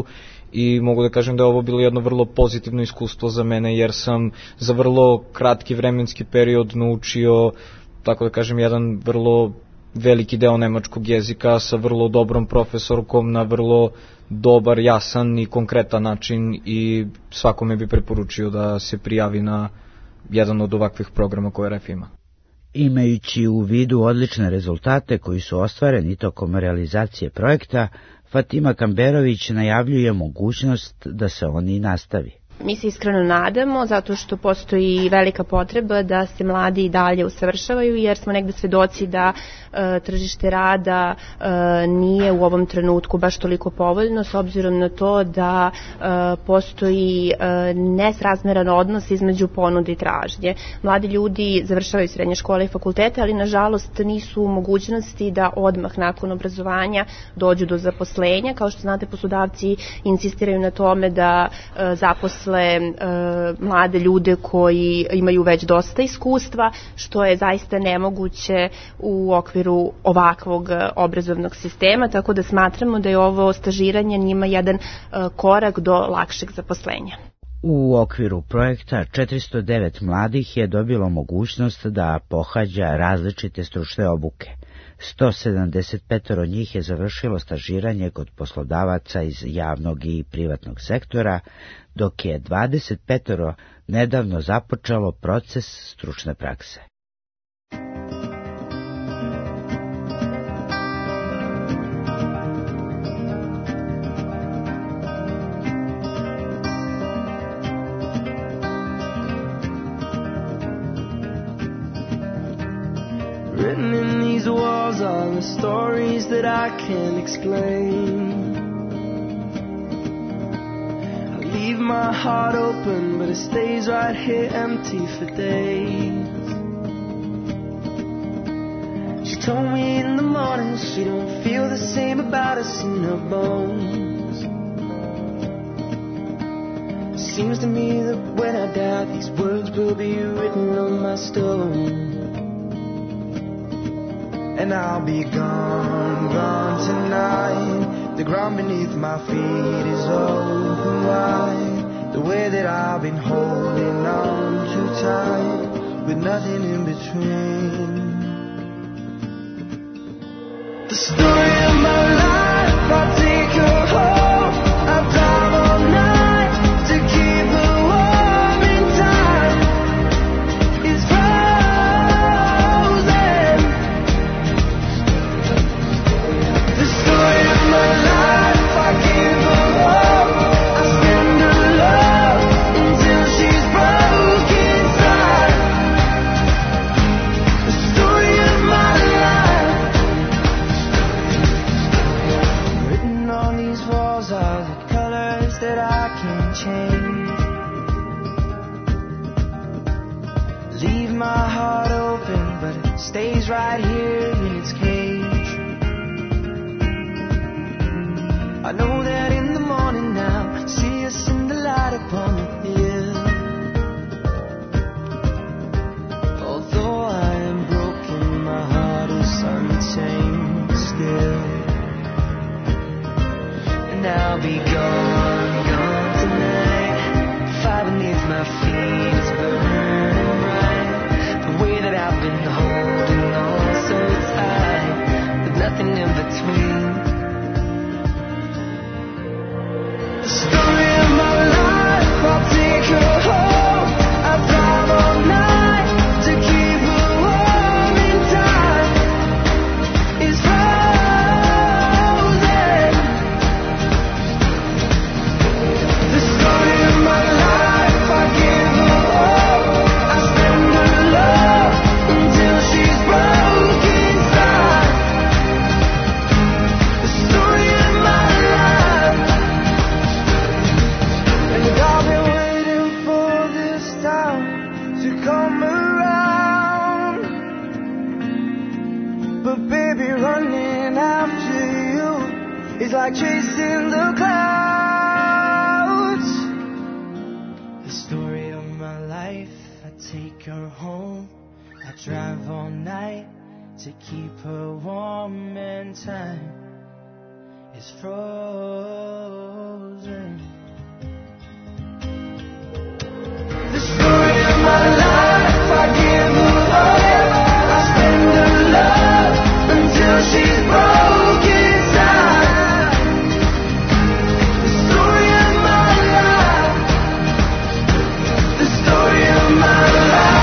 S27: i mogu da kažem da je ovo bilo jedno vrlo pozitivno iskustvo za mene, jer sam za vrlo kratki vremenski period naučio, tako da kažem, jedan vrlo veliki deo nemačkog jezika sa vrlo dobrom profesorkom na vrlo dobar, jasan i konkretan način, i svakome bi preporučio da se prijavi na jedan od ovakvih programa koje R E F ima.
S8: Imajući u vidu odlične rezultate koji su ostvareni tokom realizacije projekta, Fatima Kamberović najavljuje mogućnost da se oni nastavi.
S26: Mi se iskreno nadamo, zato što postoji velika potreba da se mladi i dalje usavršavaju, jer smo negde svedoci da e, tržište rada e, nije u ovom trenutku baš toliko povoljno, s obzirom na to da e, postoji e, nesrazmeran odnos između ponude i tražnje. Mladi ljudi završavaju srednje škole i fakultete, ali nažalost nisu u mogućnosti da odmah nakon obrazovanja dođu do zaposlenja. Kao što znate, poslodavci insistiraju na tome da e, zaposle E, mlade ljude koji imaju već dosta iskustva, što je zaista nemoguće u okviru ovakvog obrazovnog sistema, tako da smatramo da je ovo stažiranje njima jedan e, korak do lakšeg zaposlenja.
S8: U okviru projekta četiristo devet mladih je dobilo mogućnost da pohađa različite stručne obuke. sto sedamdeset pet od njih je završilo stažiranje kod poslodavaca iz javnog i privatnog sektora, dok je dvadeset pet nedavno započelo proces stručne prakse.
S5: Written in these walls are the stories that I can't explain. I leave my heart open, but it stays right here empty for days. She told me in the morning she don't feel the same about us in her bones. Seems to me that when I die, these words will be written on my stone. And I'll be gone, gone tonight. The ground beneath my feet is open wide. The way that I've been holding on too tight, with nothing in between. The story of my life, I take her home. I drive all night to keep her warm in time. It's frozen. The story of my life, I give her all. I spend her love until she's broke inside. The story of my life. Written on these walls are the colors that I can't change. Leave my heart open, but it stays right here in its cage. I know that in the morning now, see us in the light upon the hill. Although I am broken, my heart is untamed still. And I'll be gone, gone tonight. The fire beneath my feet is burning bright. The way that I've been holding on so tight, with nothing in between. The story of my life, I'll take her home. I drive all night to keep her warm in time. It's frozen. The story of my life, I give her all. I spend her love until she's broke inside. The story of my life. And I've been waiting for this time to come around. But baby, running after you is like chasing the clouds. The story of my life, I take her home. I drive all night to keep her warm in time. is frozen. The story of my life, I give her all, I spend her love until she's broken inside. The story of my life, the story of my life.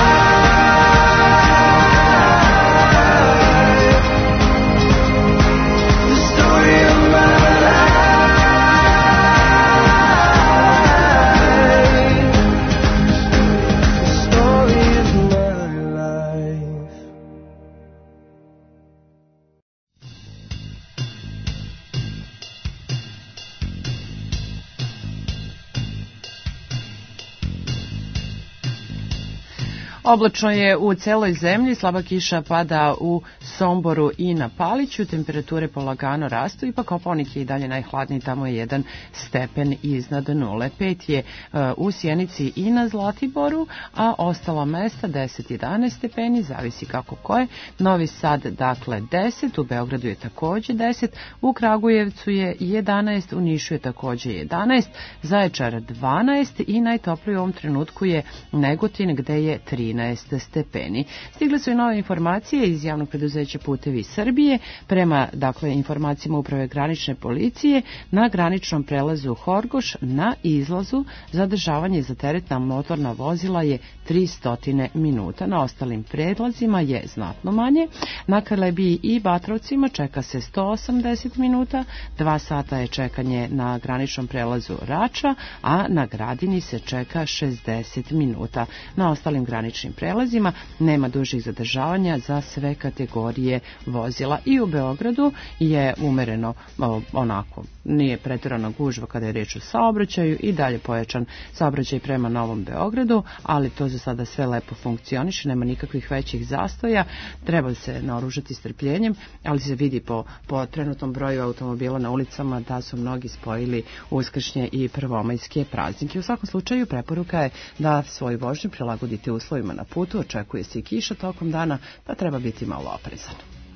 S2: Oblačno je u celoj zemlji, slaba kiša pada u Somboru i na Paliću, temperature polagano rastu, ipak Kopaonik je i dalje najhladniji, tamo je jedan stepen iznad nule. Pet je uh, u Sjenici i na Zlatiboru, a ostala mesta deset jedanaest stepeni, zavisi kako koje. Novi Sad, dakle, deset, u Beogradu je takođe deset, u Kragujevcu je jedanaest, u Nišu je takođe jedanaest, Zaječar dvanaest i najtopliji u ovom trenutku je Negotin gde je trinaest stepeni. Stigle su i nove informacije iz javnog preduzeća Putevi Srbije. Prema, dakle, informacijama Uprave granične policije, na graničnom prelazu Horgoš na izlazu zadržavanje za teretna motorna vozila je tristo minuta. Na ostalim prelazima je znatno manje. Na Kalebiji i Batrovcima čeka se sto osamdeset minuta, dva sata je čekanje na graničnom prelazu Rača, a na Gradini se čeka šezdeset minuta. Na ostalim graničnim prelazima nema dužih zadržavanja za sve kategorije vozila. I u Beogradu je umereno onako, nije preterana gužva kada je reč o saobraćaju, i dalje pojačan saobraćaj prema Novom Beogradu, ali to za sada sve lepo funkcioniše, nema nikakvih većih zastoja, treba se naoružati strpljenjem, ali se vidi po, po trenutnom broju automobila na ulicama da su mnogi spojili uskršnje i prvomajske praznike. U svakom slučaju preporuka je da svoju vožnju prilagodite uslovima na putu, očekuje se i kiša tokom dana, pa treba biti malo oprezan.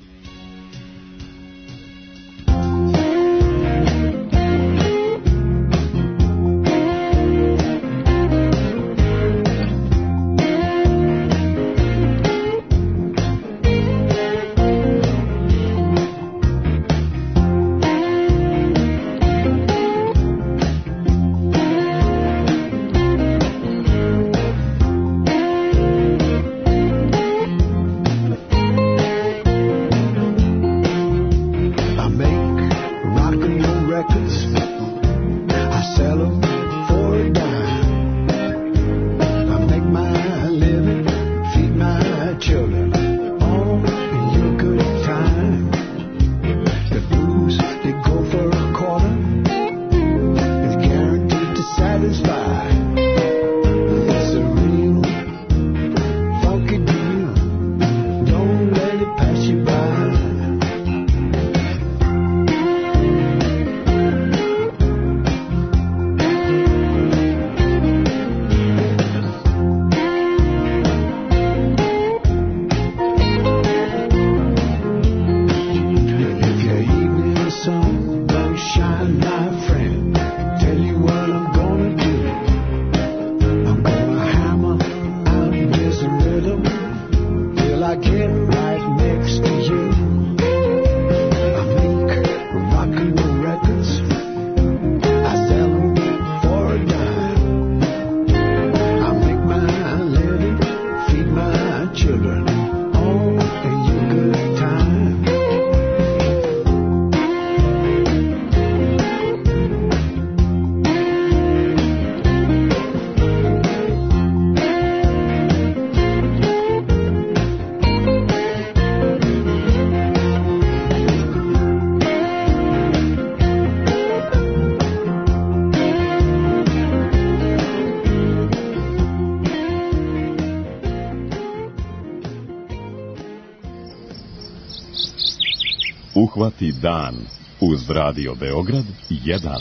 S6: Uhvati dan uz Radio Beograd jedan.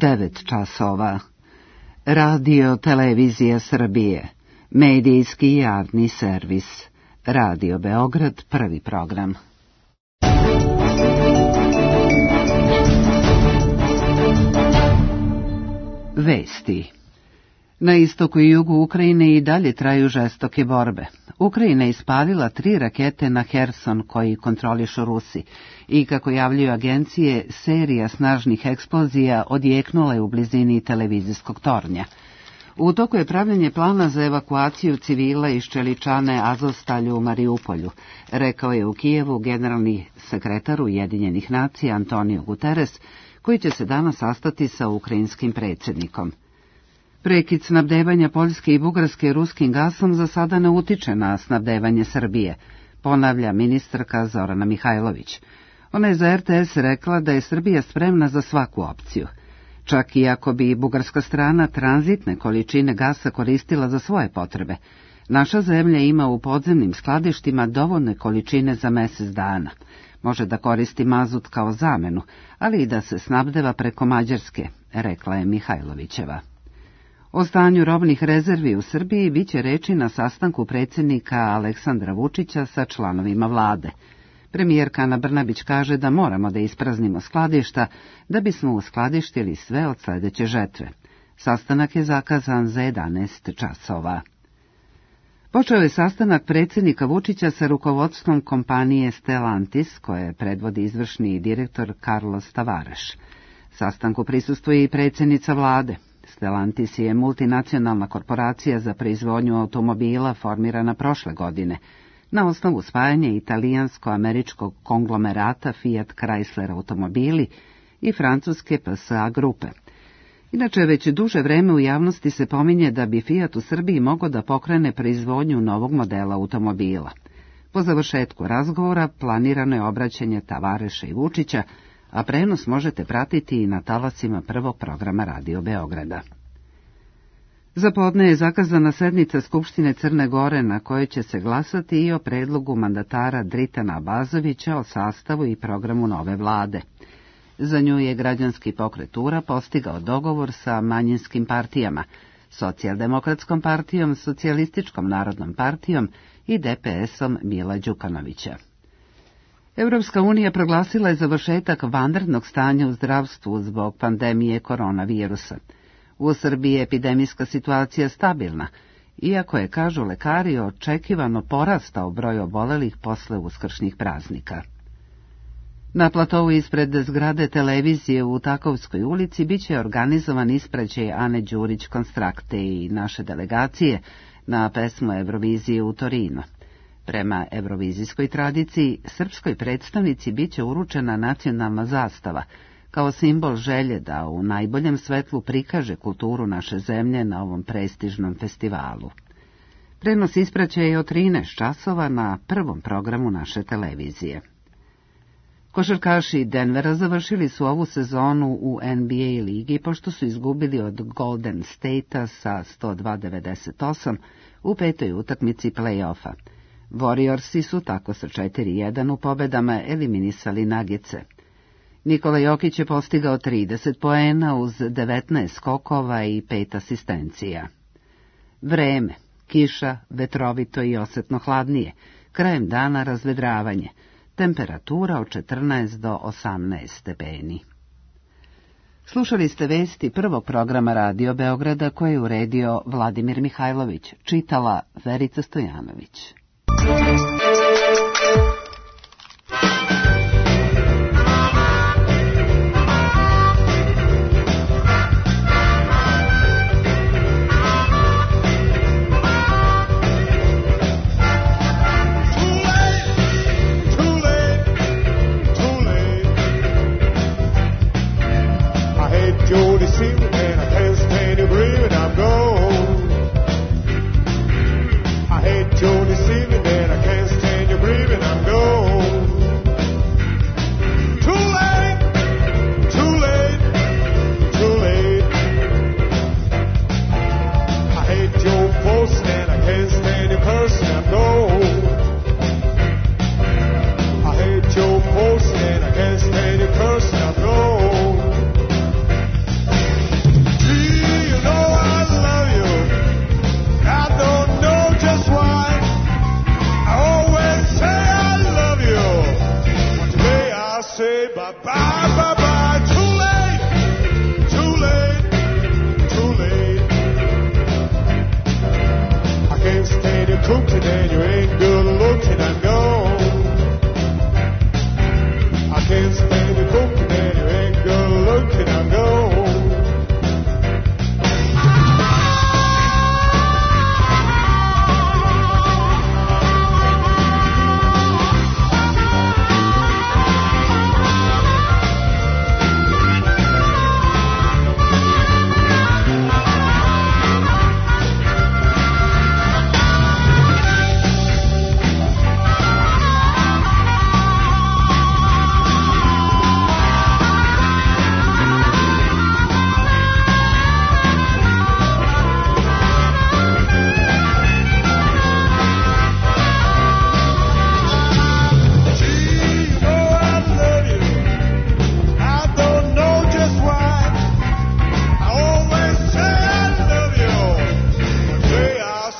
S2: devet časova. Radio Televizija Srbije, medijski javni servis. Radio Beograd, prvi program. Vesti. Na istoku i jugu Ukrajine i dalje traju žestoke borbe. Ukrajina je ispalila tri rakete na Herson koji kontrolišu Rusi i, kako javljaju agencije, serija snažnih eksplozija odjeknula je u blizini televizijskog tornja. U toku je pravljanje plana za evakuaciju civila iz Čeličane Azovstalju u Mariupolju, rekao je u Kijevu generalni sekretar Ujedinjenih nacija Antonio Guterres, koji će se danas sastati sa ukrajinskim predsjednikom. Prekid snabdevanja Poljske i Bugarske ruskim gasom za sada ne utiče na snabdevanje Srbije, ponavlja ministarka Zorana Mihajlović. Ona je za R T S rekla da je Srbija spremna za svaku opciju. Čak i ako bi bugarska strana tranzitne količine gasa koristila za svoje potrebe, naša zemlja ima u podzemnim skladištima dovoljne količine za mjesec dana. Može da koristi mazut kao zamenu, ali i da se snabdeva preko Mađarske, rekla je Mihajlovićeva. O stanju robnih rezervi u Srbiji biće reči na sastanku predsjednika Aleksandra Vučića sa članovima vlade. Premijerka Ana Brnabić kaže da moramo da ispraznimo skladišta da bismo uskladištili sve od sljedeće žetve. Sastanak je zakazan za jedanaest časova. Počeo je sastanak predsjednika Vučića sa rukovodstvom kompanije Stellantis, koje predvodi izvršni direktor Carlos Tavares. Sastanku prisustvuje i predsjednica vlade. Stellantis je multinacionalna korporacija za proizvodnju automobila formirana prošle godine, na osnovu spajanja italijansko-američkog konglomerata Fiat Chrysler automobili i francuske P S A grupe. Inače, već duže vreme u javnosti se pominje da bi Fiat u Srbiji mogao da pokrene proizvodnju novog modela automobila. Po završetku razgovora planirano je obraćanje Tavareša i Vučića, a prenos možete pratiti i na talasima prvog programa Radio Beograda. Za podne je zakazana sednica Skupštine Crne Gore na kojoj će se glasati i o predlogu mandatara Dritana Abazovića o sastavu i programu nove vlade. Za nju je građanski pokret Ura postigao dogovor sa manjinskim partijama, Socijaldemokratskom partijom, Socijalističkom narodnom partijom i D P S-om Mila Đukanovića. Europska unija proglasila je završetak vanrednog stanja u zdravstvu zbog pandemije koronavirusa. U Srbiji je epidemijska situacija stabilna, iako je, kažu lekari, očekivano porastao broj obolelih posle uskršnjih praznika. Na platovu ispred zgrade televizije u Takovskoj ulici biće organizovan ispraćaj Ane Đurić Konstrakte i naše delegacije na pesmu Eurovizije u Torino. Prema eurovizijskoj tradiciji, srpskoj predstavnici biće uručena nacionalna zastava, kao simbol želje da u najboljem svetlu prikaže kulturu naše zemlje na ovom prestižnom festivalu. Prenos ispraćaja je od trinaest časova na prvom programu naše televizije. Košarkaši Denvera završili su ovu sezonu u N B A ligi pošto su izgubili od Golden State-a sa sto dva devedeset osam u petoj utakmici play-offa. Warriorsi su tako sa četiri jedan u pobedama eliminisali Nagice. Nikola Jokić je postigao trideset poena uz devetnaest skokova i pet asistencija. Vreme, kiša, vetrovito i osetno hladnije, krajem dana razvedravanje, temperatura od četrnaest do osamnaest stepeni. Slušali ste vesti prvog programa Radio Beograda koje je uredio Vladimir Mihajlović, čitala Verica Stojanović.
S13: Jody, see me, man, I can't stand you breathing, I'm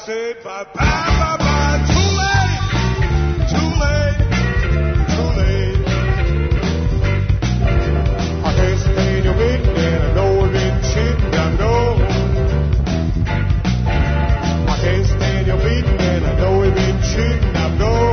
S5: said bye bye bye bye. Too late, too late, too late. I can't stand your waiting, and I know we've been cheating. I know. I can't stand your beating, and I know we've been cheating. I know.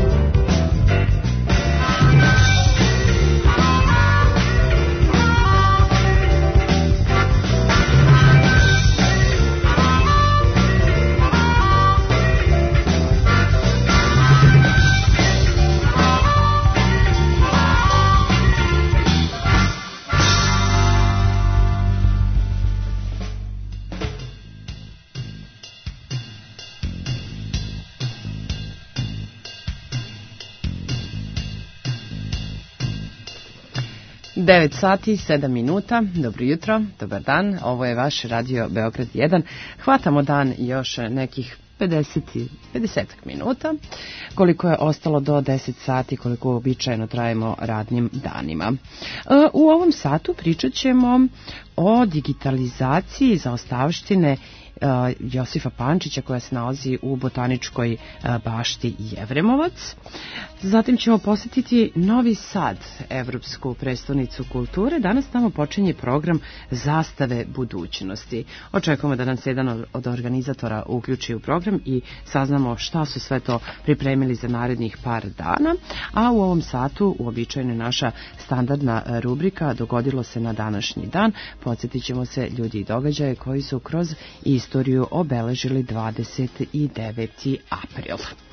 S2: devet sati, sedam minuta, dobro jutro, dobar dan, ovo je vaš radio Beograd jedan. Hvatamo dan još nekih pedeset, pedeset minuta, koliko je ostalo do deset sati, koliko uobičajeno trajemo radnim danima. U ovom satu pričat ćemo o digitalizaciji zaostavštine Josifa Pančića koja se nalazi u botaničkoj bašti Jevremovac. Zatim ćemo posjetiti Novi Sad, evropsku prestonicu kulture. Danas tamo počinje program Zastave budućnosti. Očekujemo da nam se jedan od organizatora uključi u program i saznamo šta su sve to pripremili za narednih par dana. A u ovom satu uobičajena naša standardna rubrika Dogodilo se na današnji dan. Podsjetit ćemo se ljudi i događaje koji su kroz istoriju obeležili dvadeset deveti april.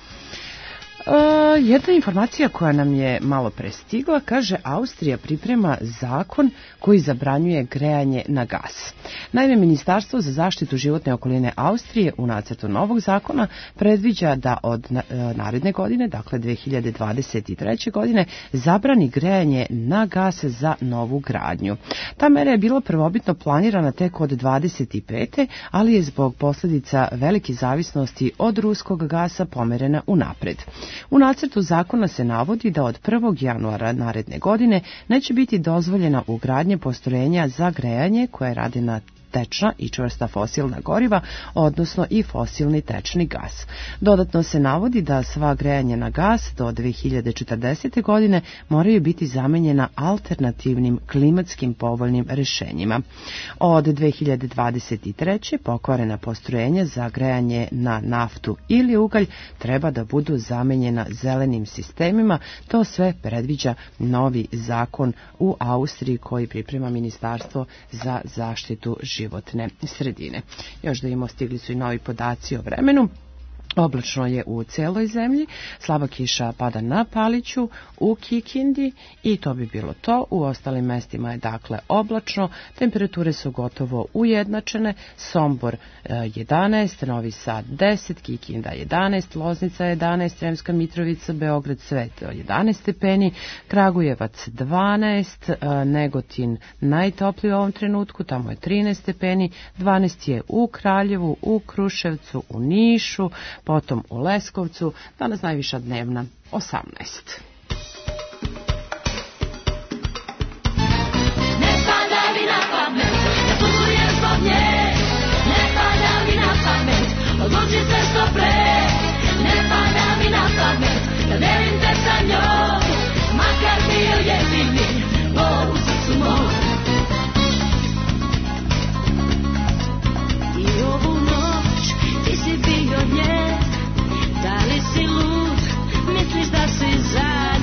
S2: Uh, jedna informacija koja nam je malo prestigla, kaže Austrija priprema zakon koji zabranjuje grejanje na gas. Naime, Ministarstvo za zaštitu životne okoline Austrije u nacrtu novog zakona predviđa da od naredne godine, dakle dve hiljade dvadeset treće. godine, zabrani grejanje na gas za novu gradnju. Ta mera je bila prvobitno planirana tek od dvadeset pete. ali je zbog posljedica velike zavisnosti od ruskog gasa pomerena unapred. U nacrtu zakona se navodi da od prvog januara naredne godine neće biti dozvoljena ugradnja postrojenja za grejanje koje rade na tečna i čvrsta fosilna goriva, odnosno i fosilni tečni gas. Dodatno se navodi da sva grejanja na gas do dve hiljade četrdesete. godine moraju biti zamenjena alternativnim klimatskim povoljnim rešenjima. Od dve hiljade dvadeset treće. pokvarena postrojenja za grejanje na naftu ili ugalj treba da budu zamenjena zelenim sistemima. To sve predviđa novi zakon u Austriji koji priprema Ministarstvo za zaštitu životne sredine. Još da imamo, stigli su i novi podaci o vremenu. Oblačno je u celoj zemlji, slaba kiša pada na Paliću, u Kikindi i to bi bilo to. U ostalim mestima je dakle oblačno, temperature su gotovo ujednačene, Sombor jedanaest, Novi Sad deset, Kikinda jedanaest, Loznica jedanaest, Sremska Mitrovica, Beograd sve jedanaest stepeni, Kragujevac dvanaest, Negotin najtopliji u ovom trenutku, tamo je trinaest stepeni, dvanaest je u Kraljevu, u Kruševcu, u Nišu, potom u Leskovcu, danas najviša dnevna osamnaest.
S7: Ne pada mi na pamet, da putujem zbog nje. Ne pada mi na pamet, odlučite što pre. Ne pada mi na pamet, da delim te sa njom. Makar bio jedini, o u srcu mom. I ovu noć ti si bio nje. Da li si lud, misliš da si za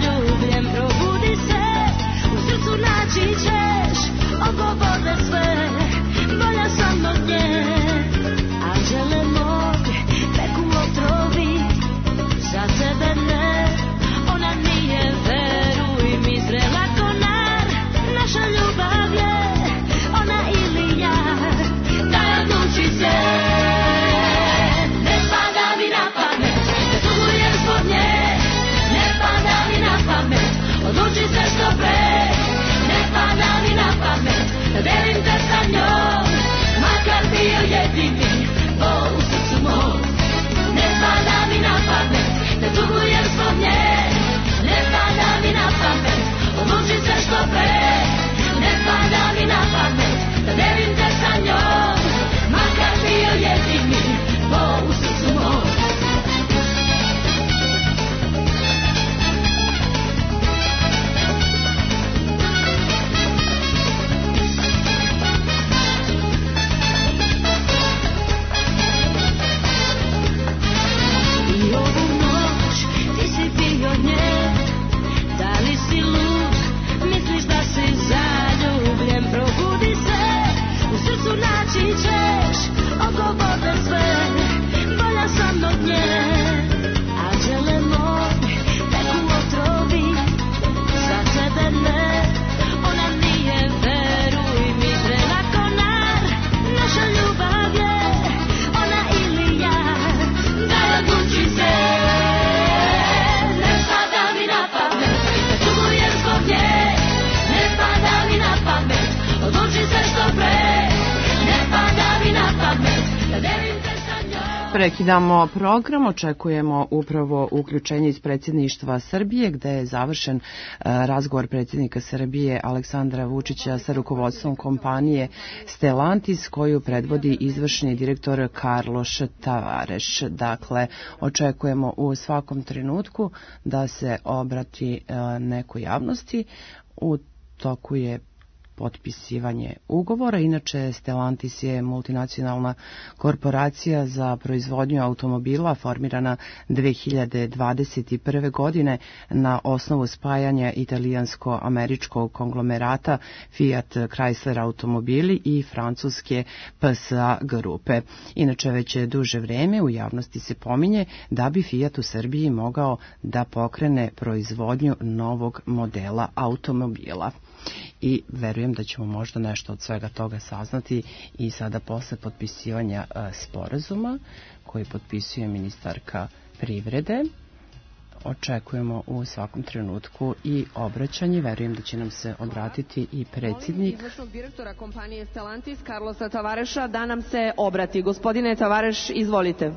S2: Prekidamo program, očekujemo upravo uključenje iz predsjedništva Srbije, gde je završen razgovor predsjednika Srbije Aleksandra Vučića sa rukovodstvom kompanije Stellantis, koju predvodi izvršni direktor Carlos Tavares. Dakle, očekujemo u svakom trenutku da se obrati nekoj javnosti. U toku je potpisivanje ugovora. Inače, Stellantis je multinacionalna korporacija za proizvodnju automobila formirana dve hiljade dvadeset prve. godine na osnovu spajanja italijansko-američkog konglomerata Fiat Chrysler automobili i francuske P S A grupe. Inače, već duže vreme u javnosti se pominje da bi Fiat u Srbiji mogao da pokrene proizvodnju novog modela automobila. I verujem da ćemo možda nešto od svega toga saznati i sada posle potpisivanja sporazuma koji potpisuje ministarka privrede. Očekujemo u svakom trenutku i obraćanje. Verujem da će nam se obratiti i predsjednik.
S13: Izvršnog direktora kompanije Stellantis, Carlosa Tavareša, da nam se obrati. Gospodine Tavareš, izvolite.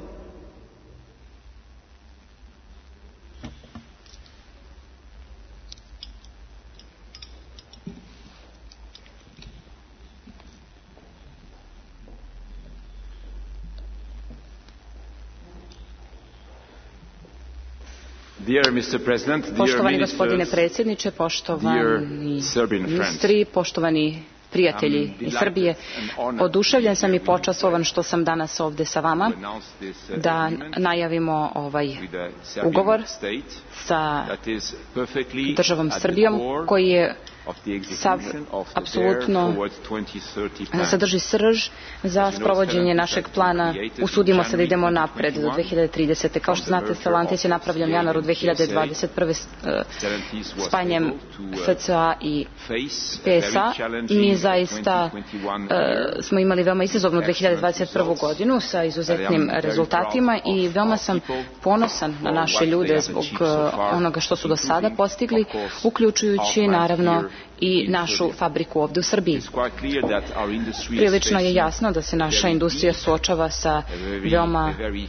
S14: Poštovani gospodine predsjedniče, poštovani ministri, poštovani prijatelji iz Srbije, oduševljen sam i počastovan što sam danas ovde sa vama da najavimo ovaj ugovor sa državom Srbijom koji je sav apsolutno sadrži srž za sprovođenje našeg plana. Usudimo se da idemo napred do dve hiljade tridesete. Kao što znate, Stellantis je napravljen u januaru dve hiljade dvadeset prve. spajanjem F C A i P S A. Mi zaista smo imali veoma izazovnu dve hiljade dvadeset prvu. godinu sa izuzetnim rezultatima i veoma sam ponosan na naše ljude zbog onoga što su do sada postigli, uključujući naravno i našu fabriku ovde u Srbiji. Prilično je jasno da se naša industrija suočava sa veoma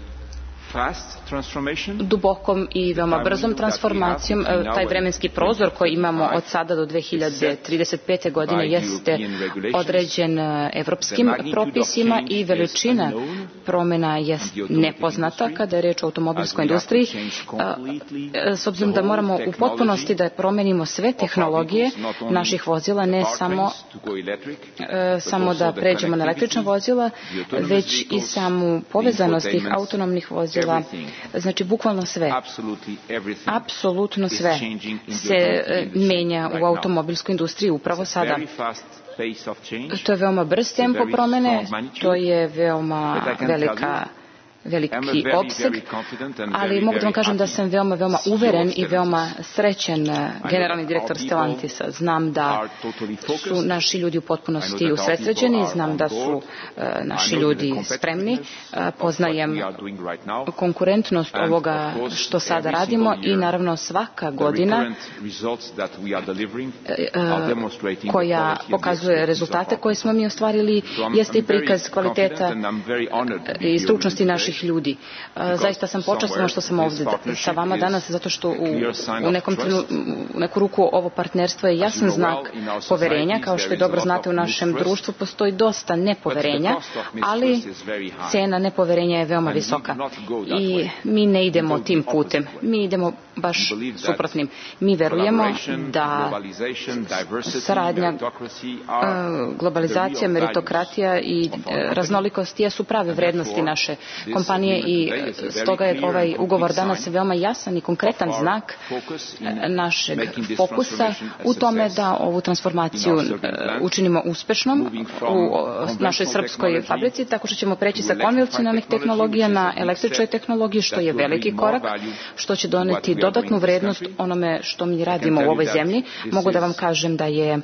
S14: dubokom i veoma brzom transformacijom. Taj vremenski prozor koji imamo od sada do dve hiljade trideset pete. godine jeste određen evropskim propisima i veličina promjena je nepoznata kada je reč o automobilskoj industriji. S obzirom da moramo u potpunosti da promenimo sve tehnologije naših vozila, ne samo, samo da pređemo na električna vozila, već i samu povezanost tih autonomnih vozila. Znači, bukvalno sve, apsolutno sve se menja u automobilskoj industriji upravo sada. To je veoma brz tempo promene, to je veoma velika veliki opseg, ali mogu da vam kažem da sam veoma, veoma uveren i veoma srećen generalni direktor Stellantisa. Znam da su naši ljudi u potpunosti usredsređeni, znam da su uh, naši ljudi spremni, uh, poznajem konkurentnost ovoga što sada radimo i naravno svaka godina uh, koja pokazuje rezultate koje smo mi ostvarili jeste i prikaz kvaliteta i stručnosti naših ljudi. Zaista sam počastvena što sam ovdje sa vama danas, zato što u, u, nekom trenu, u neku ruku ovo partnerstvo je jasan znak poverenja. Kao što je dobro znate, u našem društvu postoji dosta nepoverenja, ali cena nepoverenja je veoma visoka. I mi ne idemo tim putem. Mi idemo baš suprotnim. Mi verujemo da saradnja, globalizacija, meritokratija i raznolikost jesu prave vrednosti naše kompanije i stoga je ovaj ugovor danas veoma jasan i konkretan znak našeg fokusa u tome da ovu transformaciju učinimo uspešnom u našoj srpskoj fabrici, tako što ćemo preći sa konvencionalnih tehnologija na električne tehnologije, što je veliki korak, što će doneti dodatnu vrednost onome što mi radimo u ovoj zemlji. Mogu da vam kažem da je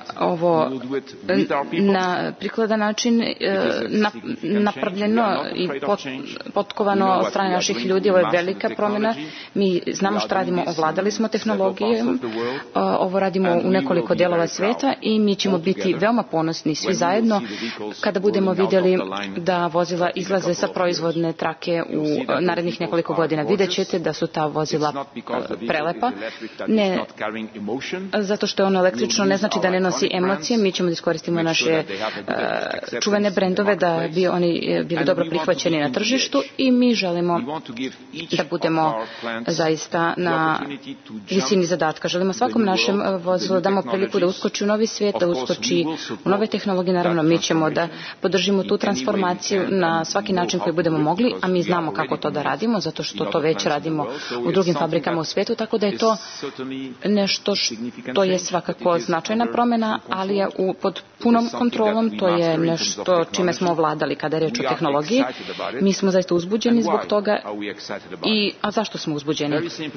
S14: ovo na prikladan način napravljeno i pot, potkovano od strane naših ljudi, ovo je velika promjena. Mi znamo što radimo, ovladali smo tehnologijom, ovo radimo u nekoliko dijelova svijeta i mi ćemo biti veoma ponosni svi zajedno kada budemo vidjeli da vozila izlaze sa proizvodne trake u narednih nekoliko godina. Vidjet ćete da su ta vozila prelepa. Ne zato što je ono električno, ne znači da ne nosi emocije. Mi ćemo da iskoristimo naše čuvene brendove da bi oni bili dobro prihvaćeni na tržištu i mi želimo da budemo zaista na visini zadatka. Želimo svakom našem vozilu damo priliku da uskoči u novi svijet, da uskoči u nove tehnologije. Naravno, mi ćemo da podržimo tu transformaciju na svaki način koji budemo mogli, a mi znamo kako to da radimo, zato što to već radimo u drugim fabrikama u svijetu, tako da je to nešto što je svakako značajna promjena, ali je u, pod punom kontrolom, to je nešto čime smo ovladali kada je reč o tehnologiji. Mi smo zaista uzbuđeni zbog toga. I, a zašto smo uzbuđeni?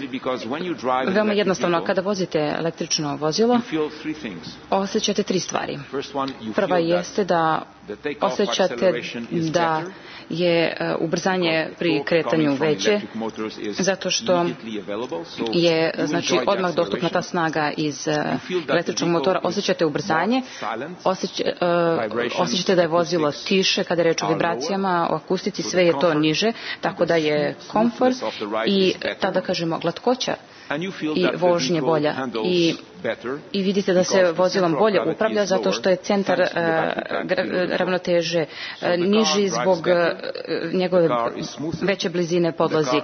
S14: Veoma jednostavno, kada vozite električno vozilo, osjećate tri stvari. Prva jeste da osjećate da je ubrzanje pri kretanju veće, zato što je znači odmah dostupna ta snaga iz električnog motora. Osjećate ubrzanje, osjeć, uh, osjećate da je vozilo tiše kada je reč o vibracijama, o akustici, sve je to niže, tako da je komfort i tada kažemo glatkoća i vožnje bolja. I, i vidite da se vozilom bolje upravlja zato što je centar uh, ravnoteže uh, niži zbog uh, njegove veće blizine podlozi.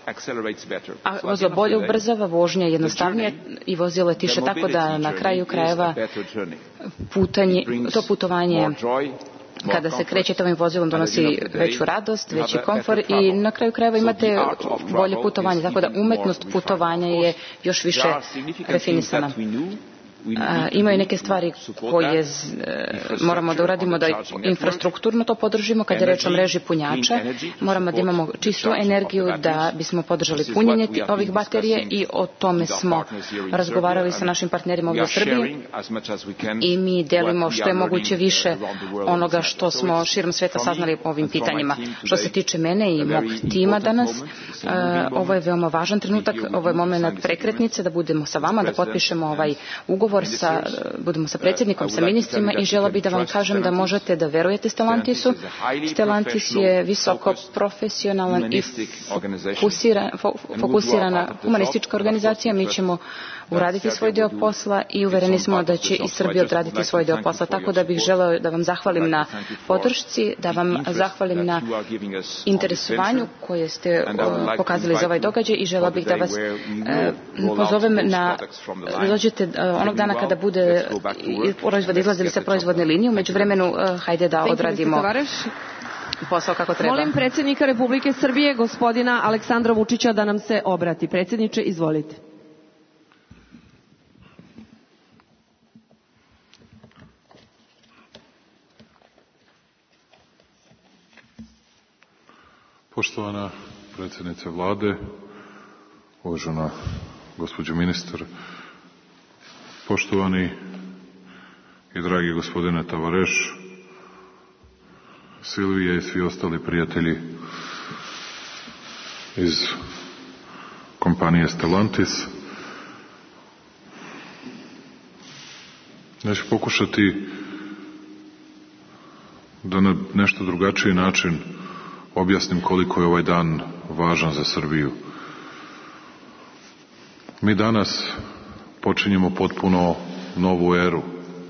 S14: A vozilo bolje ubrzava, vožnja je jednostavnije i vozilo je tiše, tako da na kraju krajeva putanje, to putovanje kada se krećete ovim vozilom donosi veću radost, veći komfort i na kraju krajeva imate bolje putovanje, tako da umetnost putovanja je još više refinisana. A, imaju neke stvari koje e, moramo da uradimo, da infrastrukturno to podržimo. Kada je reč o mreži punjača, moramo da imamo čistu energiju da bismo podržali punjenje ovih baterije i o tome smo razgovarali sa našim partnerima ovdje u Srbiji i mi delimo što je moguće više onoga što smo širom sveta saznali o ovim pitanjima. Što se tiče mene i mog tima danas, e, ovo je veoma važan trenutak, ovo je moment prekretnice da budemo sa vama, da potpišemo ovaj ugovor Sa, budemo sa predsjednikom, sa ministrima i žela bih da vam kažem da možete da verujete Stellantisu. Stellantis je visoko profesionalan i fokusirana, fokusirana humanistička organizacija. Mi ćemo uraditi svoj dio posla i uvereni smo da će i Srbija odraditi svoj dio posla. Tako da bih želeo da vam zahvalim na podršci, da vam zahvalim na interesovanju koje ste pokazali za ovaj događaj i žela bih da vas pozovem na dođete onog dana kada bude proizvod izlazili sa proizvodne linije. U međuvremenu, hajde da odradimo posao kako treba.
S13: Molim predsjednika Republike Srbije, gospodina Aleksandra Vučića, da nam se obrati. Predsjedniče, izvolite.
S3: Poštovana predsjednice vlade, uvažena gospođo ministar, poštovani i dragi gospodine Tavareš, Silvija i svi ostali prijatelji iz kompanije Stellantis, ja ću pokušati da na nešto drugačiji način objasnim koliko je ovaj dan važan za Srbiju. Mi danas počinjemo potpuno novu eru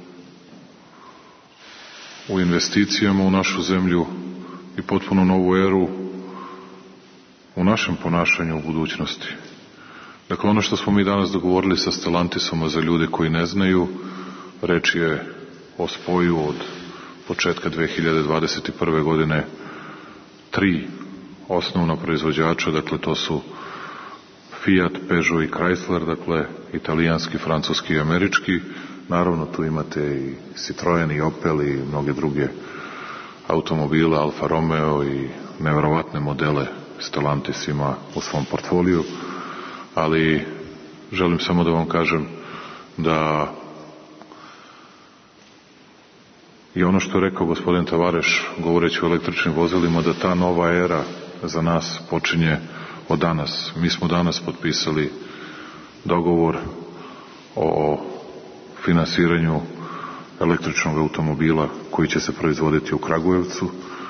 S3: u investicijama u našu zemlju i potpuno novu eru u našem ponašanju u budućnosti. Dakle, ono što smo mi danas dogovorili sa Stellantisom, a za ljude koji ne znaju, reč je o spoju od početka dve hiljade dvadeset prve. godine tri osnovna proizvođača, dakle to su Fiat, Peugeot i Chrysler, dakle italijanski, francuski i američki. Naravno tu imate i Citroen i Opel i mnoge druge automobile, Alfa Romeo i nevjerovatne modele Stellantis ima u svom portfoliju, ali želim samo da vam kažem da I ono što je rekao gospodin Tavareš, govoreći o električnim vozilima, da ta nova era za nas počinje od danas. Mi smo danas potpisali dogovor o finansiranju električnog automobila koji će se proizvoditi u Kragujevcu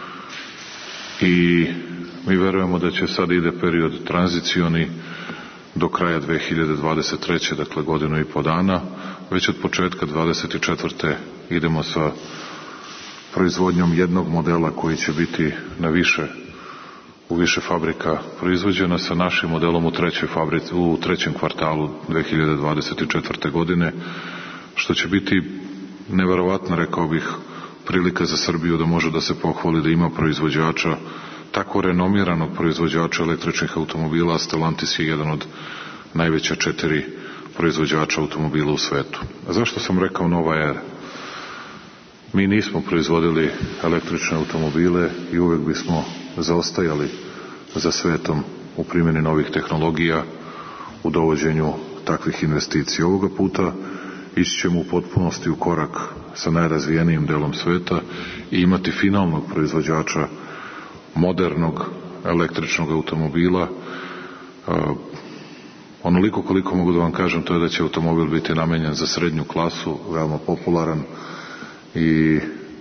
S3: i mi verujemo da će sad ide period tranzicioni do kraja dve hiljade dvadeset treće. dakle godinu i po dana. Već od početka dvadeset četvrte idemo sa proizvodnjom jednog modela koji će biti na više, u više fabrika proizvođena, sa našim modelom u, trećoj fabrici, u trećem kvartalu dve hiljade dvadeset četvrte. godine, što će biti neverovatno, rekao bih, prilika za Srbiju da može da se pohvali da ima proizvođača, tako renomiranog proizvođača električnih automobila. Stellantis je jedan od najveća četiri proizvođača automobila u svetu. A zašto sam rekao nova era? Mi nismo proizvodili električne automobile i uvek bismo zaostajali za svetom u primjeni novih tehnologija, u dovođenju takvih investicija. Ovoga puta ići ćemo u potpunosti u korak sa najrazvijenijim delom sveta i imati finalnog proizvođača modernog električnog automobila. Uh, onoliko koliko mogu da vam kažem, to je da će automobil biti namenjen za srednju klasu, veoma popularan i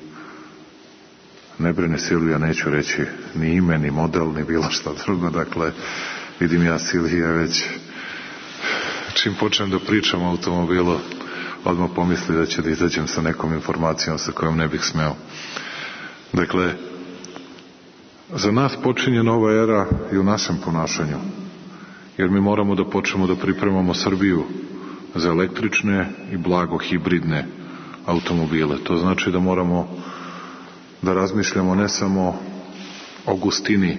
S3: ne brine Silvija, neću reći ni ime, ni model, ni bilo šta drugo. Dakle, vidim ja Silvija već čim počnem da pričam o automobilu, odmah pomisli da će da izađem sa nekom informacijom sa kojom ne bih smeo. Dakle, za nas počinje nova era i u našem ponašanju, jer mi moramo da počnemo da pripremamo Srbiju za električne i blago hibridne automobile. To znači da moramo da razmišljamo ne samo o gustini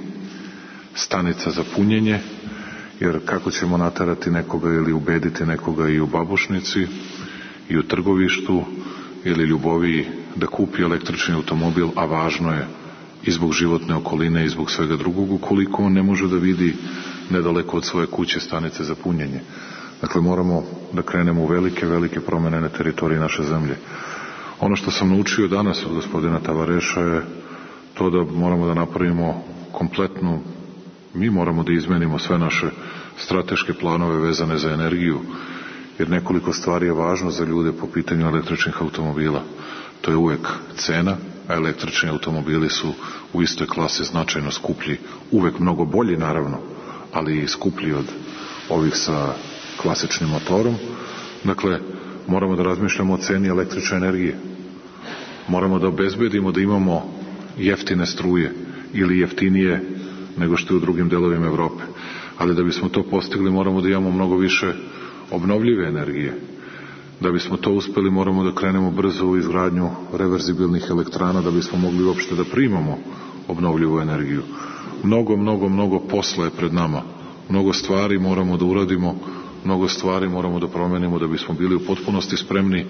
S3: stanica za punjenje, jer kako ćemo naterati nekoga ili ubediti nekoga i u babušnici i u trgovištu ili ljuboviji da kupi električni automobil, a važno je i zbog životne okoline i zbog svega drugog, ukoliko on ne može da vidi nedaleko od svoje kuće stanice za punjenje. Dakle, moramo da krenemo u velike, velike promene na teritoriji naše zemlje. Ono što sam naučio danas od gospodina Tavareša je to da moramo da napravimo kompletnu, mi moramo da izmenimo sve naše strateške planove vezane za energiju, jer nekoliko stvari je važno za ljude po pitanju električnih automobila. To je uvek cena, a električni automobili su u istoj klasi značajno skuplji, uvek mnogo bolji naravno, ali i skuplji od ovih sa klasičnim motorom. Dakle, moramo da razmišljamo o ceni električne energije. Moramo da obezbedimo da imamo jeftine struje ili jeftinije nego što je u drugim delovima Evrope. Ali da bismo to postigli, moramo da imamo mnogo više obnovljive energije. Da bismo to uspeli, moramo da krenemo brzo u izgradnju reverzibilnih elektrana da bismo mogli uopšte da primamo obnovljivu energiju. Mnogo, mnogo, mnogo posla je pred nama. Mnogo stvari moramo da uradimo, mnogo stvari moramo da promenimo da bismo bili u potpunosti spremni,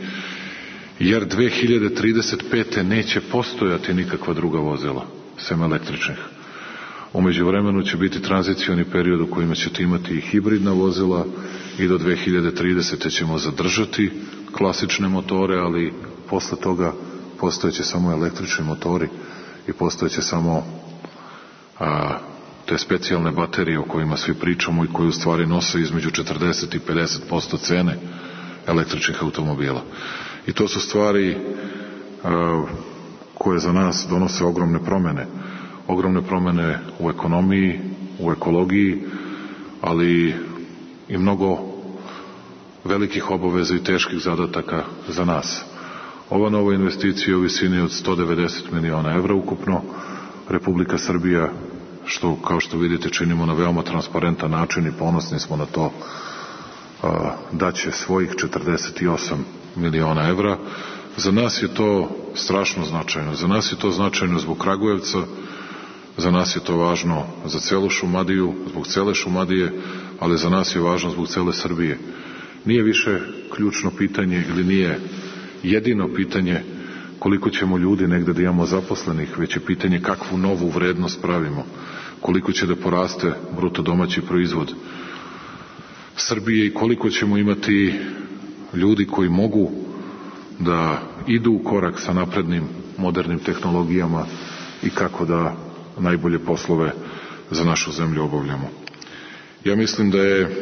S3: jer dve hiljade trideset pete. neće postojati nikakva druga vozila, sem električnih. Umeđu vremenu će biti tranzicioni period u kojima ćete imati i hibridna vozila i do dve hiljade tridesete. ćemo zadržati klasične motore, ali posle toga postojeće samo električni motori i postojeće samo a, te specijalne baterije o kojima svi pričamo i koje u stvari nose između četrdeset i pedeset posto cene električnih automobila. I to su stvari a, koje za nas donose ogromne promene. Ogromne promene u ekonomiji, u ekologiji, ali i mnogo velikih obaveza i teških zadataka za nas. Ova nova investicija u visini od sto devedeset miliona evra ukupno. Republika Srbija, što kao što vidite činimo na veoma transparentan način i ponosni smo na to, daće svojih četrdeset osam miliona evra. Za nas je to strašno značajno. Za nas je to značajno zbog Kragujevca, za nas je to važno za celu Šumadiju, zbog cele Šumadije, ali za nas je važno zbog cele Srbije. Nije više ključno pitanje ili nije jedino pitanje koliko ćemo ljudi negde da imamo zaposlenih, već je pitanje kakvu novu vrednost pravimo, koliko će da poraste bruto domaći proizvod Srbije i koliko ćemo imati ljudi koji mogu da idu u korak sa naprednim modernim tehnologijama i kako da najbolje poslove za našu zemlju obavljamo. Ja mislim da je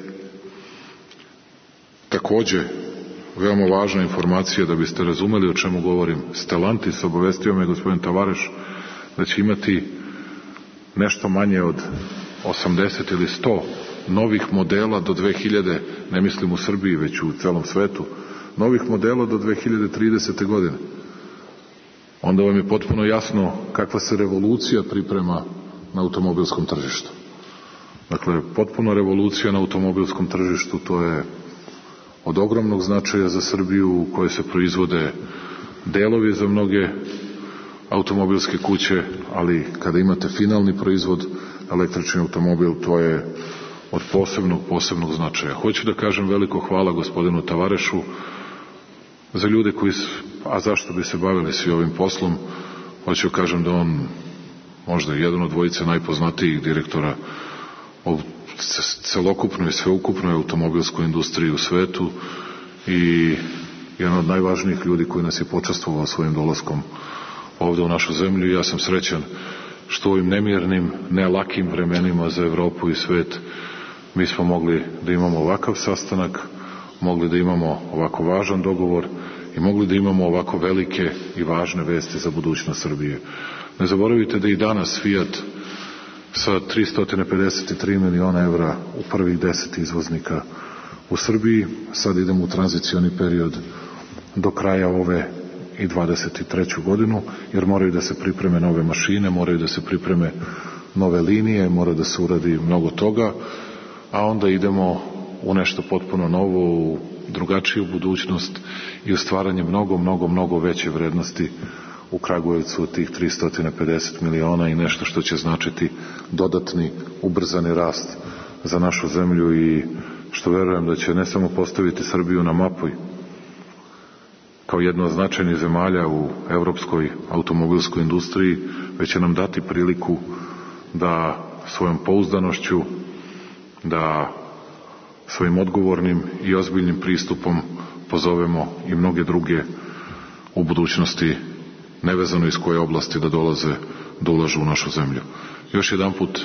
S3: takođe veoma važna informacija da biste razumeli o čemu govorim. Stellantis, obavestio me gospodin Tavareš da će imati nešto manje od osamdeset ili sto novih modela do dve hiljade, ne mislim u Srbiji, već u celom svetu, novih modela do dve hiljade tridesete. godine. Onda vam je potpuno jasno kakva se revolucija priprema na automobilskom tržištu. Dakle, potpuno revolucija na automobilskom tržištu, to je od ogromnog značaja za Srbiju, u kojoj se proizvode delovi za mnoge automobilske kuće, ali kada imate finalni proizvod, električni automobil, to je od posebnog, posebnog značaja. Hoću da kažem veliko hvala gospodinu Tavarešu za ljude koji, a zašto bi se bavili svi ovim poslom, hoću da kažem da on možda je jedan od dvojice najpoznatijih direktora u celokupnoj, sveukupnoj automobilskoj industriji u svetu i jedan od najvažnijih ljudi koji nas je počastvovao svojim dolaskom ovde u našu zemlju. Ja sam srećan što u ovim nemirnim, ne lakim vremenima za Evropu i svet mi smo mogli da imamo ovakav sastanak, mogli da imamo ovako važan dogovor i mogli da imamo ovako velike i važne vesti za budućnost Srbije. Ne zaboravite da i danas Fiat sa tristo pedeset tri miliona evra u prvih deset izvoznika u Srbiji, sad idemo u tranzicioni period do kraja ove i dvadeset treću. godinu, jer moraju da se pripreme nove mašine, moraju da se pripreme nove linije, mora da se uradi mnogo toga, a onda idemo u nešto potpuno novo, u drugačiju budućnost i u stvaranje mnogo, mnogo, mnogo veće vrednosti u Kragujevcu od tih tristo pedeset miliona i nešto što će značiti dodatni, ubrzani rast za našu zemlju i što verujem da će ne samo postaviti Srbiju na mapu kao jedno od značajnih zemalja u evropskoj automobilskoj industriji, već će nam dati priliku da svojom pouzdanošću, da svojim odgovornim i ozbiljnim pristupom pozovemo i mnoge druge u budućnosti, nevezano iz koje oblasti da dolaze, da ulažu u našu zemlju. Još jedan put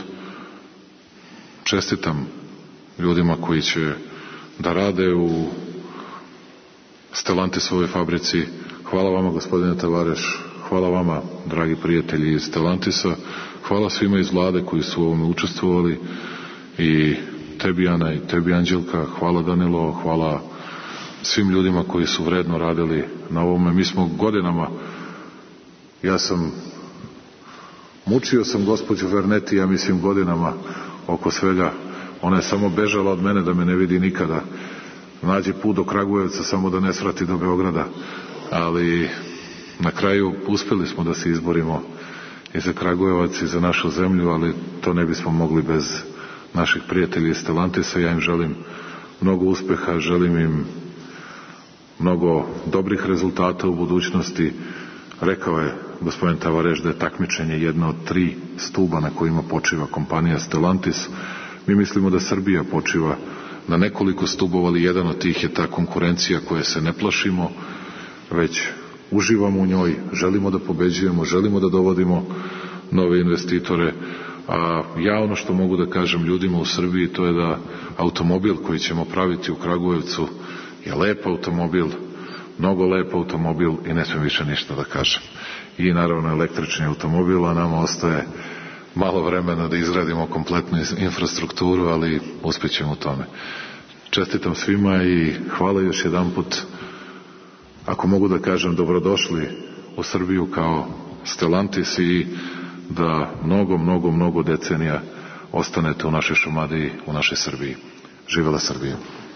S3: čestitam ljudima koji će da rade u Stellantisovoj fabrici. Hvala vama, gospodine Tavareš, hvala vama, dragi prijatelji iz Stellantisa, hvala svima iz vlade koji su u ovome učestvovali i tebi, Ana, i tebi, Anđelka, hvala Danilo, hvala svim ljudima koji su vredno radili na ovome. Mi smo godinama, ja sam mučio sam gospođu Verneti, ja mislim godinama oko svega, ona je samo bežala od mene da me ne vidi nikada, nađe put do Kragujevca samo da ne svrati do Beograda, ali na kraju uspeli smo da se izborimo i za Kragujevac i za našu zemlju, ali to ne bismo mogli bez naših prijatelja iz Stellantisa. Ja im želim mnogo uspeha, želim im mnogo dobrih rezultata u budućnosti. Rekao je gospodin Tavareš da je takmičenje jedna od tri stuba na kojima počiva kompanija Stellantis. Mi mislimo da Srbija počiva na nekoliko stubova, ali jedan od tih je ta konkurencija koje se ne plašimo, već uživamo u njoj, želimo da pobeđujemo, želimo da dovodimo nove investitore, a ja ono što mogu da kažem ljudima u Srbiji to je da automobil koji ćemo praviti u Kragujevcu je lep automobil, mnogo lep automobil i ne smijem više ništa da kažem. I naravno električni automobil, a nama ostaje malo vremena da izradimo kompletnu infrastrukturu, ali uspjećemo u tome. Čestitam svima i hvala još jedan put. Ako mogu da kažem, dobrodošli u Srbiju kao Stellantis i da mnogo, mnogo, mnogo decenija ostanete u našoj Šumadiji, u našoj Srbiji. Živela Srbija.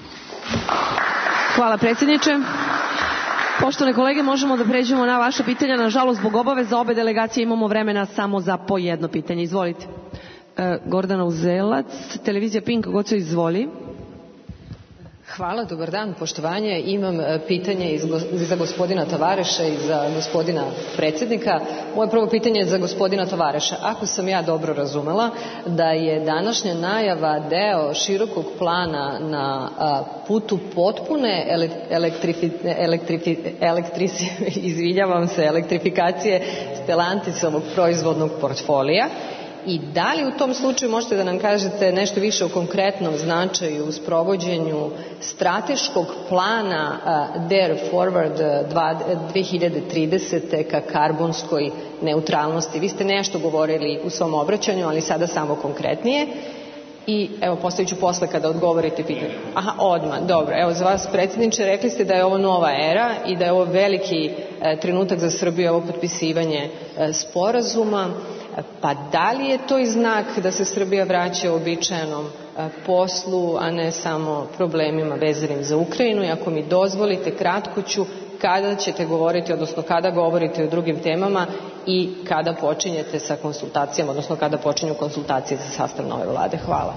S13: Hvala predsjedniče. Poštovane kolege, možemo da pređemo na vaše pitanja. Nažalost, zbog obaveza obe delegacije imamo vremena samo za po jedno pitanje. Izvolite. E, Gordana Uzelac, televizija Pink, Goco, izvoli.
S4: Hvala, dobar dan, poštovanje. Imam pitanje za gospodina Tavareša i za gospodina predsjednika. Moje prvo pitanje je za gospodina Tavareša. Ako sam ja dobro razumela da je današnja najava deo širokog plana na putu potpune elektrifi, elektrifi, elektrici, izvinjavam se, elektrifikacije Stellantisovog proizvodnog portfolija, i da li u tom slučaju možete da nam kažete nešto više o konkretnom značaju u sprovođenju strateškog plana uh, Dare Forward dve hiljade tridesete ka karbonskoj neutralnosti? Vi ste nešto govorili u svom obraćanju, ali sada samo konkretnije. I evo, postavit ću posle kada odgovorite pitanje. Aha, odmah, dobro. Evo, za vas, predsjedniče, rekli ste da je ovo nova era i da je ovo veliki e, trenutak za Srbiju, ovo potpisivanje e, sporazuma. Pa da li je to i znak da se Srbija vraća uobičajenom poslu, a ne samo problemima vezanim za Ukrajinu? I ako mi dozvolite, kratko ću, kada ćete govoriti, odnosno kada govorite o drugim temama i kada počinjete sa konsultacijama, odnosno kada počinju konsultacije za sastav nove vlade? Hvala.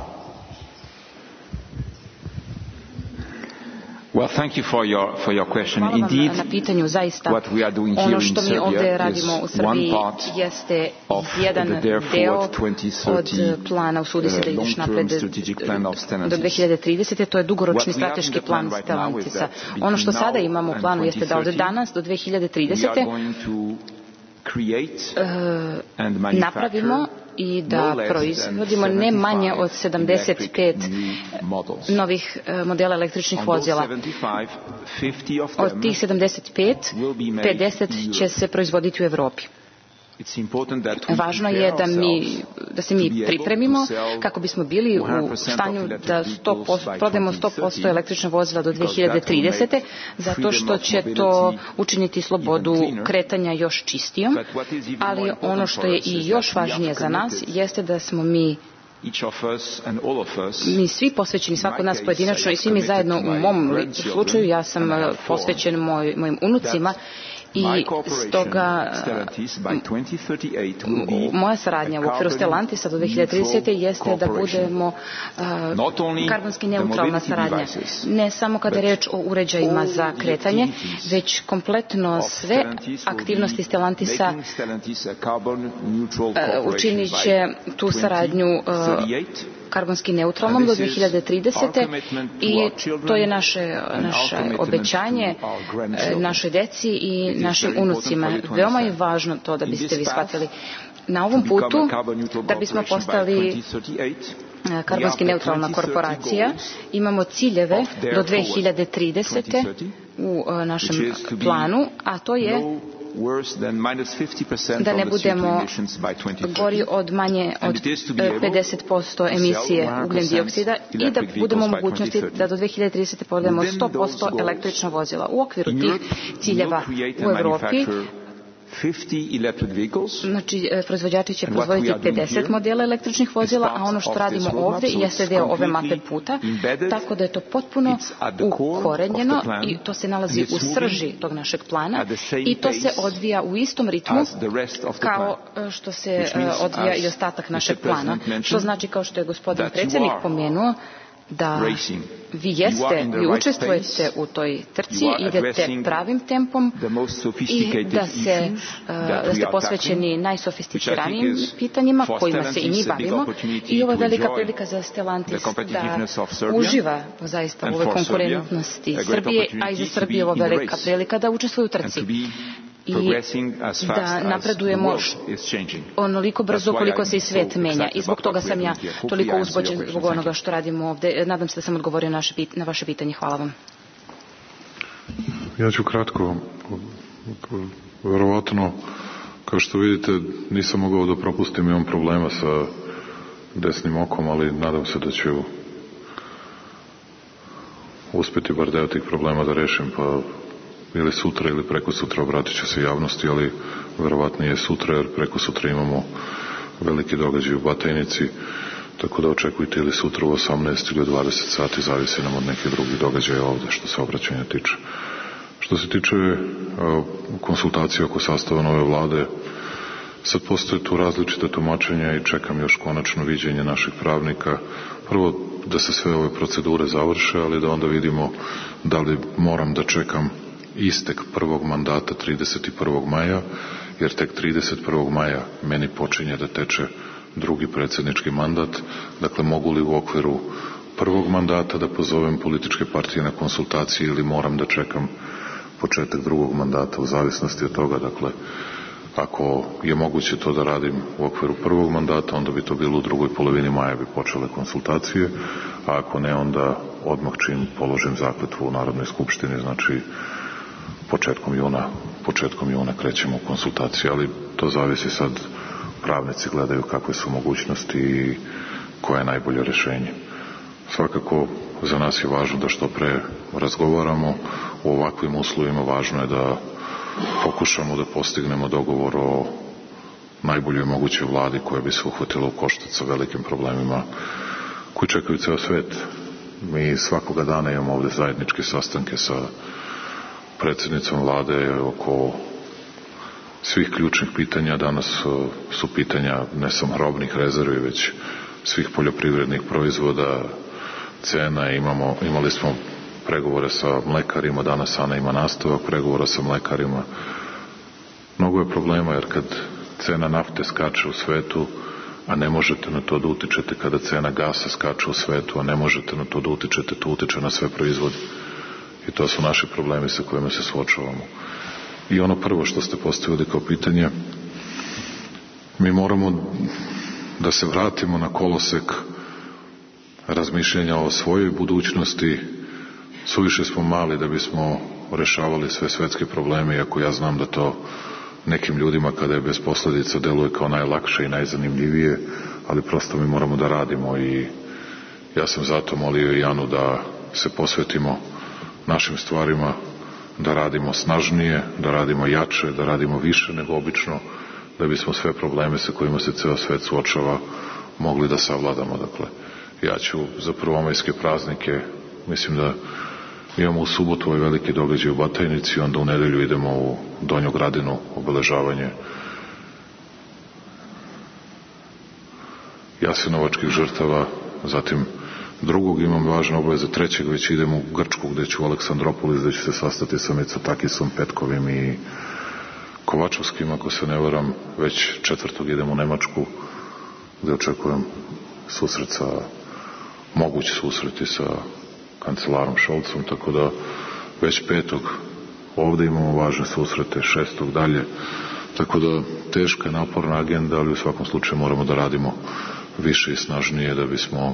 S15: Well, thank you for your for your question.
S14: Hvala vam
S15: Indeed,
S14: na pitanju. Zaista,
S15: what we are doing here
S14: ono što
S15: in
S14: mi ovdje
S15: Serbia
S14: radimo u
S15: is
S14: Srbiji
S15: one part
S14: jeste
S15: of
S14: jedan
S15: the Dare
S14: deo
S15: Forward twenty thirty
S14: od plana usudi se da ideš
S15: long-term
S14: napred
S15: strategic plan of
S14: do
S15: Stellantis.
S14: dve hiljade tridesete. To je dugoročni
S15: What we have in
S14: strateški
S15: the
S14: plan
S15: plan right now is
S14: Stellantisa.
S15: that
S14: Ono što
S15: between
S14: sada
S15: now
S14: imamo u
S15: and
S14: planu jeste da od
S15: twenty thirty
S14: danas do dve hiljade
S15: we
S14: tridesete
S15: are going to create
S14: uh,
S15: and
S14: napravimo
S15: manufacture
S14: i
S15: no
S14: da
S15: less
S14: proizvodimo
S15: than
S14: ne manje od
S15: seventy-five
S14: sedamdeset pet
S15: electric new models.
S14: novih uh, modela električnih
S15: On those
S14: vozila.
S15: seventy-five, fifty of
S14: Od
S15: them
S14: tih sedamdeset pet,
S15: will be made
S14: pedeset
S15: in
S14: će se proizvoditi u Evropi.
S15: It's important that we
S14: Važno
S15: prepare
S14: je da mi
S15: ourselves
S14: da se
S15: to
S14: mi
S15: be able
S14: pripremimo
S15: to sell
S14: kako bismo bili u
S15: one hundred percent
S14: stanju
S15: of
S14: da
S15: electric
S14: sto
S15: vehicles
S14: posto
S15: by
S14: prodajemo
S15: twenty
S14: sto posto
S15: thirty,
S14: električna vozila do dve
S15: because
S14: hiljade
S15: that will make
S14: tridesete zato što
S15: freedom of
S14: će to
S15: mobility
S14: učiniti slobodu
S15: even cleaner.
S14: kretanja još čistijom,
S15: But what is even more
S14: ali
S15: important
S14: ono što
S15: for
S14: je
S15: us
S14: i
S15: is
S14: još
S15: that we are
S14: važnije za nas
S15: committed.
S14: jeste da smo mi
S15: Each of us and all of us,
S14: mi svi posvećeni, svako od nas pojedinačno i svi mi zajedno u mom slučaju, ja sam posvećen moj, mojim unucima i stoga moja saradnja u okviru Stellantisa do dve hiljade tridesete jeste da budemo uh, karbonski neutralna saradnja. Ne samo kada je reč o uređajima za kretanje, već kompletno sve aktivnosti Stellantisa uh, učinit će tu saradnju uh, karbonski neutralnom do dve hiljade tridesete i to je naše, naše obećanje našoj deci i našim unucima. Veoma je važno to da biste vi shvatili. Na ovom putu, da bismo postali karbonski neutralna korporacija, imamo ciljeve do dve hiljade tridesete u našem planu, a to je da ne budemo gori od manje od pedeset posto emisije ugljen dioksida i da budemo u mogućnosti da do dve hiljade tridesete prodajemo sto posto električna vozila. U okviru tih ciljeva u Evropi znači proizvođači će proizvoditi pedeset modela električnih vozila, a ono što radimo ovdje jeste deo ove mape puta, tako da je to potpuno ukorenjeno i to se nalazi u srži tog našeg plana i to se odvija u istom ritmu kao što se odvija i ostatak našeg plana, što znači, kao što je gospodin predsjednik pomenuo, da vi jeste, vi učestvujete u toj trci, idete pravim tempom i da, se, da ste posvećeni najsofisticiranijim pitanjima kojima se i mi bavimo i ovo je velika prilika za Stellantis da uživa zaista u ovoj konkurentnosti Srbije, a i za Srbije ovo je velika prilika da učestvuje u trci i da napredujemo onoliko brzo koliko se i svet menja i zbog toga sam ja toliko uzbuđen zbog onoga što radimo ovdje. Nadam se da sam odgovorio na, na vaše pitanje. Hvala vam.
S3: Ja ću kratko. Verovatno, kao što vidite, nisam mogao da propustim, imam problema sa desnim okom, ali nadam se da ću uspjeti bar deo tih problema da rešim, pa ili sutra ili preko sutra obratit ću se javnosti, ali verovatnije sutra, jer preko sutra imamo veliki događaj u Batajnici, tako da očekujte ili sutra u osamnaest ili u dvadeset sati, zavisi nam od nekih drugih događaja ovde što se obraćanja tiče. Što se tiče konsultacija oko sastava nove vlade, Sad postoje tu različite tumačenja i čekam još konačno viđenje naših pravnika. Prvo da se sve ove procedure završe, ali da onda vidimo da li moram da čekam istek prvog mandata trideset prvog maja, jer tek trideset prvog maja meni počinje da teče drugi predsjednički mandat. Dakle, mogu li u okviru prvog mandata da pozovem političke partije na konsultacije ili moram da čekam početak drugog mandata u zavisnosti od toga. Dakle, ako je moguće to da radim u okviru prvog mandata, onda bi to bilo u drugoj polovini maja bi počele konsultacije, a ako ne, onda odmah čim položim zakletvu u Narodnoj skupštini, znači početkom juna, početkom juna krećemo u konsultacije, ali to zavisi sad, pravnici gledaju kakve su mogućnosti i koje je najbolje rešenje. Svakako za nas je važno da što pre razgovaramo u ovakvim uslovima, važno je da pokušamo da postignemo dogovor o najboljoj mogućoj vladi koja bi se uhvatila u koštac sa velikim problemima koji čekaju ceo svet. Mi svakoga dana imamo ovde zajedničke sastanke sa predsjednicom vlade oko svih ključnih pitanja. Danas su pitanja ne samo robnih rezervi, već svih poljoprivrednih proizvoda, cena. Imamo, imali smo pregovore sa mlekarima, danas Ana ima nastavak pregovora sa mlekarima. Mnogo je problema, jer kad cena nafte skače u svetu, a ne možete na to da utičete, kada cena gasa skače u svetu, a ne možete na to da utičete, to utiče na sve proizvode. I to su naši problemi sa kojima se suočavamo. I ono prvo što ste postavili kao pitanje, mi moramo da se vratimo na kolosek razmišljenja o svojoj budućnosti. Suviše smo mali da bismo rešavali sve svetske probleme, iako ja znam da to nekim ljudima kada je bez posledica deluje kao najlakše i najzanimljivije, ali prosto mi moramo da radimo i ja sam zato molio i Anu da se posvetimo našim stvarima, da radimo snažnije, da radimo jače, da radimo više nego obično, da bismo sve probleme sa kojima se ceo svet suočava mogli da savladamo. Dakle, ja ću za prvomajske praznike, mislim da imamo u subotu ovaj veliki događaj u Batajnici, onda u nedelju idemo u Donju Gradinu, obeležavanje jasenovačkih žrtava, zatim drugog imam važne obaveze, trećeg već idemo u Grčku gde ću u Aleksandropolis, gde ću se sastati sa Mitsotakisom, Petkovim i Kovačovskim, ako se ne varam. Već četvrtog idem u Nemačku gde očekujem susret sa, mogući susreti sa kancelarom Šolcom, tako da već petog ovde imamo važne susrete, šestog dalje, tako da teška, naporna agenda, ali u svakom slučaju moramo da radimo više i snažnije da bismo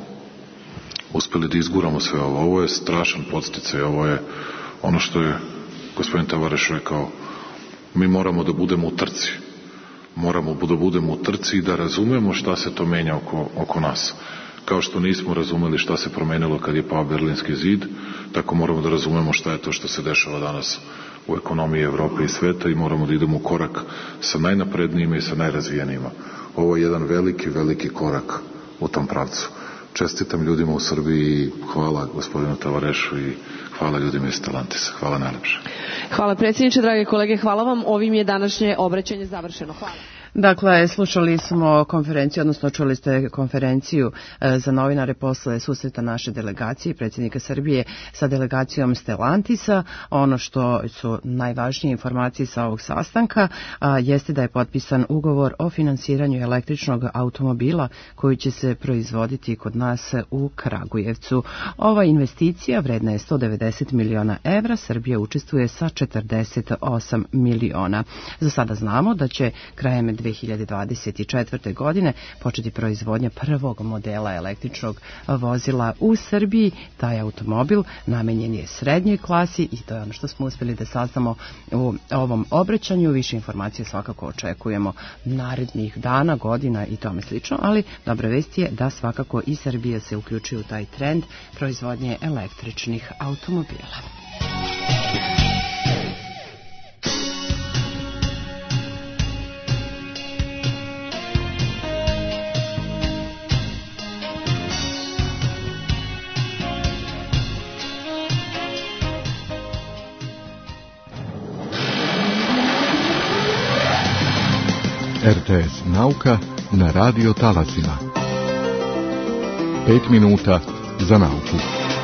S3: uspeli da izguramo sve ovo. Ovo je strašan podsticaj, ovo je ono što je gospodin Tavareš rekao, mi moramo da budemo u trci, moramo da budemo u trci i da razumemo šta se to menja oko, oko nas. Kao što nismo razumeli šta se promenilo kad je pao Berlinski zid, tako moramo da razumemo šta je to što se dešava danas u ekonomiji Evrope i sveta i moramo da idemo u korak sa najnaprednijima i sa najrazvijenijima. Ovo je jedan veliki, veliki korak u tom pravcu. Čestitam ljudima u Srbiji i hvala gospodinu Tavarešu i hvala ljudima iz Stellantisa. Hvala najlepše.
S13: Hvala predsjedniče, drage kolege, hvala vam. Ovim je današnje obraćanje završeno. Hvala.
S2: Dakle, slušali smo konferenciju, odnosno čuli ste konferenciju za novinare posle susreta naše delegacije, predsjednika Srbije sa delegacijom Stellantisa. Ono što su najvažnije informacije sa ovog sastanka a, jeste da je potpisan ugovor o finansiranju električnog automobila koji će se proizvoditi kod nas u Kragujevcu. Ova investicija vredna je sto devedeset miliona evra, Srbija učestvuje sa četrdeset osam miliona. Za sada znamo da će krajem dve hiljade dvadeset četvrte. godine početi proizvodnja prvog modela električnog vozila u Srbiji. Taj automobil namenjen je srednjoj klasi i to je ono što smo uspeli da saznamo u ovom obraćanju. Više informacije svakako očekujemo narednih dana, godina i tome slično, ali dobra vest je da svakako i Srbija se uključuje u taj trend proizvodnje električnih automobila.
S6: R T te es Nauka na radio talasima. Pet minuta za nauku.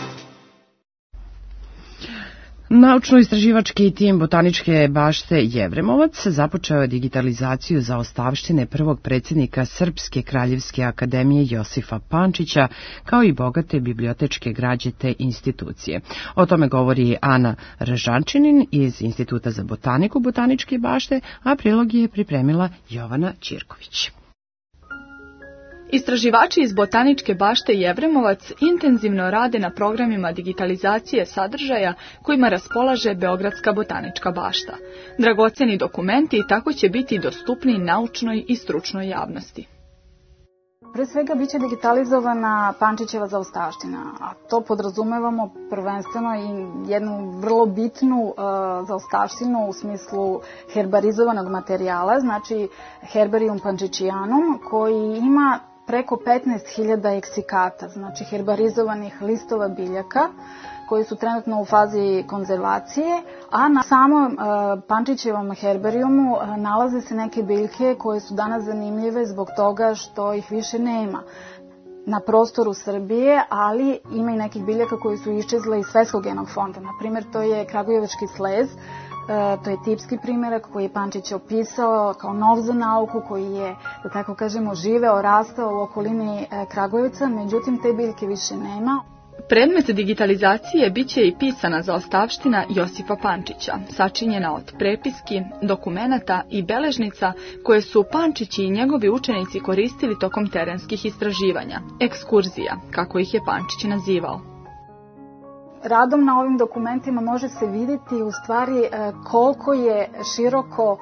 S2: Naučno-istraživački tim Botaničke bašte Jevremovac započeo je digitalizaciju zaostavštine prvog predsjednika Srpske kraljevske akademije Josifa Pančića, kao i bogate bibliotečke građe te institucije. O tome govori Ana Ražančinin iz Instituta za botaniku Botaničke bašte, a prilog je pripremila Jovana Ćirković.
S16: Istraživači iz Botaničke bašte Jevremovac intenzivno rade na programima digitalizacije sadržaja kojima raspolaže Beogradska botanička bašta. Dragoceni dokumenti tako će biti dostupni naučnoj i stručnoj javnosti.
S17: Pre svega biće digitalizovana Pančićeva zaostavština, a to podrazumevamo prvenstveno i jednu vrlo bitnu uh, zaostavštinu u smislu herbarizovanog materijala, znači Herbarium Pančićianum, koji ima preko petnaest hiljada eksikata, znači herbarizovanih listova biljaka koji su trenutno u fazi konzervacije, a na samom uh, Pančićevom herbarijumu uh, nalaze se neke biljke koje su danas zanimljive zbog toga što ih više nema na prostoru Srbije, ali ima i nekih biljaka koji su iščezle iz svetskog genog fonda. Na primjer, to je kragujevački slez, Uh, to je tipski primjerak koji je Pančić opisao kao nov za nauku, koji je, da tako kažemo, živeo, rastao u okolini uh, Kragujevca, međutim te biljke više nema.
S16: Predmet digitalizacije biće i pisana zaostavština Josifa Pančića, sačinjena od prepiski, dokumenata i beležnica koje su Pančići i njegovi učenici koristili tokom terenskih istraživanja, ekskurzija, kako ih je Pančić nazivao.
S17: Radom na ovim dokumentima može se vidjeti u stvari koliko je široko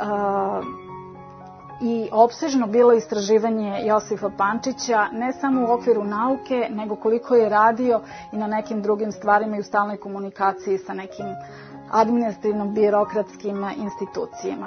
S17: i opsežno bilo istraživanje Josifa Pančića, ne samo u okviru nauke, nego koliko je radio i na nekim drugim stvarima i u stalnoj komunikaciji sa nekim administrativno-birokratskim institucijama.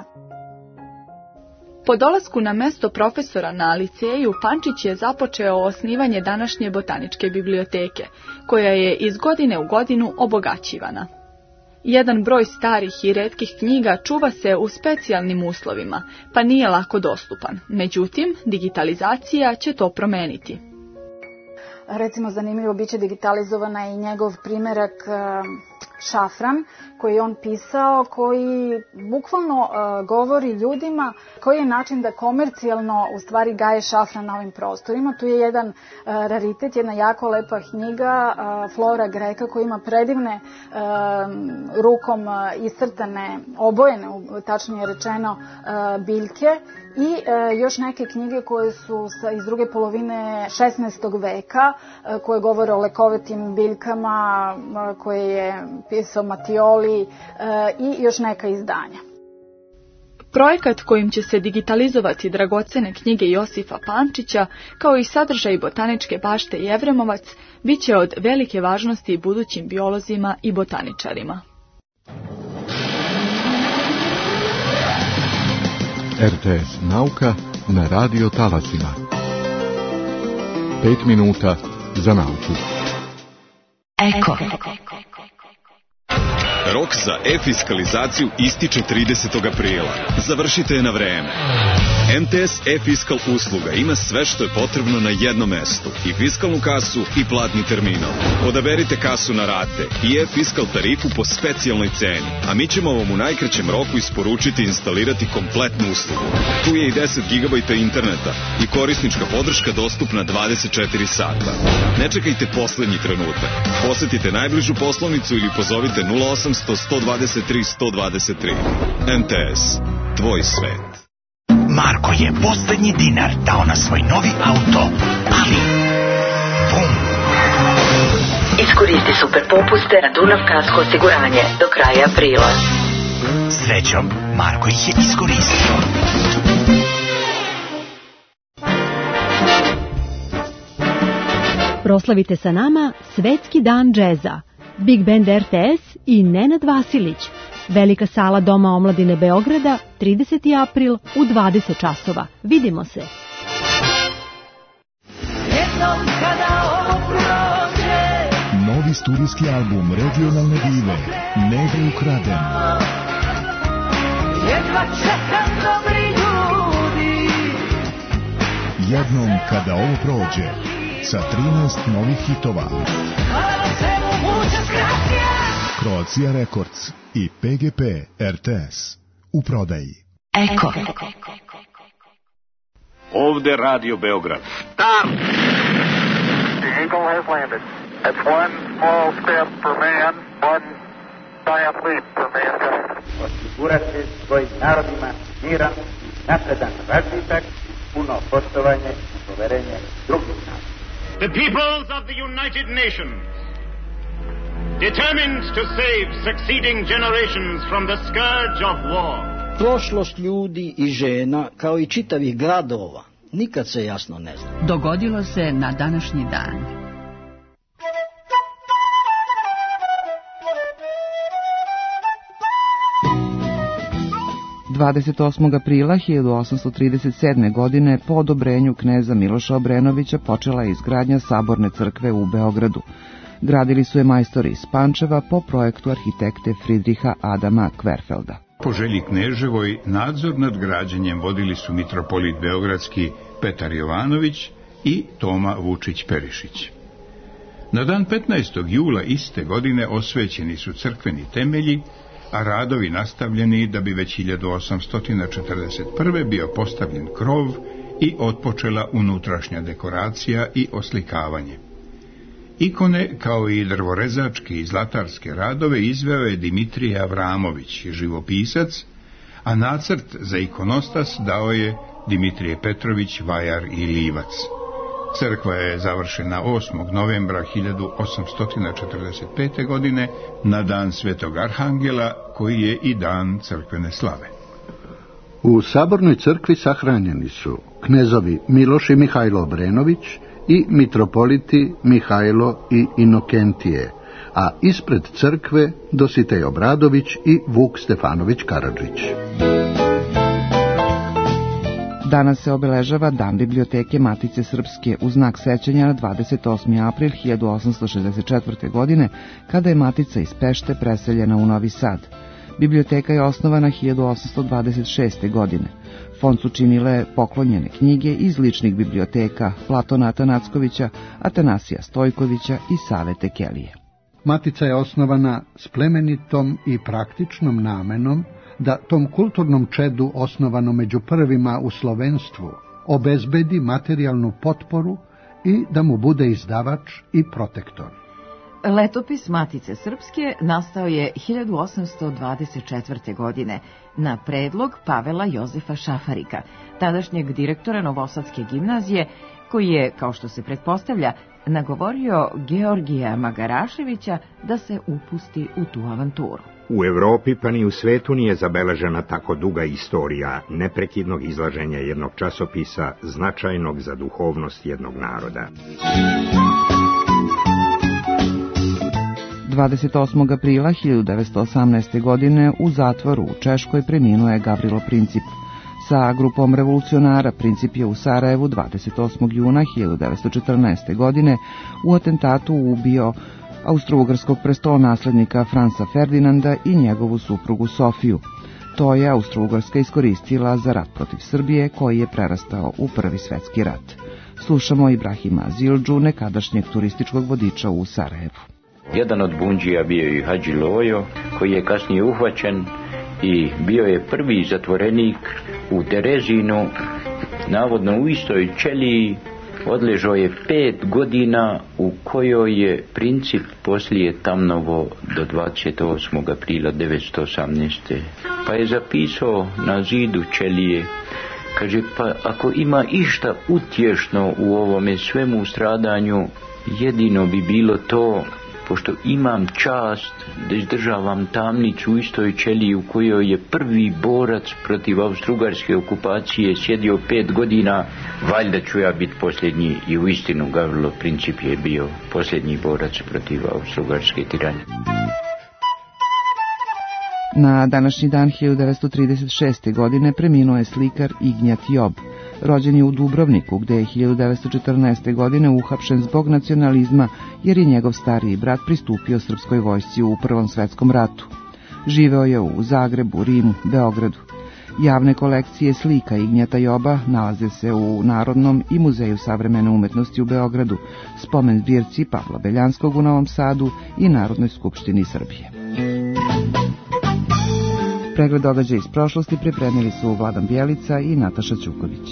S16: Po dolasku na mesto profesora na liceju, Pančić je započeo osnivanje današnje botaničke biblioteke, koja je iz godine u godinu obogaćivana. Jedan broj starih i retkih knjiga čuva se u specijalnim uslovima, pa nije lako dostupan. Međutim, digitalizacija će to promeniti.
S17: Recimo, zanimljivo biće digitalizovana i njegov primjerak Šafran, koji je on pisao, koji bukvalno uh, govori ljudima koji je način da komercijalno u stvari gaje šafran na ovim prostorima. Tu je jedan uh, raritet, jedna jako lepa knjiga, uh, Flora Greka, koja ima predivne uh, rukom uh, iscrtane, obojene, tačnije rečeno, uh, biljke. I e, još neke knjige koje su sa, iz druge polovine šesnaestog veka, e, koje govore o lekovitim biljkama, e, koje je pisao Matioli e, i još neka izdanja.
S16: Projekat kojim će se digitalizovati dragocene knjige Josifa Pančića, kao i sadržaj Botaničke bašte Jevremovac, bit će od velike važnosti budućim biolozima i botaničarima.
S6: R T S Nauka na radio talasima. Pet minuta za nauku.
S20: Eko.
S18: Rok za e-fiskalizaciju ističe tridesetog aprila. Završite je na vreme. M T S e-fiskal usluga ima sve što je potrebno na jednom mestu. I fiskalnu kasu i platni terminal. Odaberite kasu na rate i e-fiskal tarifu po specijalnoj ceni. A mi ćemo vam u najkraćem roku isporučiti i instalirati kompletnu uslugu. Tu je i deset gigabajta interneta i korisnička podrška dostupna dvadeset četiri sata. Ne čekajte poslednji trenutak. Posetite najbližu poslovnicu ili pozovite nula osam sto sto dvadeset tri sto dvadeset tri. M T S. Tvoj svet.
S19: Marko je poslednji dinar dao na svoj novi auto, ali... Bum!
S20: Iskoristi super popuste na Dunav kasko osiguranje do kraja aprila.
S19: Srećom, Marko ih je iskoristio.
S24: Proslavite sa nama Svetski dan džeza. Big Band R T S i Nenad Vasilić. Velika sala Doma omladine Beograda, trideseti april u dvadeset časova. Vidimo se.
S25: Novi studijski album regionalne dive Negde ukraden.
S7: Jedva čekam dobri ljudi.
S25: Jednom kada ovo prođe, sa trinaest novih hitova. Croatia Records i P G P R T S u prodaji.
S20: Eko.
S1: Ovde Radio Beograd. Start!
S9: The Eagle has landed. That's one small step for man, one giant leap for mankind.
S10: Osigurati svojim narodima miran, napredan razvitak, puno poštovanje i poverenje drugih naroda.
S1: The peoples of the United Nations, determined to save succeeding generations from the scourge of war.
S12: Prošlost ljudi i žena, kao i čitavih gradova, nikad se jasno ne zna.
S21: Dogodilo se na današnji dan.
S2: dvadeset osmog aprila hiljadu osamsto trideset sedme. godine po odobrenju kneza Miloša Obrenovića počela je izgradnja Saborne crkve u Beogradu. Gradili su je majstori iz Pančeva po projektu arhitekte Fridriha Adama Kverfelda.
S22: Po želji kneževoj nadzor nad građenjem vodili su mitropolit beogradski Petar Jovanović i Toma Vučić-Perišić. Na dan petnaestog jula iste godine osvećeni su crkveni temelji, a radovi nastavljeni da bi već hiljadu osamsto četrdeset prve. bio postavljen krov i otpočela unutrašnja dekoracija i oslikavanje. Ikone, kao i drvorezačke i zlatarske radove, izveo je Dimitrije Avramović, živopisac, a nacrt za ikonostas dao je Dimitrije Petrović, vajar i livac. Crkva je završena osmog novembra hiljadu osamsto četrdeset pete. godine na dan Svetog Arhangela, koji je i dan crkvene slave.
S23: U Sabornoj crkvi sahranjeni su knezovi Miloš i Mihajlo Obrenović i mitropoliti Mihajlo i Inokentije, a ispred crkve Dositej Obradović i Vuk Stefanović Karadžić.
S2: Danas se obeležava Dan biblioteke Matice Srpske u znak sećanja na dvadeset osmi april hiljadu osamsto šezdeset četvrte. godine, kada je Matica iz Pešte preseljena u Novi Sad. Biblioteka je osnovana hiljadu osamsto dvadeset šeste. godine. Fond su činile poklonjene knjige iz ličnih biblioteka Platona Atanackovića, Atanasija Stojkovića i Save Tekelije.
S23: Matica je osnovana s plemenitom i praktičnom namenom da tom kulturnom čedu, osnovano među prvima u slovenstvu, obezbedi materijalnu potporu i da mu bude izdavač i protektor.
S28: Letopis Matice Srpske nastao je hiljadu osamsto dvadeset četvrte. godine na predlog Pavela Jozefa Šafarika, tadašnjeg direktora Novosadske gimnazije, koji je, kao što se pretpostavlja, nagovorio Georgija Magaraševića da se upusti u tu avanturu.
S29: U Evropi pa ni u svetu nije zabeležena tako duga istorija neprekidnog izlaženja jednog časopisa značajnog za duhovnost jednog naroda.
S2: dvadeset osmog aprila hiljadu devetsto osamnaeste. godine u zatvoru u Češkoj preminuo je Gavrilo Princip. Sa grupom revolucionara Princip je u Sarajevu dvadeset osmog juna hiljadu devetsto četrnaeste. godine u atentatu ubio austrougarskog prestolonaslednika Franca Ferdinanda i njegovu suprugu Sofiju. To je Austrougarska iskoristila za rat protiv Srbije, koji je prerastao u Prvi svetski rat. Slušamo Ibrahima Zildžu, nekadašnjeg turističkog vodiča u Sarajevu.
S30: Jedan od bundžija bio je Hadži Lojo, koji je kasnije uhvaćen i bio je prvi zatvorenik u Terezinu, navodno u istoj ćeliji. Odležao je pet godina u kojoj je Princip poslije tamnovo do dvadeset osmog aprila devetsto osamnaeste. Pa je zapisao na zidu ćelije, kaže, pa ako ima išta utješno u ovome svemu stradanju, jedino bi bilo to, pošto imam čast da izdržavam tamnicu u istoj ćeliji u kojoj je prvi borac protiv austrougarske okupacije sjedio pet godina, valjda ću ja biti posljednji. I u istinu Gavrilo Princip je bio posljednji borac protiv austrougarske tiranije.
S2: Na današnji dan hiljadu devetsto trideset šeste. godine preminuo je slikar Ignjat Job. Rođen je u Dubrovniku, gde je hiljadu devetsto četrnaeste. godine uhapšen zbog nacionalizma, jer je njegov stariji brat pristupio srpskoj vojsci u Prvom svetskom ratu. Živeo je u Zagrebu, Rimu, Beogradu.
S3: Javne kolekcije slika Ignjeta Joba nalaze se u Narodnom i Muzeju savremene umetnosti u Beogradu, spomen zbirci Pavla Beljanskog u Novom Sadu i Narodnoj skupštini Srbije. Pregled događaja iz prošlosti pripremili su Vladan Bjelica i Nataša Ćuković.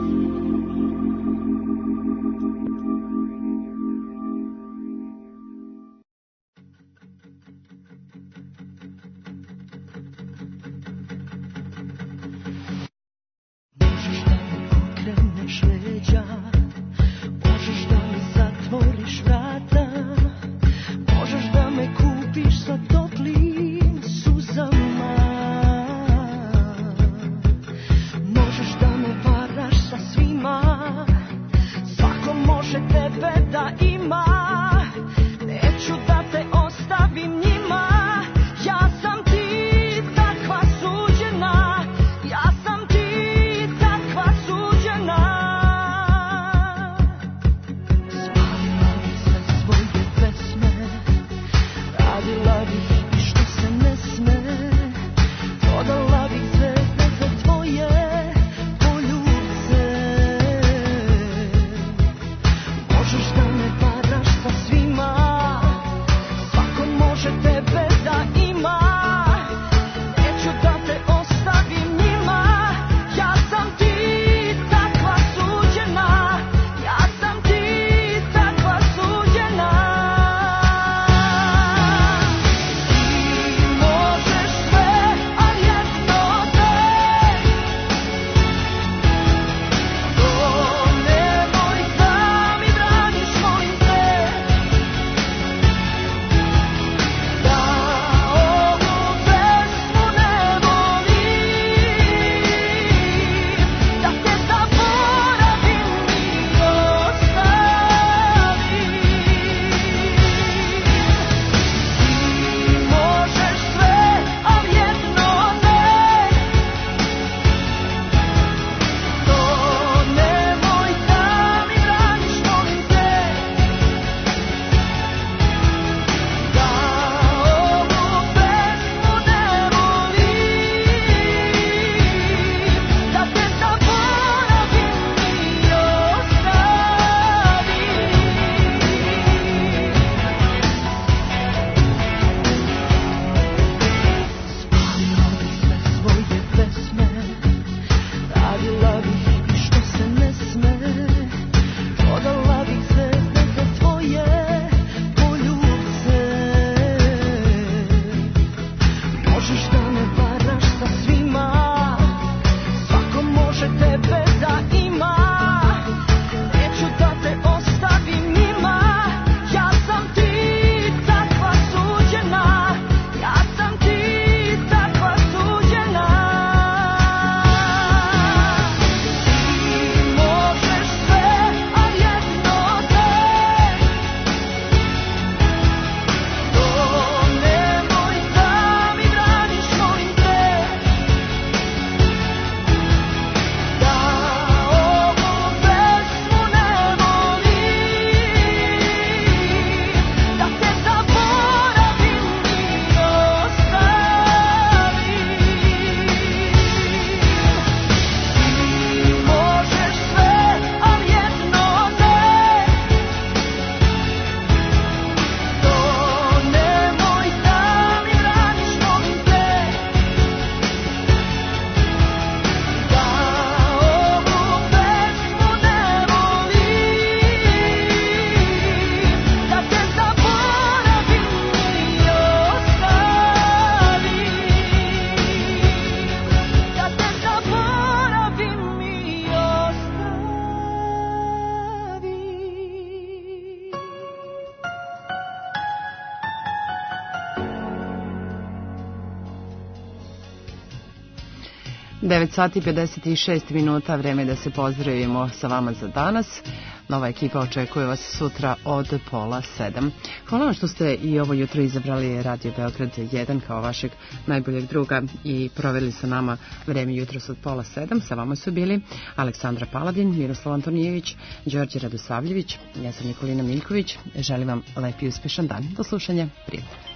S2: devet sati i pedeset šest minuta, vreme da se pozdravimo sa vama za danas. Nova ekipa očekuje vas sutra od pola sedam. Hvala vam što ste i ovo jutro izabrali Radio Beograd jedan kao vašeg najboljeg druga i proveli sa nama vreme jutros od pola sedam. Sa vama su bili Aleksandra Paladin, Miroslav Antonijević, Đorđe Radosavljević, ja sam Nikolina Miljković. Želim vam lep i uspešan dan. Do slušanja, prijatno.